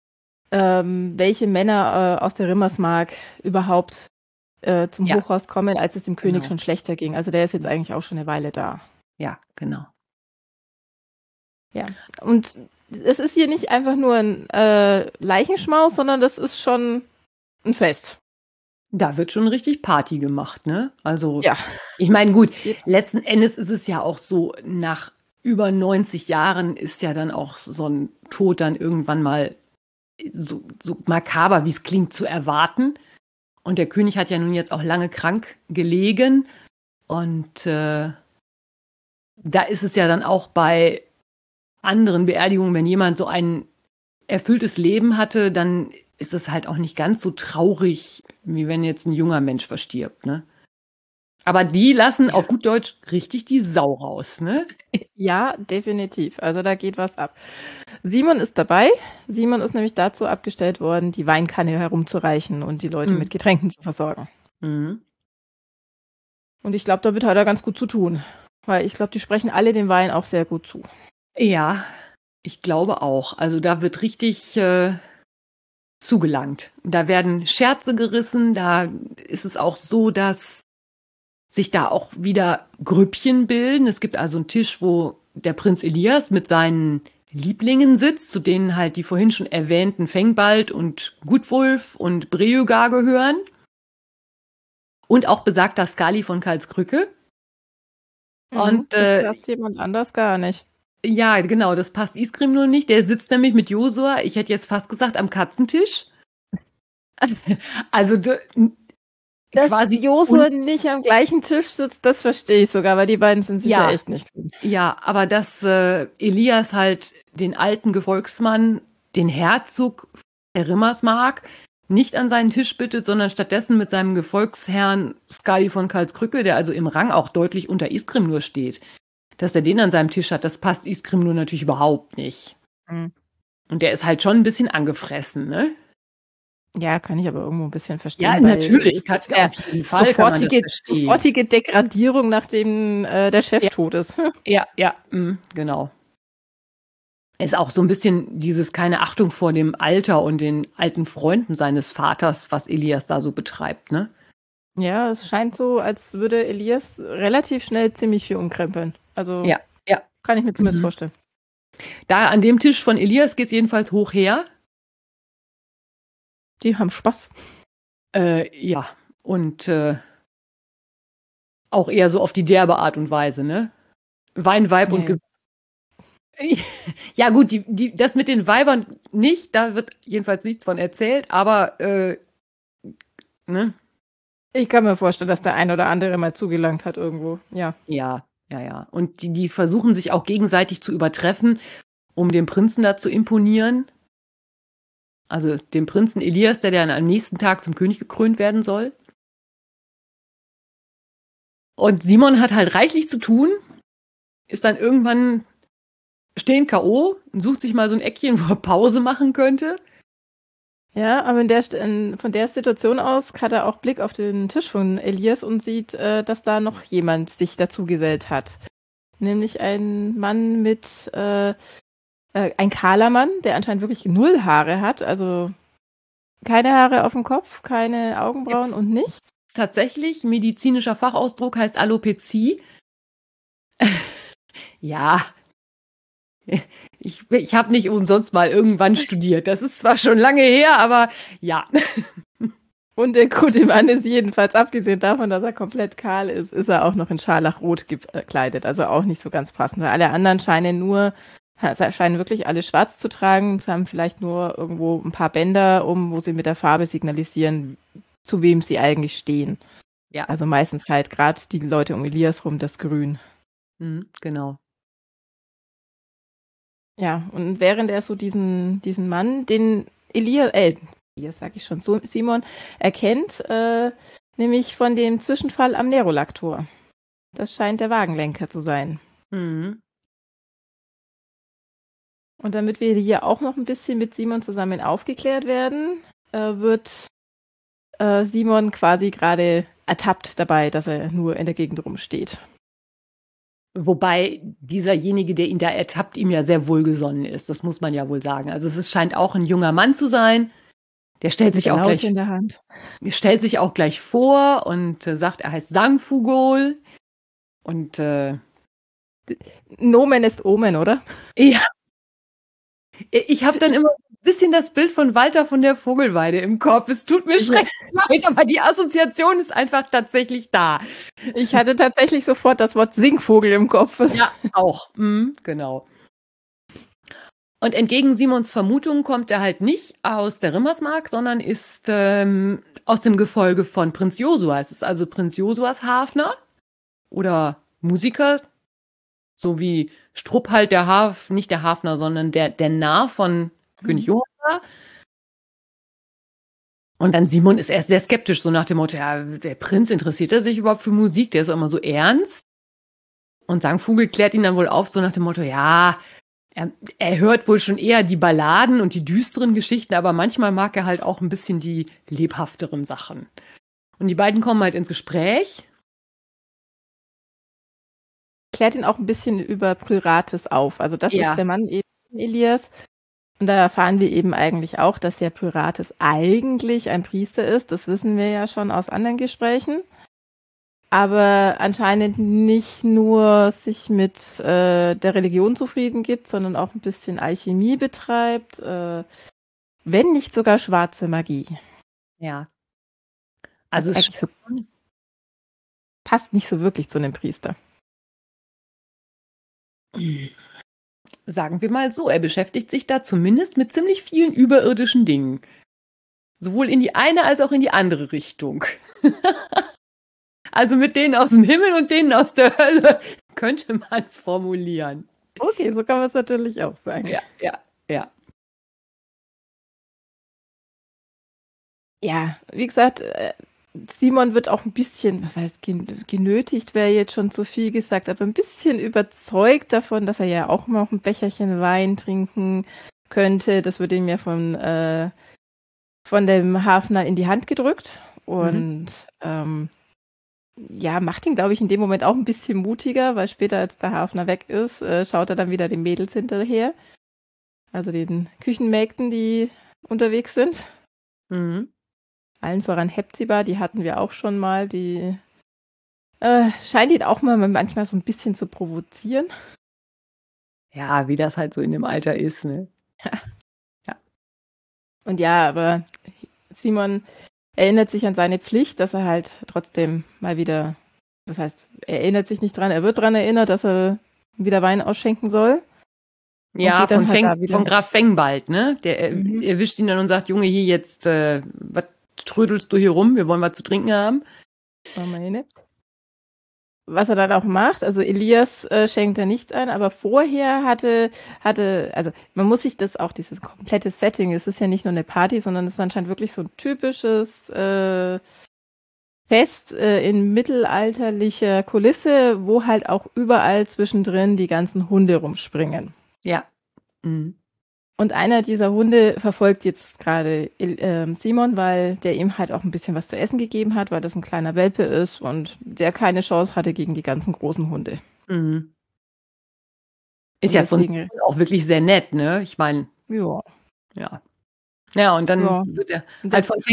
welche Männer aus der Rimmersmark überhaupt zum Ja. Hochhaus kommen, als es dem König Genau. schon schlechter ging. Also der ist jetzt eigentlich auch schon eine Weile da. Ja, genau. Ja. Und es ist hier nicht einfach nur ein Leichenschmaus, sondern das ist schon ein Fest. Da wird schon richtig Party gemacht, ne? Also, Ja. ich meine, gut, letzten Endes ist es ja auch so, nach über 90 Jahren ist ja dann auch so ein Tod dann irgendwann mal so makaber, wie es klingt, zu erwarten. Und der König hat ja nun jetzt auch lange krank gelegen. Und da ist es ja dann auch bei anderen Beerdigungen, wenn jemand so ein erfülltes Leben hatte, dann ist es halt auch nicht ganz so traurig, wie wenn jetzt ein junger Mensch verstirbt, ne? Aber die lassen auf gut Deutsch richtig die Sau raus, ne? Ja, definitiv. Also da geht was ab. Simon ist dabei. Simon ist nämlich dazu abgestellt worden, die Weinkanne herumzureichen und die Leute mit Getränken zu versorgen. Mhm. Und ich glaube, damit hat er ganz gut zu tun. Weil ich glaube, die sprechen alle dem Wein auch sehr gut zu. Ja, ich glaube auch. Also da wird richtig zugelangt. Da werden Scherze gerissen. Da ist es auch so, dass sich da auch wieder Grüppchen bilden. Es gibt also einen Tisch, wo der Prinz Elias mit seinen Lieblingen sitzt, zu denen halt die vorhin schon erwähnten Fengbald und Gutwulf und Breügar gehören. Und auch besagter Skali von Karlskrücke. Und das passt jemand anders gar nicht. ja, genau, das passt Iskrimnur nicht. Der sitzt nämlich mit Josua, ich hätte jetzt fast gesagt, am Katzentisch. Also dass quasi Josua nicht am gleichen Tisch sitzt, das verstehe ich sogar, weil die beiden sind sicher echt nicht gut. Ja, aber dass Elias halt den alten Gefolgsmann, den Herzog der Rimmersmark, nicht an seinen Tisch bittet, sondern stattdessen mit seinem Gefolgsherrn Skali von Karlskrücke, der also im Rang auch deutlich unter Iskrimnur steht, dass er den an seinem Tisch hat, das passt Iskrimnur natürlich überhaupt nicht. Mhm. Und der ist halt schon ein bisschen angefressen, ne? Ja, kann ich aber irgendwo ein bisschen verstehen. Ja, natürlich. Auf jeden Fall sofortige Degradierung, nachdem der Chef tot ist. Ja, genau. Ist auch so ein bisschen dieses keine Achtung vor dem Alter und den alten Freunden seines Vaters, was Elias da so betreibt, ne? Ja, es scheint so, als würde Elias relativ schnell ziemlich viel umkrempeln. Also ja. Kann ich mir zumindest vorstellen. Da an dem Tisch von Elias geht es jedenfalls hoch her. Die haben Spaß. Ja, und auch eher so auf die derbe Art und Weise, ne? Wein, Weib und ja gut, das mit den Weibern nicht, da wird jedenfalls nichts von erzählt, aber ne? Ich kann mir vorstellen, dass der ein oder andere mal zugelangt hat irgendwo. Ja. Ja. Und die versuchen sich auch gegenseitig zu übertreffen, um dem Prinzen da zu imponieren. Also dem Prinzen Elias, der dann am nächsten Tag zum König gekrönt werden soll. Und Simon hat halt reichlich zu tun, ist dann irgendwann stehen K.O. und sucht sich mal so ein Eckchen, wo er Pause machen könnte. Ja, aber von der Situation aus hat er auch Blick auf den Tisch von Elias und sieht, dass da noch jemand sich dazugesellt hat. Nämlich ein Mann ein kahler Mann, der anscheinend wirklich 0 Haare hat, also keine Haare auf dem Kopf, keine Augenbrauen und nichts. Tatsächlich, medizinischer Fachausdruck heißt Alopezie. Ja, ich habe nicht umsonst mal irgendwann studiert. Das ist zwar schon lange her, aber ja. Und der gute Mann ist jedenfalls, abgesehen davon, dass er komplett kahl ist, ist er auch noch in Scharlachrot gekleidet. Also auch nicht so ganz passend, weil alle anderen scheinen wirklich alle schwarz zu tragen. Sie haben vielleicht nur irgendwo ein paar Bänder wo sie mit der Farbe signalisieren, zu wem sie eigentlich stehen. Ja. Also meistens halt gerade die Leute um Elias rum, das Grün. Genau. Ja, und während er so diesen Mann, den Elias sag ich schon, Simon, erkennt, nämlich von dem Zwischenfall am Nerolak-Tor. Das scheint der Wagenlenker zu sein. Mhm. Und damit wir hier auch noch ein bisschen mit Simon zusammen aufgeklärt werden, wird Simon quasi gerade ertappt dabei, dass er nur in der Gegend rumsteht. Wobei dieserjenige, der ihn da ertappt, ihm ja sehr wohlgesonnen ist. Das muss man ja wohl sagen. Also es scheint auch ein junger Mann zu sein. Der stellt sich auch gleich in der Hand. Stellt sich auch gleich vor und sagt, er heißt Sangfugol. Und Nomen ist Omen, oder? ja. Ich habe dann immer so ein bisschen das Bild von Walter von der Vogelweide im Kopf. Es tut mir schrecklich leid, aber die Assoziation ist einfach tatsächlich da. Ich hatte tatsächlich sofort das Wort Singvogel im Kopf. Ja, auch. Genau. Und entgegen Simons Vermutung kommt er halt nicht aus der Rimmersmark, sondern ist aus dem Gefolge von Prinz Josua. Es ist also Prinz Josuas Hafner oder Musiker, so wie Strupp halt nicht der Hafner, sondern der Narr von König Josua. Und dann Simon ist erst sehr skeptisch, so nach dem Motto, ja, der Prinz, interessiert er sich überhaupt für Musik? Der ist auch immer so ernst. Und Sangvogel klärt ihn dann wohl auf, so nach dem Motto, ja, er hört wohl schon eher die Balladen und die düsteren Geschichten, aber manchmal mag er halt auch ein bisschen die lebhafteren Sachen. Und die beiden kommen halt ins Gespräch. Klärt ihn auch ein bisschen über Pyrates auf. Also das ist der Mann eben, Elias. Und da erfahren wir eben eigentlich auch, dass der Pyrates eigentlich ein Priester ist. Das wissen wir ja schon aus anderen Gesprächen. Aber anscheinend nicht nur sich mit der Religion zufrieden gibt, sondern auch ein bisschen Alchemie betreibt, wenn nicht sogar schwarze Magie. Ja. Also es passt nicht so wirklich zu einem Priester. Sagen wir mal so, er beschäftigt sich da zumindest mit ziemlich vielen überirdischen Dingen. Sowohl in die eine als auch in die andere Richtung. Also mit denen aus dem Himmel und denen aus der Hölle, könnte man formulieren. Okay, so kann man es natürlich auch sagen. Ja. Ja, wie gesagt, Simon wird auch ein bisschen, was heißt genötigt, wäre jetzt schon zu viel gesagt, aber ein bisschen überzeugt davon, dass er ja auch noch ein Becherchen Wein trinken könnte. Das wird ihm ja von dem Hafner in die Hand gedrückt. Und macht ihn, glaube ich, in dem Moment auch ein bisschen mutiger, weil später, als der Hafner weg ist, schaut er dann wieder den Mädels hinterher. Also den Küchenmägden, die unterwegs sind. Allen voran Hepzibah, die hatten wir auch schon mal, die scheint ihn auch manchmal so ein bisschen zu provozieren. Ja, wie das halt so in dem Alter ist, ne? Ja. Und ja, aber Simon erinnert sich an seine Pflicht, dass er halt trotzdem mal wieder, das heißt, er erinnert sich nicht dran, er wird dran erinnert, dass er wieder Wein ausschenken soll. Ja, von Graf Fengbald, ne? Der erwischt ihn dann und sagt, Junge, hier jetzt, was trödelst du hier rum? Wir wollen was zu trinken haben. meine. Was er dann auch macht, also Elias schenkt er nichts ein, aber vorher also man muss sich das auch, dieses komplette Setting, es ist ja nicht nur eine Party, sondern es ist anscheinend wirklich so ein typisches Fest in mittelalterlicher Kulisse, wo halt auch überall zwischendrin die ganzen Hunde rumspringen. Ja. Mhm. Und einer dieser Hunde verfolgt jetzt gerade Simon, weil der ihm halt auch ein bisschen was zu essen gegeben hat, weil das ein kleiner Welpe ist und der keine Chance hatte gegen die ganzen großen Hunde. Mhm. Ist Und ja von deswegen- auch wirklich sehr nett, ne? Ich meine, Ja. ja. Ja, und dann Ja. wird er Und halt von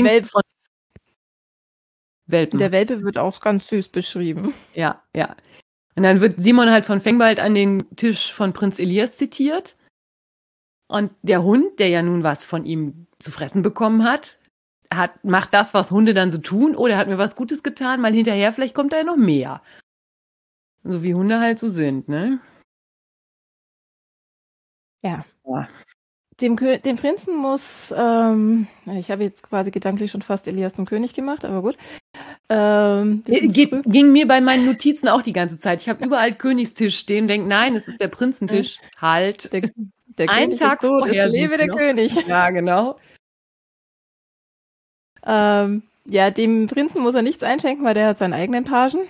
Welpen. Der Welpe wird auch ganz süß beschrieben. Ja, ja. Und dann wird Simon halt von Fengbald an den Tisch von Prinz Elias zitiert. Und der Hund, der ja nun was von ihm zu fressen bekommen hat, macht das, was Hunde dann so tun. Oh, der hat mir was Gutes getan, mal hinterher, vielleicht kommt da ja noch mehr. So wie Hunde halt so sind, ne? Ja. Ja. Dem Prinzen muss, ich habe jetzt quasi gedanklich schon fast Elias zum König gemacht, aber gut. Ging mir bei meinen Notizen auch die ganze Zeit. Ich habe überall Königstisch stehen, denke, nein, es ist der Prinzentisch. Halt. Der Einen König Tag ist tot, vorher es lebe der noch. König. Ja, genau. Ja, dem Prinzen muss er nichts einschenken, weil der hat seinen eigenen Pagen.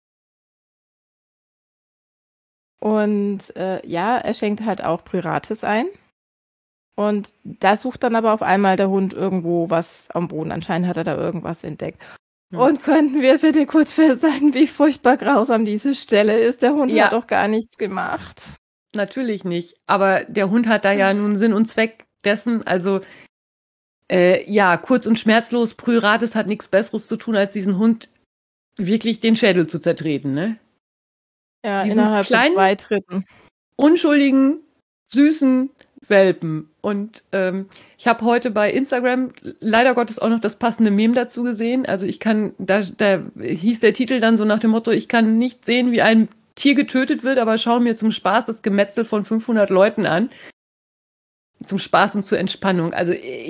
Und ja, er schenkt halt auch Pyrates ein. Und da sucht dann aber auf einmal der Hund irgendwo was am Boden. Anscheinend hat er da irgendwas entdeckt. Und könnten wir bitte kurz festhalten, wie furchtbar grausam diese Stelle ist. Der Hund hat doch gar nichts gemacht. Natürlich nicht. Aber der Hund hat da ja nun Sinn und Zweck dessen. Also, ja, kurz und schmerzlos, Pyrates hat nichts Besseres zu tun, als diesen Hund wirklich den Schädel zu zertreten, ne? Ja, diesen innerhalb von kleinen, 2 Tritten. Unschuldigen, süßen Welpen. Und ich habe heute bei Instagram leider Gottes auch noch das passende Meme dazu gesehen. Also ich kann, da hieß der Titel dann so nach dem Motto, ich kann nicht sehen, wie ein Tier getötet wird, aber schaue mir zum Spaß das Gemetzel von 500 Leuten an. Zum Spaß und zur Entspannung. Also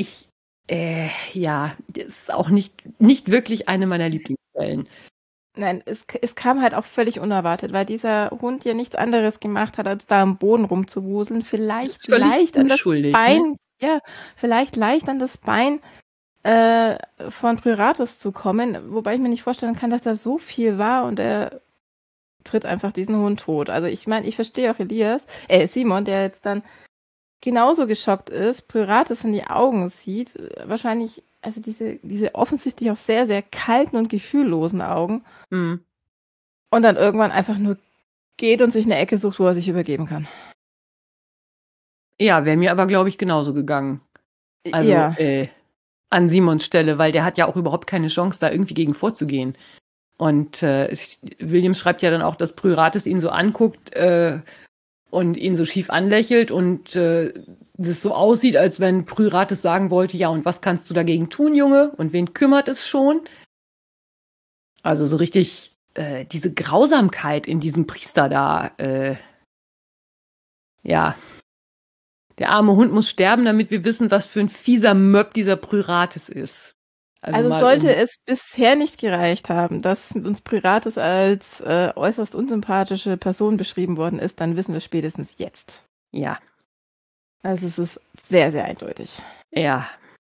ja, das ist auch nicht wirklich eine meiner Lieblingsquellen. Nein, es kam halt auch völlig unerwartet, weil dieser Hund ja nichts anderes gemacht hat, als da am Boden rumzuwuseln. Vielleicht leicht an das Bein, ne? Ja, vielleicht leicht an das Bein von Pyrates zu kommen, wobei ich mir nicht vorstellen kann, dass da so viel war und er tritt einfach diesen Hund tot. Also ich meine, ich verstehe auch Simon, der jetzt dann genauso geschockt ist, Pyrates in die Augen sieht, wahrscheinlich, also diese offensichtlich auch sehr, sehr kalten und gefühllosen Augen. Mhm. Und dann irgendwann einfach nur geht und sich eine Ecke sucht, wo er sich übergeben kann. Ja, wäre mir aber, glaube ich, genauso gegangen. Also ja. An Simons Stelle, weil der hat ja auch überhaupt keine Chance, da irgendwie gegen vorzugehen. Und William schreibt ja dann auch, dass Pyrates ihn so anguckt und ihn so schief anlächelt und es so aussieht, als wenn Pyrates sagen wollte, ja, und was kannst du dagegen tun, Junge? Und wen kümmert es schon? Also so richtig diese Grausamkeit in diesem Priester da, ja. Der arme Hund muss sterben, damit wir wissen, was für ein fieser Möb dieser Pyrates ist. Also sollte es bisher nicht gereicht haben, dass uns Pyrates als äußerst unsympathische Person beschrieben worden ist, dann wissen wir spätestens jetzt. Ja. Also es ist sehr, sehr eindeutig. Ja.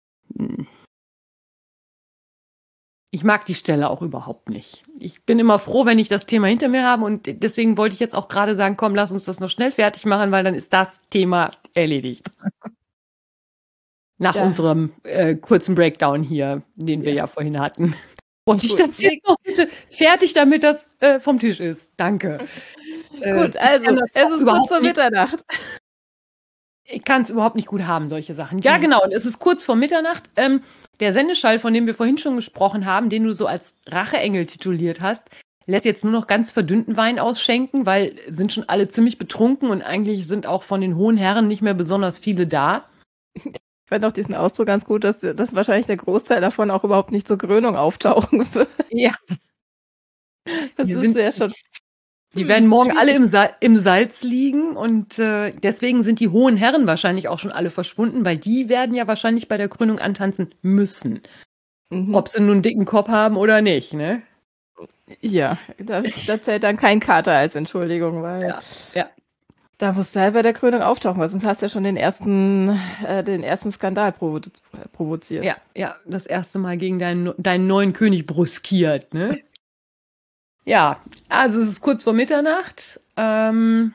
Ich mag die Stelle auch überhaupt nicht. Ich bin immer froh, wenn ich das Thema hinter mir habe und deswegen wollte ich jetzt auch gerade sagen, komm, lass uns das noch schnell fertig machen, weil dann ist das Thema erledigt. Nach unserem kurzen Breakdown hier, den wir ja vorhin hatten. Wollte ich das jetzt noch bitte fertig, damit das vom Tisch ist. Danke. Gut, also es ist kurz vor Mitternacht. Ich kann es überhaupt nicht gut haben, solche Sachen. Ja, genau. Und es ist kurz vor Mitternacht. Der Sendeschall, von dem wir vorhin schon gesprochen haben, den du so als Racheengel tituliert hast, lässt jetzt nur noch ganz verdünnten Wein ausschenken, weil sind schon alle ziemlich betrunken und eigentlich sind auch von den hohen Herren nicht mehr besonders viele da. Ich fand auch diesen Ausdruck ganz gut, dass wahrscheinlich der Großteil davon auch überhaupt nicht zur Krönung auftauchen wird. Ja. Das ist sehr schon. Die werden morgen alle im Salz liegen und deswegen sind die hohen Herren wahrscheinlich auch schon alle verschwunden, weil die werden ja wahrscheinlich bei der Krönung antanzen müssen. Mhm. Ob sie nun einen dicken Kopf haben oder nicht, ne? Ja, da zählt dann kein Kater als Entschuldigung, weil Ja. da musst du halt bei der Krönung auftauchen, weil sonst hast du ja schon den ersten Skandal provoziert. Ja, das erste Mal gegen deinen neuen König brüskiert, ne? Ja, also es ist kurz vor Mitternacht. Fängt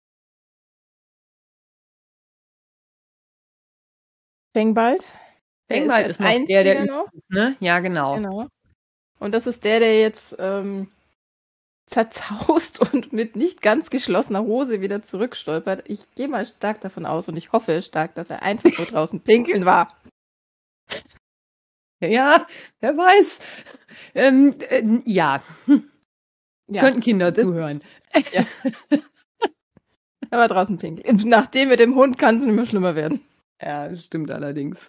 bald. Engbald ist noch einziger der noch. ne? Ja, genau. Genau. Und das ist der jetzt zerzaust und mit nicht ganz geschlossener Hose wieder zurückstolpert. Ich gehe mal stark davon aus und ich hoffe stark, dass er einfach nur draußen pinkeln war. Ja, wer weiß. Ja. Könnten Kinder zuhören. Ja. Er war draußen pinkeln. Nach dem mit dem Hund kann es nicht mehr schlimmer werden. Ja, das stimmt allerdings.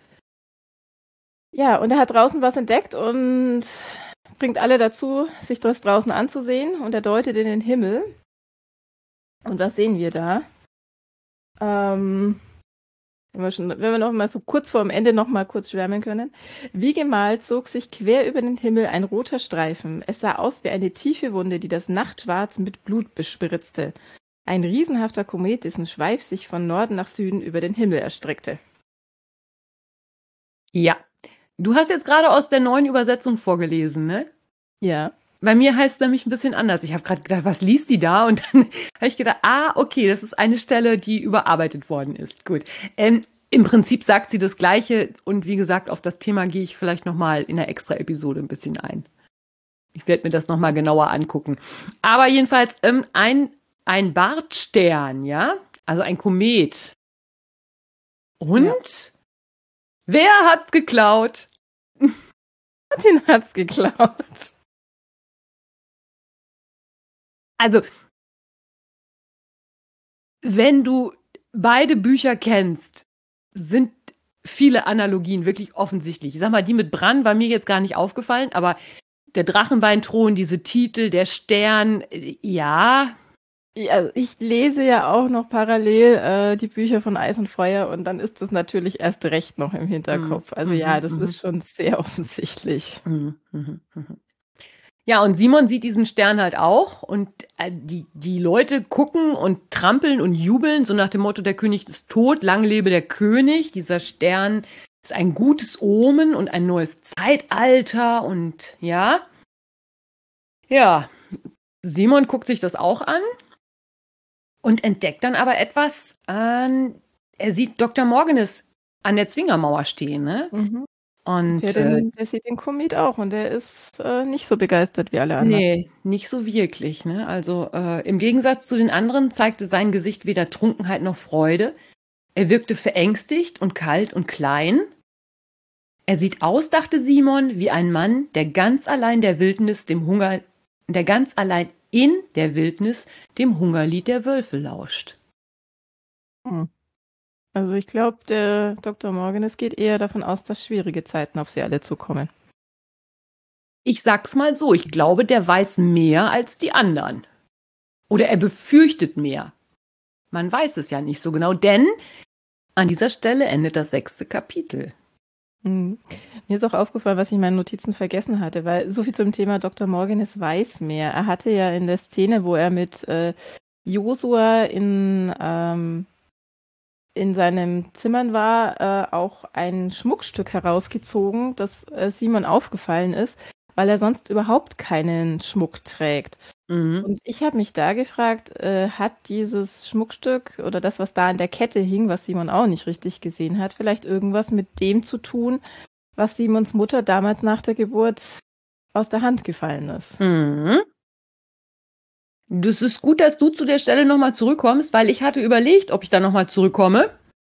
Ja, und er hat draußen was entdeckt und bringt alle dazu, sich das draußen anzusehen. Und er deutet in den Himmel. Und was sehen wir da? Wenn wir noch mal so kurz vor dem Ende noch mal kurz schwärmen können. Wie gemalt zog sich quer über den Himmel ein roter Streifen. Es sah aus wie eine tiefe Wunde, die das Nachtschwarz mit Blut bespritzte. Ein riesenhafter Komet, dessen Schweif sich von Norden nach Süden über den Himmel erstreckte. Ja. Du hast jetzt gerade aus der neuen Übersetzung vorgelesen, ne? Ja. Bei mir heißt es nämlich ein bisschen anders. Ich habe gerade gedacht, was liest die da? Und dann habe ich gedacht, okay, das ist eine Stelle, die überarbeitet worden ist. Gut. Im Prinzip sagt sie das Gleiche. Und wie gesagt, auf das Thema gehe ich vielleicht nochmal in einer extra Episode ein bisschen ein. Ich werde mir das nochmal genauer angucken. Aber jedenfalls ein Bartstern, ja? Also ein Komet. Und wer hat's geklaut? Martin hat's geklaut. Also, wenn du beide Bücher kennst, sind viele Analogien wirklich offensichtlich. Ich sag mal, die mit Bran war mir jetzt gar nicht aufgefallen, aber der Drachenbeinthron, diese Titel, der Stern, ja. Ja, ich lese ja auch noch parallel die Bücher von Eis und Feuer und dann ist das natürlich erst recht noch im Hinterkopf. Also ja, das ist schon sehr offensichtlich. Ja, und Simon sieht diesen Stern halt auch und die Leute gucken und trampeln und jubeln, so nach dem Motto, der König ist tot, lang lebe der König. Dieser Stern ist ein gutes Omen und ein neues Zeitalter und ja. Ja, Simon guckt sich das auch an und entdeckt dann aber etwas. Er sieht Dr. Morganis an der Zwingermauer stehen, ne? Und der sieht den Komet auch und der ist nicht so begeistert wie alle anderen. Nee, nicht so wirklich, ne? Also im Gegensatz zu den anderen zeigte sein Gesicht weder Trunkenheit noch Freude. Er wirkte verängstigt und kalt und klein. Er sieht aus, dachte Simon, wie ein Mann, der ganz allein in der Wildnis dem Hungerlied der Wölfe lauscht. Also ich glaube, der Dr. Morganis geht eher davon aus, dass schwierige Zeiten auf sie alle zukommen. Ich sag's mal so, ich glaube, der weiß mehr als die anderen. Oder er befürchtet mehr. Man weiß es ja nicht so genau, denn an dieser Stelle endet das 6. Kapitel. Mir ist auch aufgefallen, was ich in meinen Notizen vergessen hatte, weil so viel zum Thema Dr. Morganis weiß mehr. Er hatte ja in der Szene, wo er mit Josua in seinem Zimmern war, auch ein Schmuckstück herausgezogen, das Simon aufgefallen ist, weil er sonst überhaupt keinen Schmuck trägt. Und ich habe mich da gefragt, hat dieses Schmuckstück oder das, was da an der Kette hing, was Simon auch nicht richtig gesehen hat, vielleicht irgendwas mit dem zu tun, was Simons Mutter damals nach der Geburt aus der Hand gefallen ist? Das ist gut, dass du zu der Stelle nochmal zurückkommst, weil ich hatte überlegt, ob ich da nochmal zurückkomme.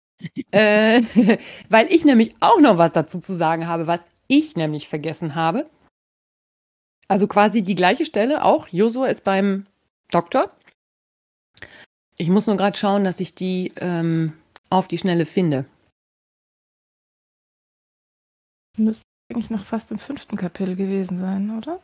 Weil ich nämlich auch noch was dazu zu sagen habe, was ich nämlich vergessen habe. Also quasi die gleiche Stelle, auch Josua ist beim Doktor. Ich muss nur gerade schauen, dass ich die auf die Schnelle finde. Müsste eigentlich noch fast im 5. Kapitel gewesen sein, oder?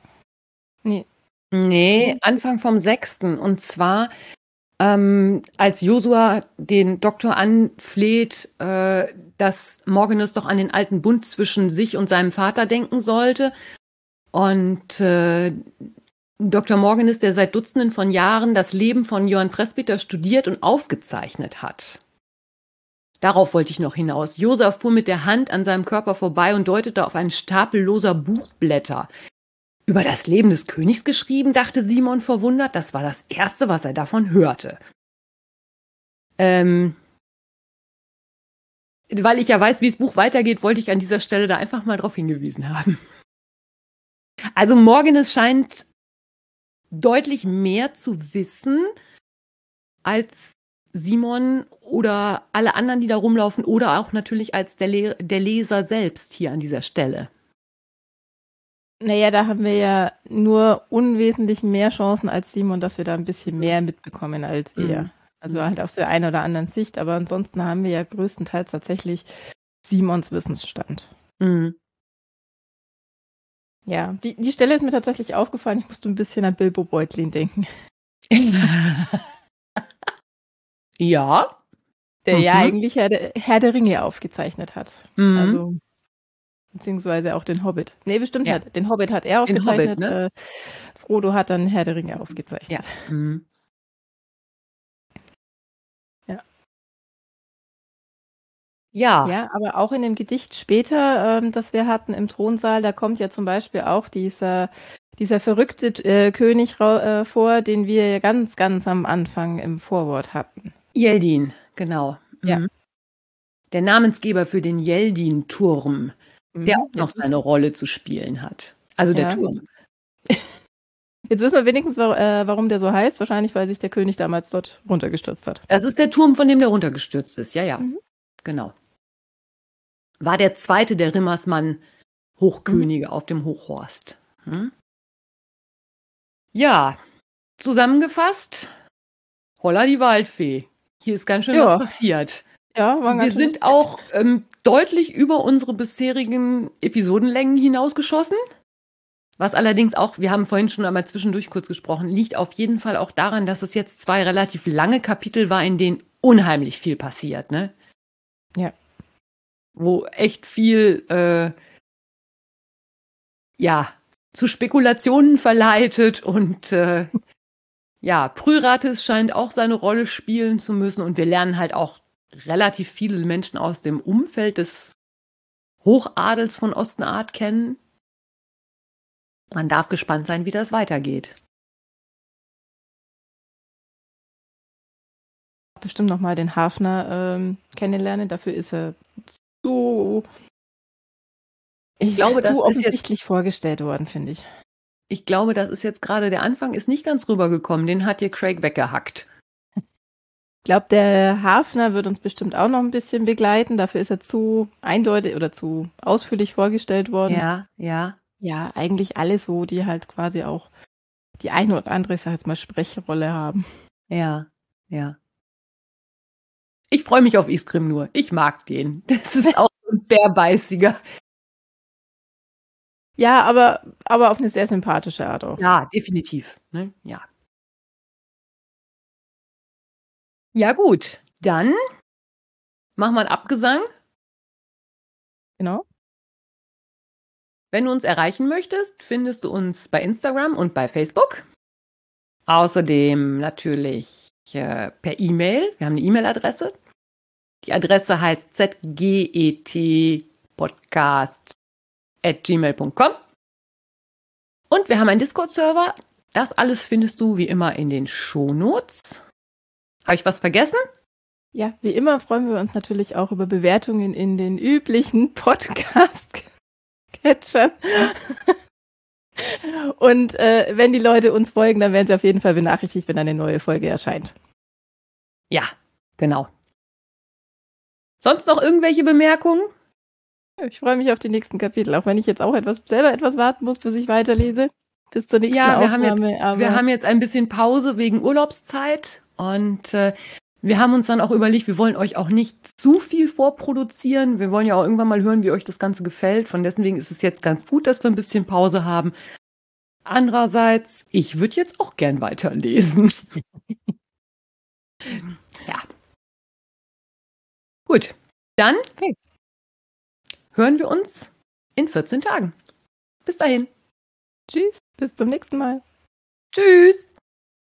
Nee, Anfang vom 6. Und zwar, als Josua den Doktor anfleht, dass Morganis doch an den alten Bund zwischen sich und seinem Vater denken sollte. Und Dr. Morgan ist, der seit Dutzenden von Jahren das Leben von Johann Presbyter studiert und aufgezeichnet hat. Darauf wollte ich noch hinaus. Josef fuhr mit der Hand an seinem Körper vorbei und deutete auf einen Stapel loser Buchblätter. Über das Leben des Königs geschrieben, dachte Simon verwundert. Das war das Erste, was er davon hörte. Weil ich ja weiß, wie das Buch weitergeht, wollte ich an dieser Stelle da einfach mal drauf hingewiesen haben. Also Morganis scheint deutlich mehr zu wissen als Simon oder alle anderen, die da rumlaufen, oder auch natürlich als der Leser selbst hier an dieser Stelle. Naja, da haben wir ja nur unwesentlich mehr Chancen als Simon, dass wir da ein bisschen mehr mitbekommen als er. Also halt aus der einen oder anderen Sicht, aber ansonsten haben wir ja größtenteils tatsächlich Simons Wissensstand. Mhm. Ja, die Stelle ist mir tatsächlich aufgefallen, ich musste ein bisschen an Bilbo Beutlin denken. Ja. Der ja eigentlich Herr der Ringe aufgezeichnet hat. Mhm. Also, beziehungsweise auch den Hobbit. Nee, bestimmt Ja. nicht. Den Hobbit hat er Den aufgezeichnet. Hobbit, ne? Frodo hat dann Herr der Ringe aufgezeichnet. Ja. Mhm. Ja. Ja, aber auch in dem Gedicht später, das wir hatten im Thronsaal, da kommt ja zum Beispiel auch dieser verrückte König vor, den wir ja ganz, ganz am Anfang im Vorwort hatten. Yeldin, genau. Ja. Mhm. Der Namensgeber für den Yeldin-Turm, der auch noch seine Rolle zu spielen hat. Also der Ja. Turm. Jetzt wissen wir wenigstens, warum der so heißt. Wahrscheinlich, weil sich der König damals dort runtergestürzt hat. Das ist der Turm, von dem der runtergestürzt ist. Ja, ja. Mhm. Genau. War der zweite der Rimmersmann-Hochkönige auf dem Hochhorst. Hm? Ja, zusammengefasst, holla die Waldfee. Hier ist ganz schön was passiert. Ja, wir sind auch deutlich über unsere bisherigen Episodenlängen hinausgeschossen. Was allerdings auch, wir haben vorhin schon einmal zwischendurch kurz gesprochen, liegt auf jeden Fall auch daran, dass es jetzt 2 relativ lange Kapitel war, in denen unheimlich viel passiert, ne? Ja. Wo echt viel, zu Spekulationen verleitet und Prüratis scheint auch seine Rolle spielen zu müssen und wir lernen halt auch relativ viele Menschen aus dem Umfeld des Hochadels von Ostenart kennen. Man darf gespannt sein, wie das weitergeht. Bestimmt noch mal den Hafner kennenlernen. Dafür ist er zu offensichtlich vorgestellt worden, finde ich. Ich glaube, das ist jetzt gerade der Anfang, ist nicht ganz rübergekommen. Den hat dir Craig weggehackt. Ich glaube, der Hafner wird uns bestimmt auch noch ein bisschen begleiten. Dafür ist er zu eindeutig oder zu ausführlich vorgestellt worden. Ja, ja. Ja, eigentlich alle so, die halt quasi auch die eine oder andere, ich sag jetzt mal, Sprechrolle haben. Ja, ja. Ich freue mich auf Isgrim nur. Ich mag den. Das ist auch ein bärbeißiger. Ja, aber auf eine sehr sympathische Art auch. Ja, definitiv. Ne? Ja. Ja, gut. Dann machen wir einen Abgesang. Genau. Wenn du uns erreichen möchtest, findest du uns bei Instagram und bei Facebook. Außerdem natürlich per E-Mail. Wir haben eine E-Mail-Adresse. Die Adresse heißt zgetpodcast@gmail.com. Und wir haben einen Discord-Server. Das alles findest du wie immer in den Shownotes. Habe ich was vergessen? Ja, wie immer freuen wir uns natürlich auch über Bewertungen in den üblichen Podcast-Catchern. Und wenn die Leute uns folgen, dann werden sie auf jeden Fall benachrichtigt, wenn eine neue Folge erscheint. Ja, genau. Sonst noch irgendwelche Bemerkungen? Ich freue mich auf die nächsten Kapitel, auch wenn ich jetzt auch selber etwas warten muss, bis ich weiterlese. Bis zur nächsten Aufnahme. Wir haben jetzt ein bisschen Pause wegen Urlaubszeit und wir haben uns dann auch überlegt, wir wollen euch auch nicht zu viel vorproduzieren. Wir wollen ja auch irgendwann mal hören, wie euch das Ganze gefällt. Von deswegen ist es jetzt ganz gut, dass wir ein bisschen Pause haben. Andererseits, ich würde jetzt auch gern weiterlesen. Ja. Gut, dann hören wir uns in 14 Tagen. Bis dahin. Tschüss, bis zum nächsten Mal. Tschüss.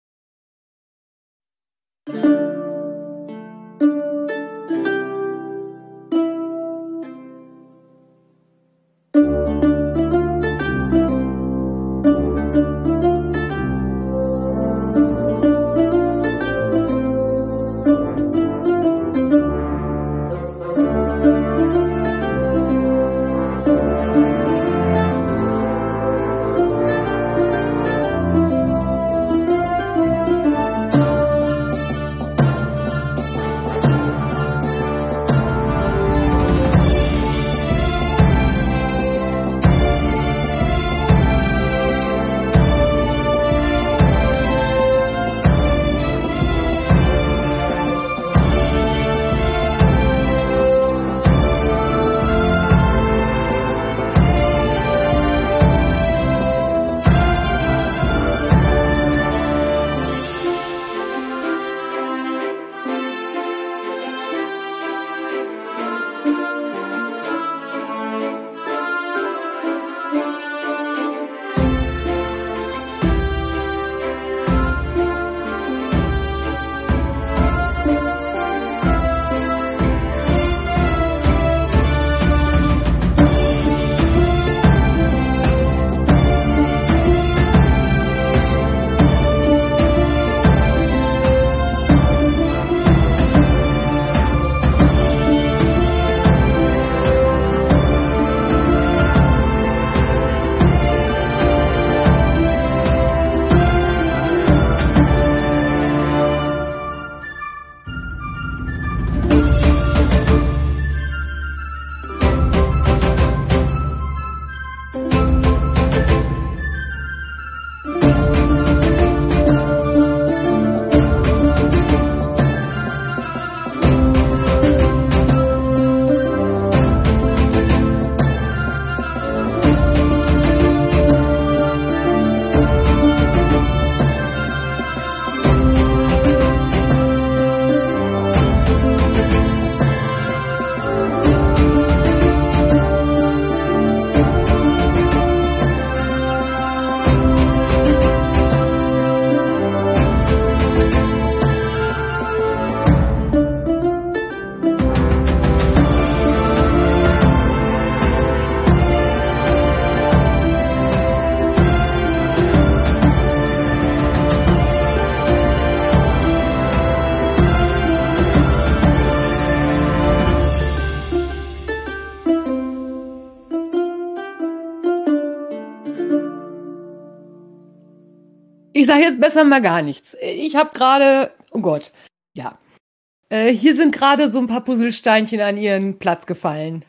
Ich sage jetzt besser mal gar nichts. Ich habe gerade, oh Gott, ja. Hier sind gerade so ein paar Puzzlesteinchen an ihren Platz gefallen.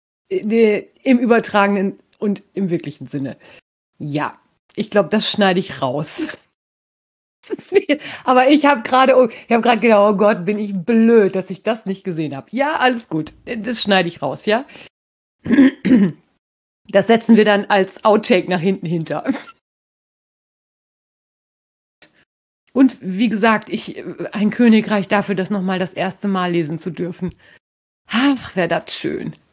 Im übertragenen und im wirklichen Sinne. Ja, ich glaube, das schneide ich raus. Aber ich habe gerade gedacht, oh Gott, bin ich blöd, dass ich das nicht gesehen habe. Ja, alles gut. Das schneide ich raus, ja? Das setzen wir dann als Outtake nach hinten hinter. Und wie gesagt, ein Königreich dafür, das nochmal das erste Mal lesen zu dürfen. Ach, wäre das schön.